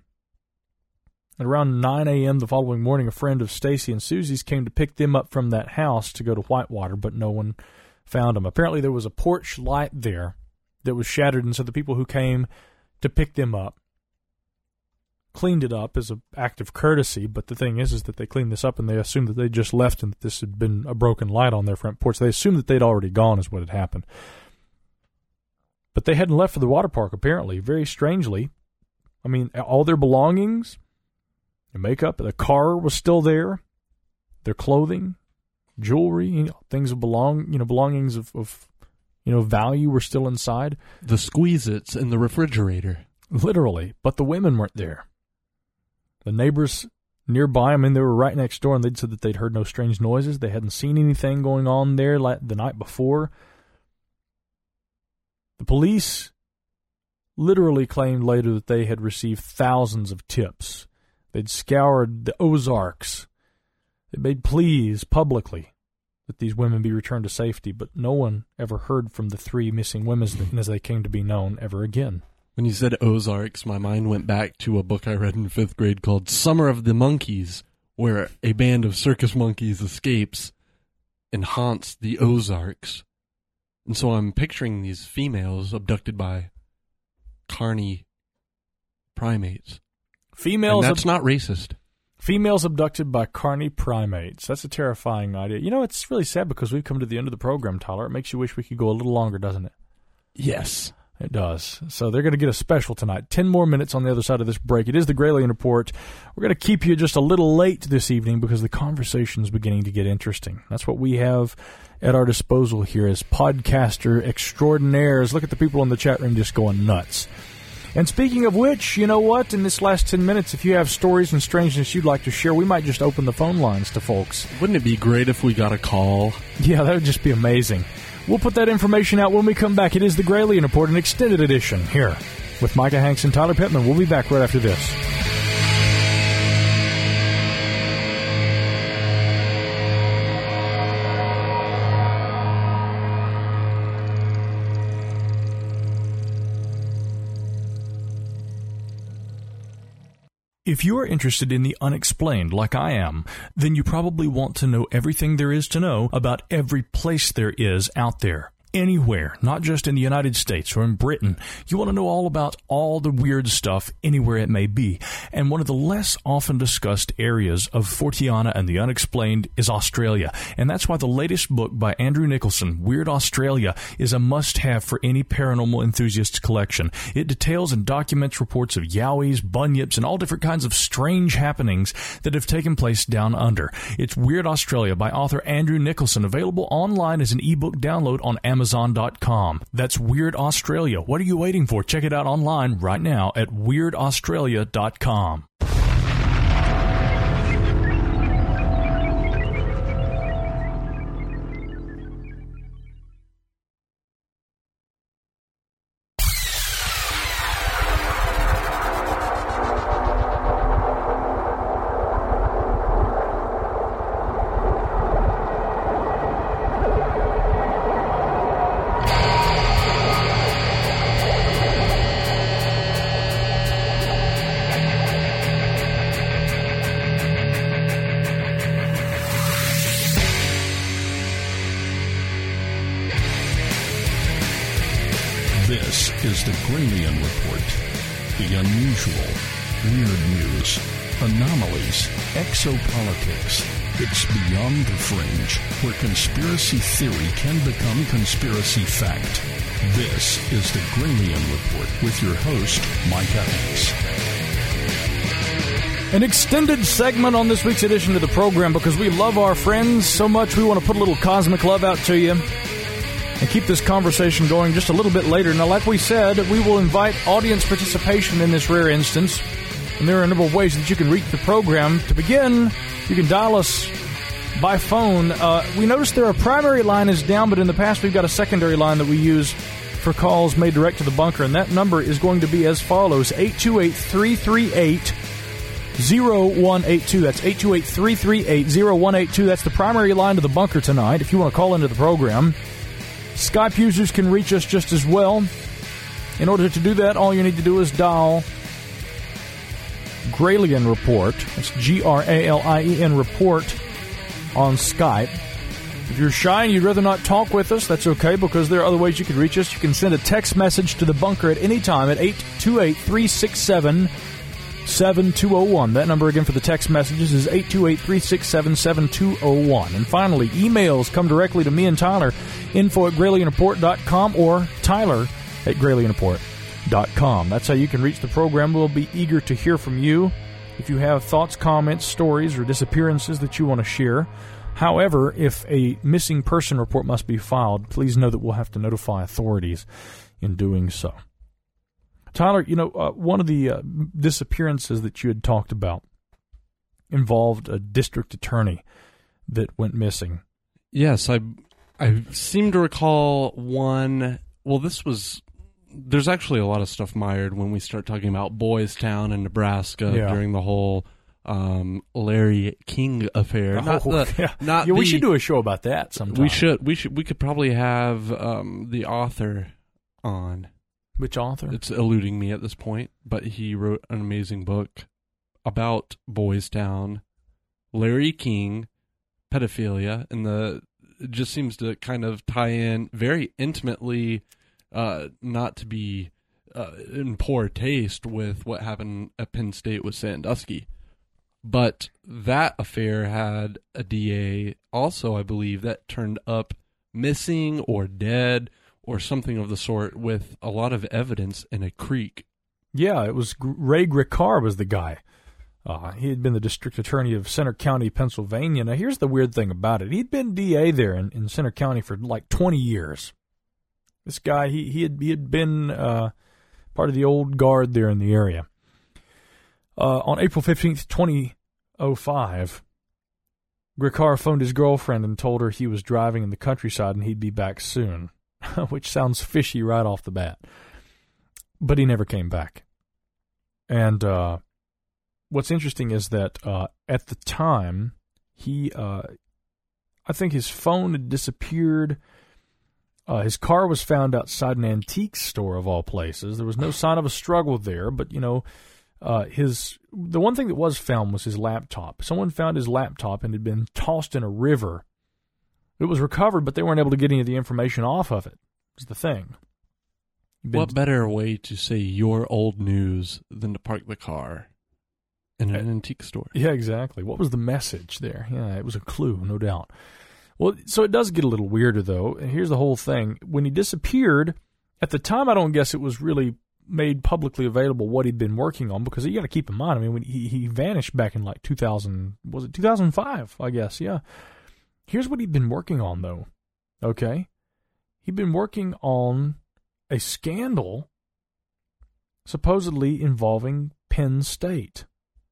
At around nine a.m. the following morning, a friend of Stacy and Susie's came to pick them up from that house to go to Whitewater, but no one found them. Apparently there was a porch light there that was shattered, and so the people who came to pick them up cleaned it up as an act of courtesy. But the thing is, is that they cleaned this up and they assumed that they just left and that this had been a broken light on their front porch. They assumed that they'd already gone is what had happened. But they hadn't left for the water park, apparently, very strangely. I mean, all their belongings, their makeup, the car was still there, their clothing, jewelry, you know, things of belong, you know, belongings of, of, you know, value were still inside. The Squeeze-Its in the refrigerator. Literally. But the women weren't there. The neighbors nearby, I mean, they were right next door, and they'd said that they'd heard no strange noises. They hadn't seen anything going on there like the night before. The police literally claimed later that they had received thousands of tips. They'd scoured the Ozarks. They made pleas publicly that these women be returned to safety, but no one ever heard from the three missing women as they came to be known ever again. When you said Ozarks, my mind went back to a book I read in fifth grade called Summer of the Monkeys, where a band of circus monkeys escapes and haunts the Ozarks. And so I'm picturing these females abducted by carny primates. Females, and that's ab- not racist. Females abducted by carny primates. That's a terrifying idea. You know, it's really sad because we've come to the end of the program, Tyler. It makes you wish we could go a little longer, doesn't it? Yes. It does. So they're going to get a special tonight. Ten more minutes on the other side of this break. It is the Gralien Report. We're going to keep you just a little late this evening because the conversation's beginning to get interesting. That's what we have at our disposal here as podcaster extraordinaires. Look at the people in the chat room just going nuts. And speaking of which, you know what? In this last ten minutes, if you have stories and strangeness you'd like to share, we might just open the phone lines to folks. Wouldn't it be great if we got a call? Yeah, that would just be amazing. We'll put that information out when we come back. It is the Gralien Report, an extended edition here with Micah Hanks and Tyler Pittman. We'll be back right after this. If you are interested in the unexplained, like I am, then you probably want to know everything there is to know about every place there is out there. Anywhere, not just in the United States or in Britain. You want to know all about all the weird stuff anywhere it may be. And one of the less often discussed areas of Forteana and the unexplained is Australia. And that's why the latest book by Andrew Nicholson, Weird Australia, is a must-have for any paranormal enthusiast's collection. It details and documents reports of yowies, bunyips, and all different kinds of strange happenings that have taken place down under. It's Weird Australia by author Andrew Nicholson, available online as an ebook download on Amazon. Amazon dot com. That's Weird Australia. What are you waiting for? Check it out online right now at Weird Australia dot com. This is the Gralien Report. The unusual, weird news, anomalies, exopolitics. It's beyond the fringe, where conspiracy theory can become conspiracy fact. This is the Gralien Report with your host, Micah Hanks. An extended segment on this week's edition of the program because we love our friends so much we want to put a little cosmic love out to you and keep this conversation going just a little bit later. Now, like we said, we will invite audience participation in this rare instance, and there are a number of ways that you can reach the program. To begin, you can dial us by phone. Uh, we noticed there our primary line is down, but in the past we've got a secondary line that we use for calls made direct to the bunker, and that number is going to be as follows, eight two eight, three three eight, zero one eight two. That's eight two eight, three three eight, zero one eight two. That's the primary line to the bunker tonight if you want to call into the program. Skype users can reach us just as well. In order to do that, all you need to do is dial Gralien Report. That's G R A L I E N Report on Skype. If you're shy and you'd rather not talk with us, that's okay, because there are other ways you can reach us. You can send a text message to the bunker at any time at eight two eight, three six seven, seven two zero one. That number again for the text messages is eight two eight, three six seven, seven two zero one. And finally, emails come directly to me and Tyler, info at gralien report dot com or Tyler at gralien report dot com. That's how you can reach the program. We'll be eager to hear from you if you have thoughts, comments, stories, or disappearances that you want to share. However, if a missing person report must be filed, please know that we'll have to notify authorities in doing so. Tyler, you know, uh, one of the uh, disappearances that you had talked about involved a district attorney that went missing. Yes, I I seem to recall one. Well, this was. There's actually a lot of stuff mired when we start talking about Boys Town in Nebraska Yeah. during the whole um, Larry King affair. Oh, not the, yeah. not yeah, we the- should do a show about that sometime. We should. We should. We could probably have um, the author on. Which author? It's eluding me at this point, but he wrote an amazing book about Boys Town, Larry King, pedophilia, and the it just seems to kind of tie in very intimately, uh, not to be uh, in poor taste with what happened at Penn State with Sandusky. But that affair had a D A also, I believe, that turned up missing or dead or something of the sort with a lot of evidence in a creek. Yeah, it was Ray Griccar was the guy. Uh, he had been the district attorney of Center County, Pennsylvania. Now, here's the weird thing about it. He'd been D A there in, in Center County for like twenty years. This guy, he, he, had, he had been uh, part of the old guard there in the area. Uh, on April fifteenth, twenty oh five, Griccar phoned his girlfriend and told her he was driving in the countryside and he'd be back soon, which sounds fishy right off the bat. But he never came back. And uh, what's interesting is that uh, at the time, he, uh, I think his phone had disappeared. Uh, his car was found outside an antique store, of all places. There was no sign of a struggle there, but, you know, uh, his the one thing that was found was his laptop. Someone found his laptop and it had been tossed in a river. It was recovered, but they weren't able to get any of the information off of it. Is the thing. Been What better way to say your old news than to park the car in an antique store? Yeah, exactly. What was the message there? Yeah, it was a clue, no doubt. Well, so it does get a little weirder, though. Here's the whole thing. When he disappeared, at the time, I don't guess it was really made publicly available what he'd been working on, because you got to keep in mind, I mean, when he, he vanished back in like two thousand, was it two thousand five, I guess, yeah. Here's what he'd been working on, though, okay? He'd been working on a scandal supposedly involving Penn State.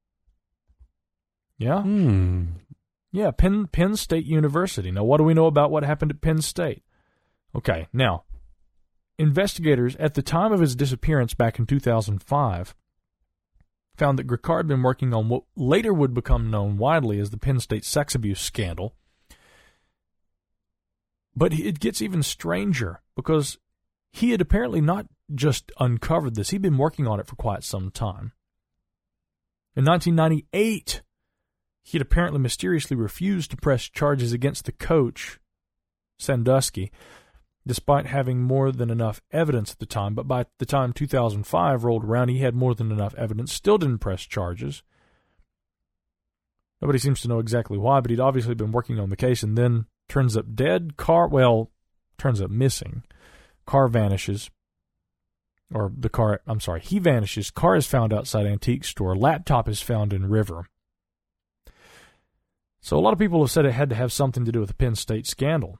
Yeah? Hmm. Yeah, Penn, Penn State University. Now, what do we know about what happened at Penn State? Okay, now, investigators at the time of his disappearance back in two thousand five found that Griccar had been working on what later would become known widely as the Penn State sex abuse scandal. But it gets even stranger, because he had apparently not just uncovered this. He'd been working on it for quite some time. In nineteen ninety-eight, he had apparently mysteriously refused to press charges against the coach, Sandusky, despite having more than enough evidence at the time. But by the time two thousand five rolled around, he had more than enough evidence, still didn't press charges. Nobody seems to know exactly why, but he'd obviously been working on the case, and then turns up dead. Car, well, turns up missing. Car vanishes. Or the car, I'm sorry, he vanishes. Car is found outside antique store. Laptop is found in river. So a lot of people have said it had to have something to do with the Penn State scandal.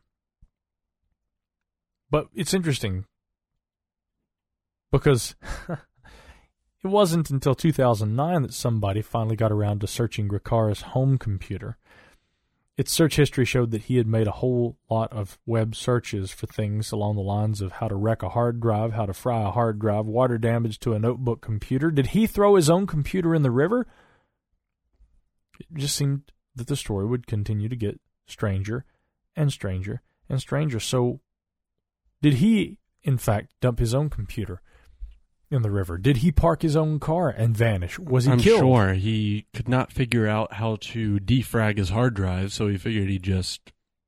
But it's interesting because it wasn't until two thousand nine that somebody finally got around to searching Griccar's home computer. Its search history showed that he had made a whole lot of web searches for things along the lines of how to wreck a hard drive, how to fry a hard drive, water damage to a notebook computer. Did he throw his own computer in the river? It just seemed that the story would continue to get stranger and stranger and stranger. So did he, in fact, dump his own computer in the river? Did he park his own car and vanish? Was he I'm killed? sure he could not figure out how to defrag his hard drive, so he figured he'd just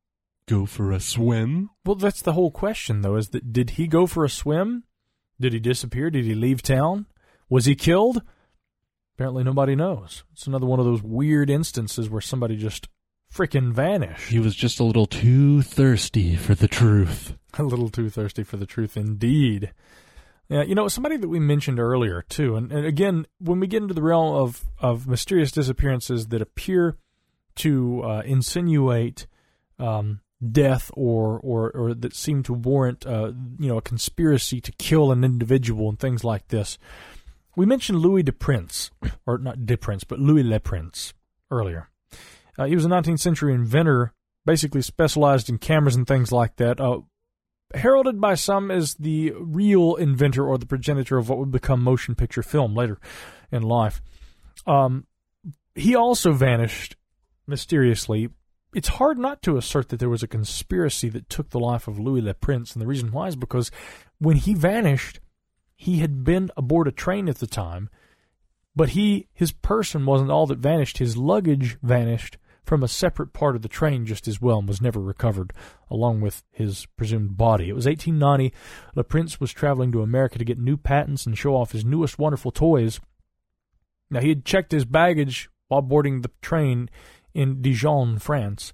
go for a swim? Well, that's the whole question, though, is that did he go for a swim? Did he disappear? Did he leave town? Was he killed? Apparently nobody knows. It's another one of those weird instances where somebody just frickin' vanished. He was just a little too thirsty for the truth. A little too thirsty for the truth, indeed. Yeah, you know, somebody that we mentioned earlier, too, and, and again, when we get into the realm of, of mysterious disappearances that appear to uh, insinuate um, death or, or or that seem to warrant, uh, you know, a conspiracy to kill an individual and things like this, we mentioned Louis de Prince, or not de Prince, but Louis Le Prince earlier. Uh, he was a nineteenth century inventor, basically specialized in cameras and things like that, uh, heralded by some as the real inventor or the progenitor of what would become motion picture film later in life. Um, he also vanished mysteriously. It's hard not to assert that there was a conspiracy that took the life of Louis Le Prince, and the reason why is because when he vanished, he had been aboard a train at the time, but he his person wasn't all that vanished. His luggage vanished from a separate part of the train just as well and was never recovered, along with his presumed body. It was eighteen ninety. Le Prince was traveling to America to get new patents and show off his newest wonderful toys. Now, he had checked his baggage while boarding the train in Dijon, France.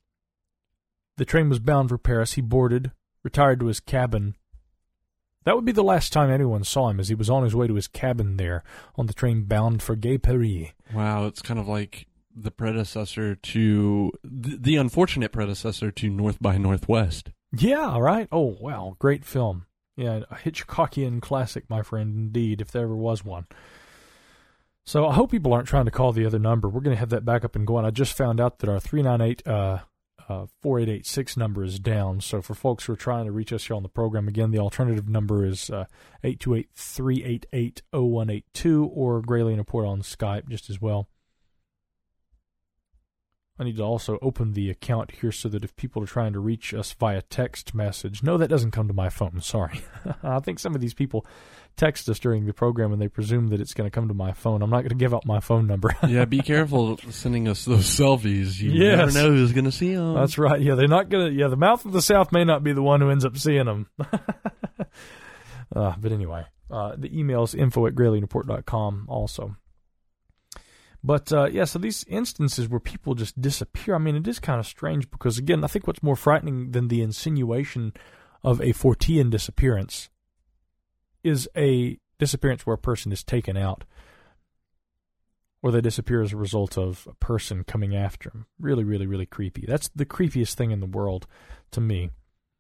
The train was bound for Paris. He boarded, retired to his cabin. That would be the last time anyone saw him, as he was on his way to his cabin there on the train bound for Gay Paris. Wow, it's kind of like the predecessor to, the, the unfortunate predecessor to North by Northwest. Yeah, right? Oh, wow, great film. Yeah, a Hitchcockian classic, my friend, indeed, if there ever was one. So I hope people aren't trying to call the other number. We're going to have that back up and going. I just found out that our three nine eight, uh, uh, four eight eight six number is down. So for folks who are trying to reach us here on the program, again, the alternative number is uh, eight two eight, three eight eight, zero one eight two or Grayley and Report on Skype just as well. I need to also open the account here so that if people are trying to reach us via text message, no, that doesn't come to my phone, sorry. I think some of these people text us during the program and they presume that it's going to come to my phone. I'm not going to give out my phone number. Yeah, be careful sending us those selfies. You yes. never know who's going to see them. That's right. Yeah, they're not going to, yeah, the mouth of the South may not be the one who ends up seeing them. uh, but anyway, uh, the email is info at grayley report dot com also. But, uh, yeah, so these instances where people just disappear, I mean, it is kind of strange because, again, I think what's more frightening than the insinuation of a Fortean disappearance is a disappearance where a person is taken out or they disappear as a result of a person coming after them. Really, really, really creepy. That's the creepiest thing in the world to me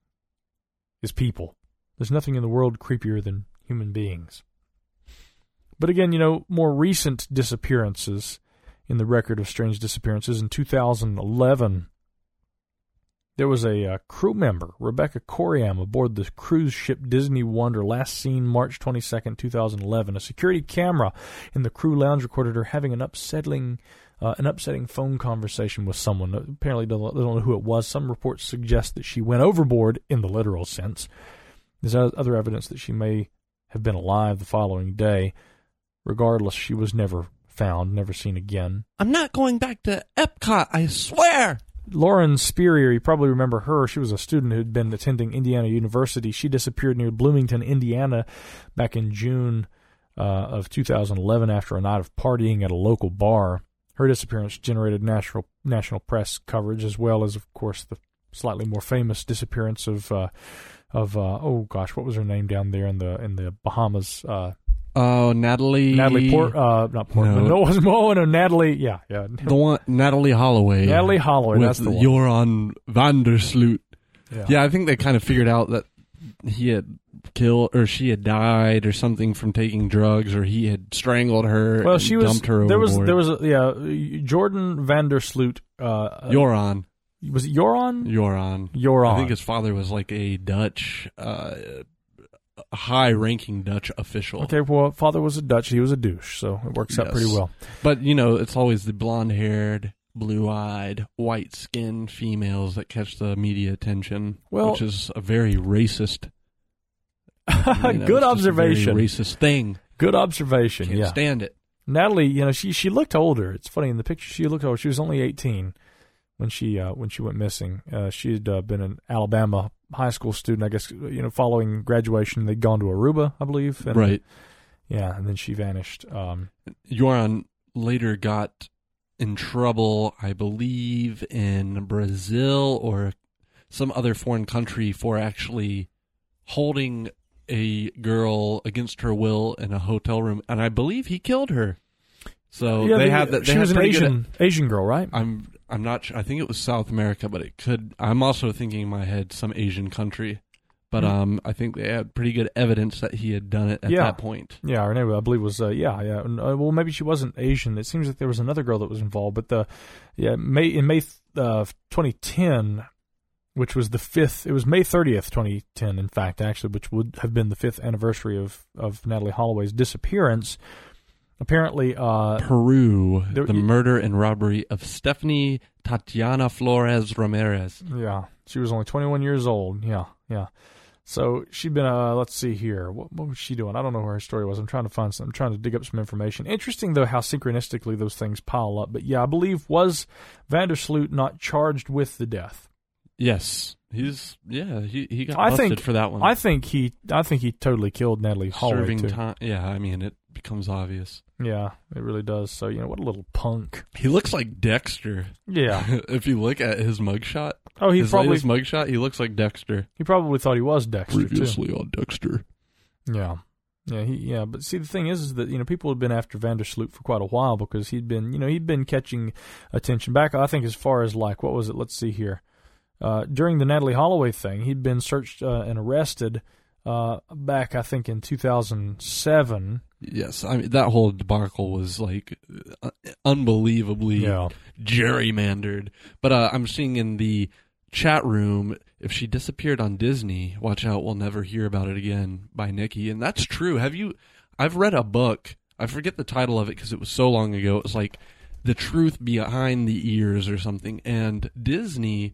is people. There's nothing in the world creepier than human beings. But again, you know, more recent disappearances in the record of strange disappearances. In two thousand eleven, there was a uh, crew member, Rebecca Coriam, aboard the cruise ship Disney Wonder, last seen March twenty-second, two thousand eleven. A security camera in the crew lounge recorded her having an upsetting, uh, an upsetting phone conversation with someone. Apparently, they don't know who it was. Some reports suggest that she went overboard in the literal sense. There's other evidence that she may have been alive the following day. Regardless, she was never found, never seen again. I'm not going back to Epcot, I swear! Lauren Spurrier, you probably remember her. She was a student who had been attending Indiana University. She disappeared near Bloomington, Indiana, back in June uh, of two thousand eleven after a night of partying at a local bar. Her disappearance generated national national press coverage, as well as, of course, the slightly more famous disappearance of uh, of uh, oh gosh, what was her name down there in the in the Bahamas? Uh, Oh, Natalie. Natalie Port, uh, not Portman. No, no, it was Mo and Natalie. Yeah, yeah. The one, Natalie Holloway. Natalie Holloway. That's the one. Joran Vandersloot. Yeah. yeah, I think they kind of figured out that he had killed, or she had died, or something from taking drugs, or he had strangled her. Well, and she was. Dumped her there was. overboard. There was. A, yeah, Jordan Vandersloot. Uh, Joran. Was it Joran? Joran. Joran. I think his father was like a Dutch. Uh, high-ranking Dutch official. Okay, well, father was a Dutch, he was a douche, so it works yes. out pretty well. But, you know, it's always the blonde-haired, blue-eyed, white-skinned females that catch the media attention, well, which is a very racist... you know, good observation. Very racist thing. Good observation, Can't yeah. stand it. Natalie, you know, she she looked older. It's funny, in the picture she looked older. She was only eighteen when she uh, when she went missing. Uh, she'd uh, been an Alabama high school student, I guess. You know, following graduation, they'd gone to Aruba, I believe. And, right. Yeah, and then she vanished. Um, Joran later got in trouble, I believe, in Brazil or some other foreign country for actually holding a girl against her will in a hotel room, and I believe he killed her. So yeah, they the, had that. She was an Asian good, Asian girl, right? I'm I'm not sure. I think it was South America, but it could. I'm also thinking in my head some Asian country, but mm-hmm. um, I think they had pretty good evidence that he had done it at yeah. that point. Yeah, her name I believe was uh, yeah yeah. Uh, well, maybe she wasn't Asian. It seems like there was another girl that was involved, but the yeah May in May uh, twenty ten. Which was the fifth, it was May thirtieth, twenty ten, in fact, actually, which would have been the fifth anniversary of, of Natalee Holloway's disappearance. Apparently, uh... Peru, there, the murder and robbery of Stephanie Tatiana Flores Ramirez. Yeah, she was only twenty-one years old, yeah, yeah. So, she'd been, uh, let's see here, what, what was she doing? I don't know where her story was. I'm trying to find some, I'm trying to dig up some information. Interesting, though, how synchronistically those things pile up. But yeah, I believe, was Vandersloot not charged with the death? Yes, he's yeah. He he got I busted think, for that one. I think he I think he totally killed Natalee Holloway Serving too. time. Yeah, I mean it becomes obvious. Yeah, it really does. So you know what a little punk. He looks like Dexter. Yeah, if you look at his mugshot. Oh, he his probably latest mugshot. He looks like Dexter. He probably thought he was Dexter Previously too. on Dexter. Yeah. Yeah, he, yeah, but see, the thing is, is that you know people had been after Vandersloot for quite a while because he'd been, you know, he'd been catching attention back. I think as far as like what was it? Let's see here. Uh, during the Natalee Holloway thing, he'd been searched uh, and arrested uh, back, I think, in two thousand seven. Yes, I mean that whole debacle was like uh, unbelievably yeah. gerrymandered. But uh, I'm seeing in the chat room, if she disappeared on Disney, watch out, we'll never hear about it again, by Nikki, and that's true. Have you? I've read a book. I forget the title of it because it was so long ago. It was like The Truth Behind the Ears or something, and Disney,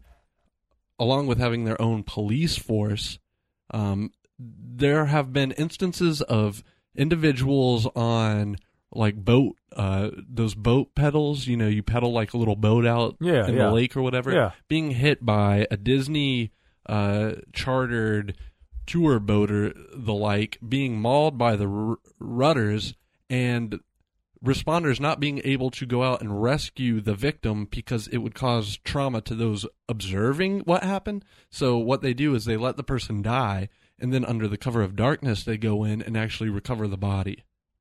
along with having their own police force, um, there have been instances of individuals on like boat, uh, those boat pedals, you know, you pedal like a little boat out yeah, in yeah. the lake or whatever, yeah. being hit by a Disney uh, chartered tour boat or the like, being mauled by the r- rudders, and responders not being able to go out and rescue the victim because it would cause trauma to those observing what happened. So what they do is they let the person die, and then under the cover of darkness, they go in and actually recover the body.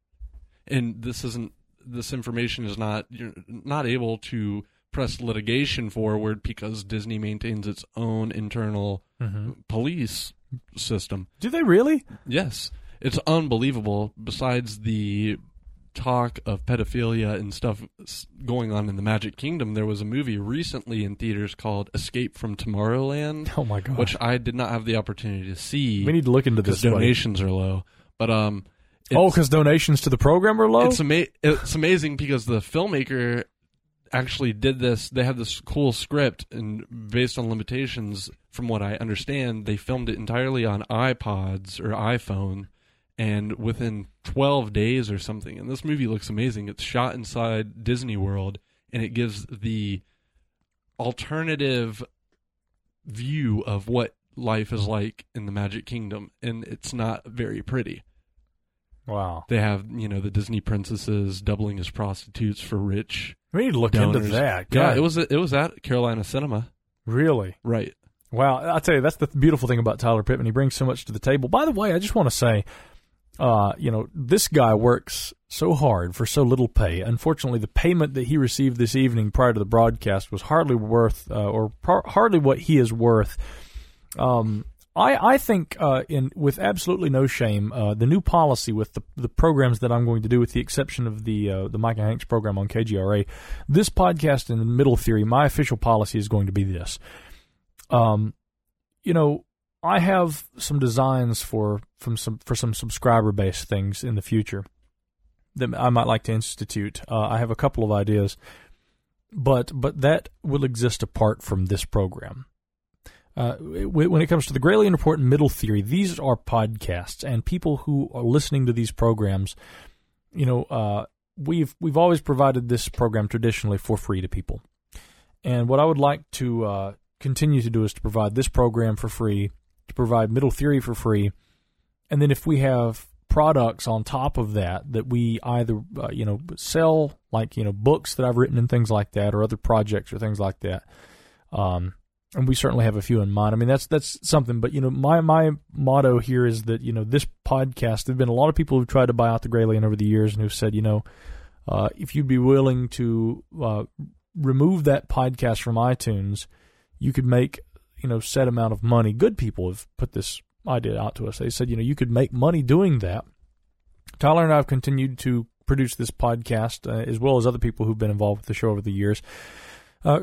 And this isn't, this information is not, you're not able to press litigation forward because Disney maintains its own internal mm-hmm. police system. Do they really? Yes. It's unbelievable. Besides the talk of pedophilia and stuff going on in the Magic Kingdom, there was a movie recently in theaters called Escape from Tomorrowland. Oh my god! Which I did not have the opportunity to see. We need to look into this. Donations buddy. are low, but um. Oh, because donations to the program are low? It's, ama- it's amazing because the filmmaker actually did this. They had this cool script, and based on limitations, from what I understand, they filmed it entirely on iPods or iPhone, and within twelve days or something. And this movie looks amazing. It's shot inside Disney World, and it gives the alternative view of what life is like in the Magic Kingdom, and it's not very pretty. Wow. They have, you know, the Disney princesses doubling as prostitutes for rich We need to look donors. into that. God. Yeah, it was it was at Carolina Cinema. Really? Right. Wow. I'll tell you, that's the beautiful thing about Tyler Pittman. He brings so much to the table. By the way, I just want to say, uh, you know, this guy works so hard for so little pay. Unfortunately, the payment that he received this evening prior to the broadcast was hardly worth, uh, or par- hardly what he is worth. Um I, I think, uh, in with absolutely no shame, uh, the new policy with the the programs that I'm going to do, with the exception of the uh, the Micah Hanks program on K G R A, this podcast in the Middle Theory, my official policy is going to be this. Um, you know, I have some designs for from some for some subscriber based things in the future that I might like to institute. Uh, I have a couple of ideas, but but that will exist apart from this program. Uh, when it comes to the Gralien Report and Middle Theory, these are podcasts, and people who are listening to these programs, you know, uh, we've we've always provided this program traditionally for free to people. And what I would like to uh, continue to do is to provide this program for free, to provide Middle Theory for free, and then if we have products on top of that that we either uh, you know sell, like you know books that I've written and things like that, or other projects or things like that, um, and we certainly have a few in mind. I mean that's that's something. But you know my my motto here is that you know this podcast. There've been a lot of people who've tried to buy out the Gralien over the years and who've said you know uh, if you'd be willing to uh, remove that podcast from iTunes, you could make you know set amount of money. Good people have put this idea out to us. They said, you know, you could make money doing that. Tyler and I have continued to produce this podcast, uh, as well as other people who've been involved with the show over the years, uh,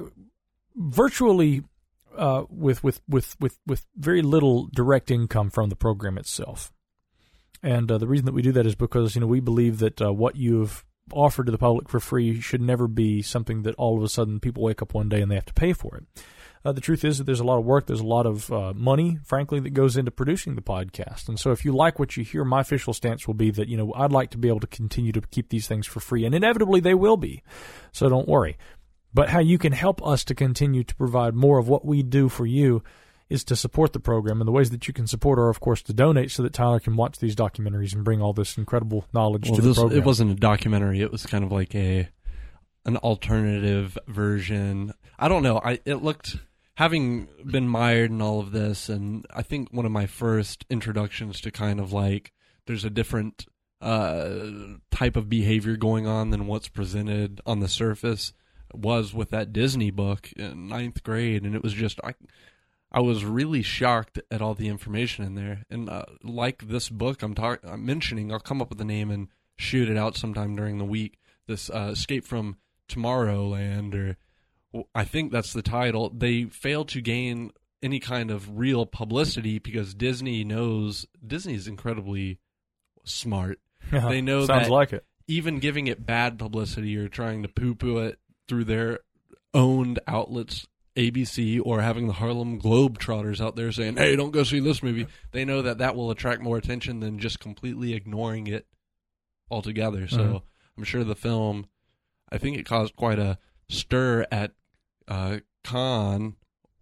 virtually uh, with, with with with with very little direct income from the program itself. And uh, the reason that we do that is because, you know, we believe that uh, what you've offered to the public for free should never be something that all of a sudden people wake up one day and they have to pay for it. Uh, the truth is that there's a lot of work, there's a lot of uh, money, frankly, that goes into producing the podcast. And so if you like what you hear, my official stance will be that, you know, I'd like to be able to continue to keep these things for free. And inevitably they will be, so don't worry. But how you can help us to continue to provide more of what we do for you is to support the program. And the ways that you can support are, of course, to donate so that Tyler can watch these documentaries and bring all this incredible knowledge well, to the this, program. It wasn't a documentary. It was kind of like a an alternative version. I don't know. I It looked... Having been mired in all of this, and I think one of my first introductions to kind of like there's a different uh, type of behavior going on than what's presented on the surface was with that Disney book in ninth grade, and it was just I, I was really shocked at all the information in there. And uh, like this book I'm, talk- I'm mentioning, I'll come up with a name and shoot it out sometime during the week. This uh, Escape from Tomorrowland, or I think that's the title. They failed to gain any kind of real publicity because Disney knows Disney is incredibly smart. Yeah, they know sounds that like it. Even giving it bad publicity or trying to poo-poo it through their owned outlets, A B C, or having the Harlem Globetrotters out there saying, "Hey, don't go see this movie," they know that that will attract more attention than just completely ignoring it altogether. So mm-hmm. I'm sure the film, I think it caused quite a stir at Uh, Cannes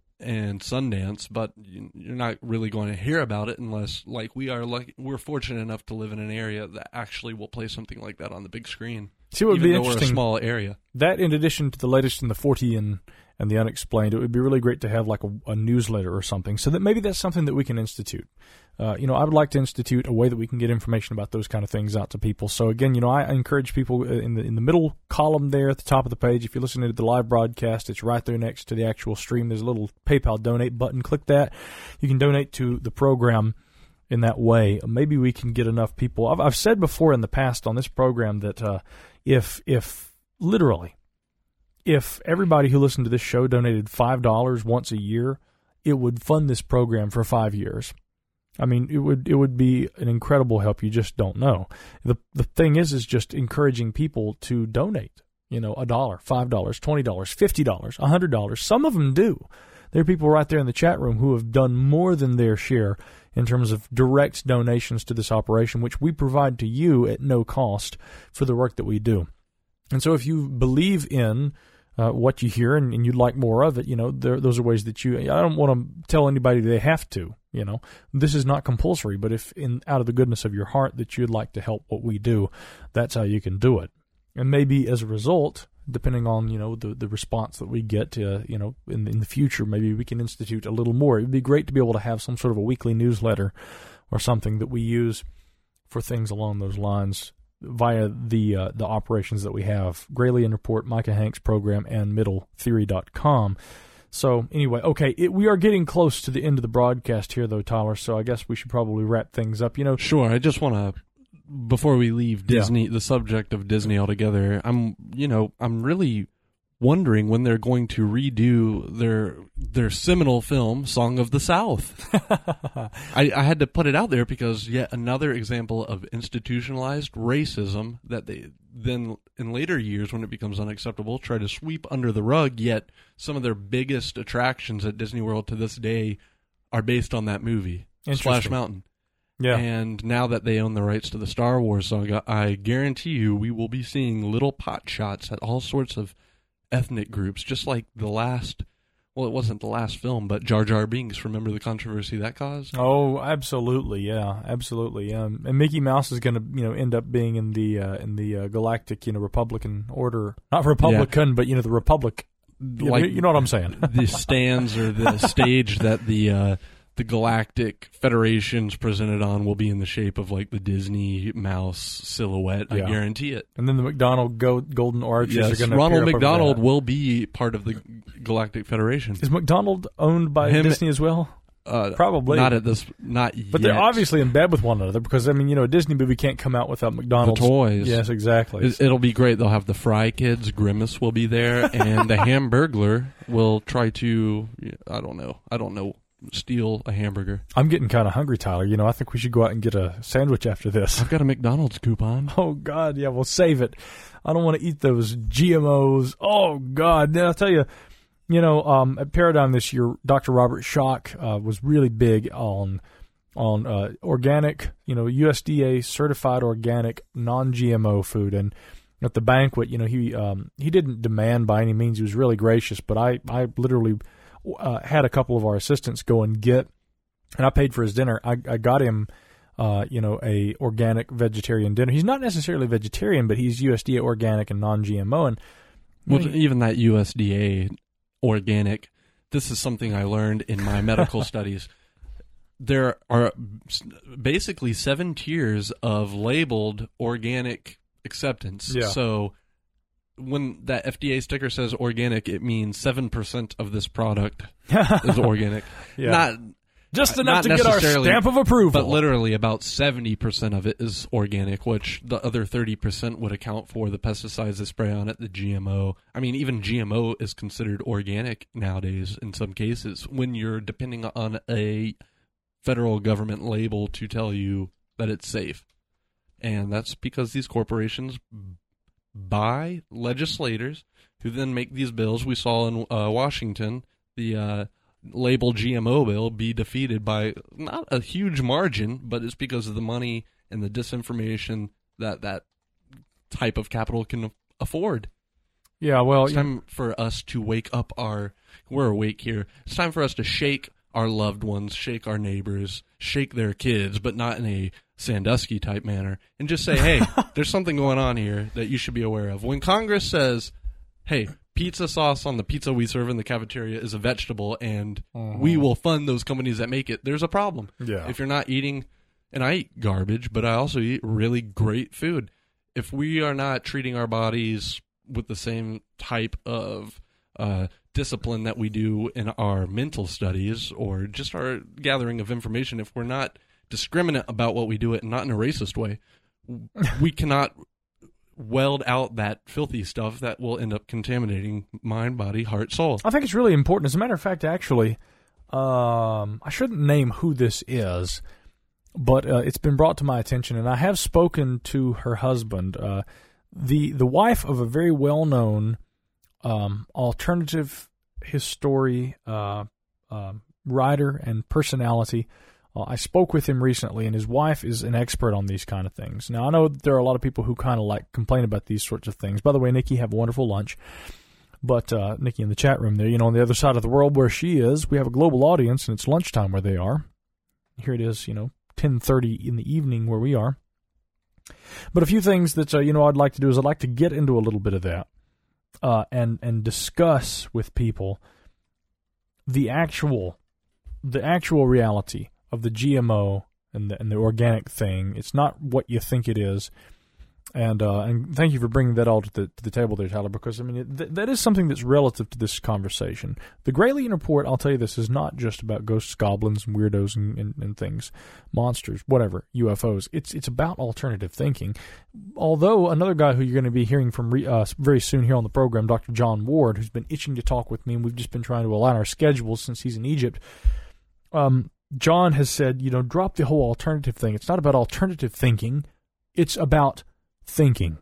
and Sundance, but you're not really going to hear about it unless, like we are, like we're fortunate enough to live in an area that actually will play something like that on the big screen. See, what would even be though interesting? We're a small area. That, in addition to the latest in the forty and and the unexplained, it would be really great to have like a, a newsletter or something, so that maybe that's something that we can institute. Uh, you know, I would like to institute a way that we can get information about those kind of things out to people. So again, you know, I encourage people in the in the middle column there at the top of the page. If you're listening to the live broadcast, it's right there next to the actual stream. There's a little PayPal donate button. Click that. You can donate to the program in that way. Maybe we can get enough people. I've, I've said before in the past on this program that uh, if if literally if everybody who listened to this show donated five dollars once a year, it would fund this program for five years. I mean, it would it would be an incredible help. You just don't know. The the thing is, is just encouraging people to donate. You know, a dollar, five dollars, twenty dollars, fifty dollars, a hundred dollars. Some of them do. There are people right there in the chat room who have done more than their share in terms of direct donations to this operation, which we provide to you at no cost for the work that we do. And so if you believe in uh, what you hear and, and you'd like more of it, you know, there, those are ways that you, I don't want to tell anybody they have to, you know, this is not compulsory, but if in out of the goodness of your heart that you'd like to help what we do, that's how you can do it. And maybe as a result, depending on, you know, the, the response that we get to, you know, in, in the future, maybe we can institute a little more. It would be great to be able to have some sort of a weekly newsletter or something that we use for things along those lines via the uh, the operations that we have, Gralien Report, Micah Hanks Program, and middle theory dot com. So anyway, okay, it, we are getting close to the end of the broadcast here, though, Tyler, so I guess we should probably wrap things up. You know, Sure, I just want to, before we leave Disney, Yeah. the subject of Disney altogether, I'm, you know, I'm really wondering when they're going to redo their their seminal film, Song of the South. I, I had to put it out there because yet another example of institutionalized racism that they then, in later years, when it becomes unacceptable, try to sweep under the rug, yet some of their biggest attractions at Disney World to this day are based on that movie, Splash Mountain. Yeah. And now that they own the rights to the Star Wars saga, I guarantee you we will be seeing little pot shots at all sorts of ethnic groups, just like the last. Well, it wasn't the last film, but Jar Jar Binks. Remember the controversy that caused? Oh, absolutely, yeah, absolutely. Um, and Mickey Mouse is going to, you know, end up being in the uh, in the uh, galactic, you know, Republican order, not Republican, yeah. but you know, the Republic. Like, you know what I'm saying? The stands or the stage that the uh, the Galactic Federation's presented on will be in the shape of like the Disney mouse silhouette. Yeah. I guarantee it. And then the McDonald go- Golden Arches yes, are going to Ronald McDonald will be part of the Galactic Federation. Is McDonald owned by Him, Disney as well? Uh, Probably not at this, not yet. But they're obviously in bed with one another because I mean, you know, a Disney movie can't come out without McDonald's. The toys. Yes, exactly. It, it'll be great. They'll have the Fry Kids. Grimace will be there, and the Hamburglar will try to. I don't know. I don't know. Steal a hamburger. I'm getting kind of hungry, Tyler. You know, I think we should go out and get a sandwich after this. I've got a McDonald's coupon. Oh God, yeah. We'll save it. I don't want to eat those G M Os. Oh God, then I'll tell you. You know, um, at Paradigm this year, Doctor Robert Schock uh, was really big on on uh, organic, you know, U S D A certified organic, non G M O food. And at the banquet, you know, he um, he didn't demand by any means. He was really gracious, but I I literally uh, had a couple of our assistants go and get, and I paid for his dinner. I, I got him, uh, you know, a organic vegetarian dinner. He's not necessarily vegetarian, but he's U S D A organic and non G M O. And well, he, even that U S D A organic, this is something I learned in my medical studies. There are basically seven tiers of labeled organic acceptance. Yeah. So when that F D A sticker says organic, it means seven percent of this product is organic. Yeah. Not just enough not to get our stamp of approval. But literally about seventy percent of it is organic, which the other thirty percent would account for the pesticides they spray on it, the G M O. I mean, even G M O is considered organic nowadays in some cases when you're depending on a federal government label to tell you that it's safe. And that's because these corporations buy legislators who then make these bills. We saw in uh, Washington the uh, label G M O bill be defeated by not a huge margin, but it's because of the money and the disinformation that that type of capital can afford. Yeah, well, it's time for us to wake up our. We're awake here. It's time for us to shake our loved ones, shake our neighbors, shake their kids, but not in a Sandusky type manner, and just say, hey, there's something going on here that you should be aware of. When Congress says, hey, pizza sauce on the pizza we serve in the cafeteria is a vegetable, and uh-huh. we will fund those companies that make it, there's a problem. Yeah. If you're not eating, and I eat garbage, but I also eat really great food. If we are not treating our bodies with the same type of uh, discipline that we do in our mental studies or just our gathering of information, if we're not discriminate about what we do it and not in a racist way, we cannot weld out that filthy stuff that will end up contaminating mind, body, heart, soul. I think it's really important. As a matter of fact, actually, um, I shouldn't name who this is, but uh, it's been brought to my attention, and I have spoken to her husband, uh, the the wife of a very well-known um, alternative history uh, uh, writer and personality. Uh, I spoke with him recently, and his wife is an expert on these kind of things. Now, I know there are a lot of people who kind of like complain about these sorts of things. By the way, Nikki, have a wonderful lunch. But uh, Nikki in the chat room there, you know, on the other side of the world where she is, we have a global audience, and it's lunchtime where they are. Here it is, you know, ten thirty in the evening where we are. But a few things that, uh, you know, I'd like to do is I'd like to get into a little bit of that uh, and and discuss with people the actual the actual reality of the G M O and the, and the organic thing. It's not what you think it is. And uh, and thank you for bringing that all to the to the table there, Tyler, because, I mean, it, th- that is something that's relative to this conversation. The Gralien Report, I'll tell you this, is not just about ghosts, goblins, and weirdos and, and, and things, monsters, whatever, U F Os. It's it's about alternative thinking. Although another guy who you're going to be hearing from re- uh, very soon here on the program, Doctor John Ward, who's been itching to talk with me, and we've just been trying to align our schedules since he's in Egypt, um, John has said, you know, drop the whole alternative thing. It's not about alternative thinking. It's about thinking.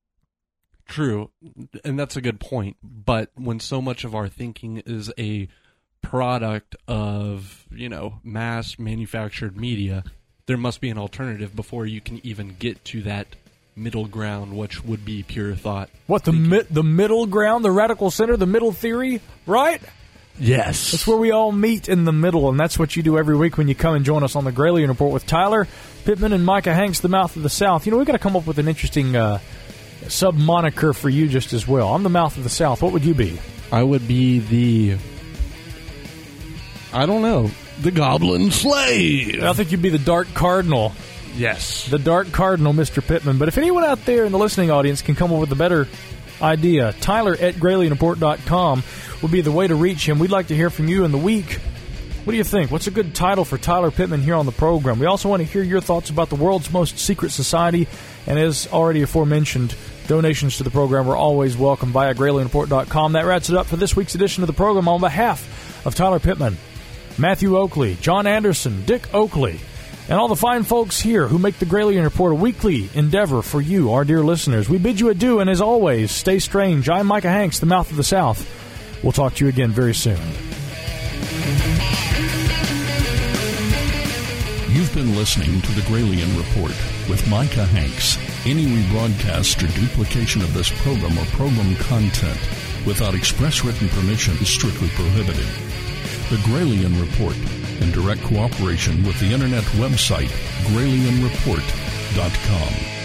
True, and that's a good point. But when so much of our thinking is a product of, you know, mass manufactured media, there must be an alternative before you can even get to that middle ground, which would be pure thought. What, the mi- the middle ground, the radical center, the middle theory, right? Yes. That's where we all meet in the middle, and that's what you do every week when you come and join us on the Gralien Report with Tyler Pittman and Micah Hanks, the Mouth of the South. You know, we've got to come up with an interesting uh, sub-moniker for you just as well. I'm the Mouth of the South. What would you be? I would be the... I don't know. The Goblin Slave. I think you'd be the Dark Cardinal. Yes. The Dark Cardinal, Mister Pittman. But if anyone out there in the listening audience can come up with a better idea, Tyler at Gralien Report dot com would be the way to reach him. We'd like to hear from you in the week. What do you think? What's a good title for Tyler Pittman here on the program? We also want to hear your thoughts about the world's most secret society. And as already aforementioned, donations to the program are always welcome via Gralien Report dot com. That wraps it up for this week's edition of the program. On behalf of Tyler Pittman, Matthew Oakley, John Anderson, Dick Oakley, and all the fine folks here who make the Gralien Report a weekly endeavor for you, our dear listeners, we bid you adieu, and as always, stay strange. I'm Micah Hanks, the Mouth of the South. We'll talk to you again very soon. You've been listening to the Gralien Report with Micah Hanks. Any rebroadcast or duplication of this program or program content without express written permission is strictly prohibited. The Gralien Report, in direct cooperation with the internet website Gralien Report dot com.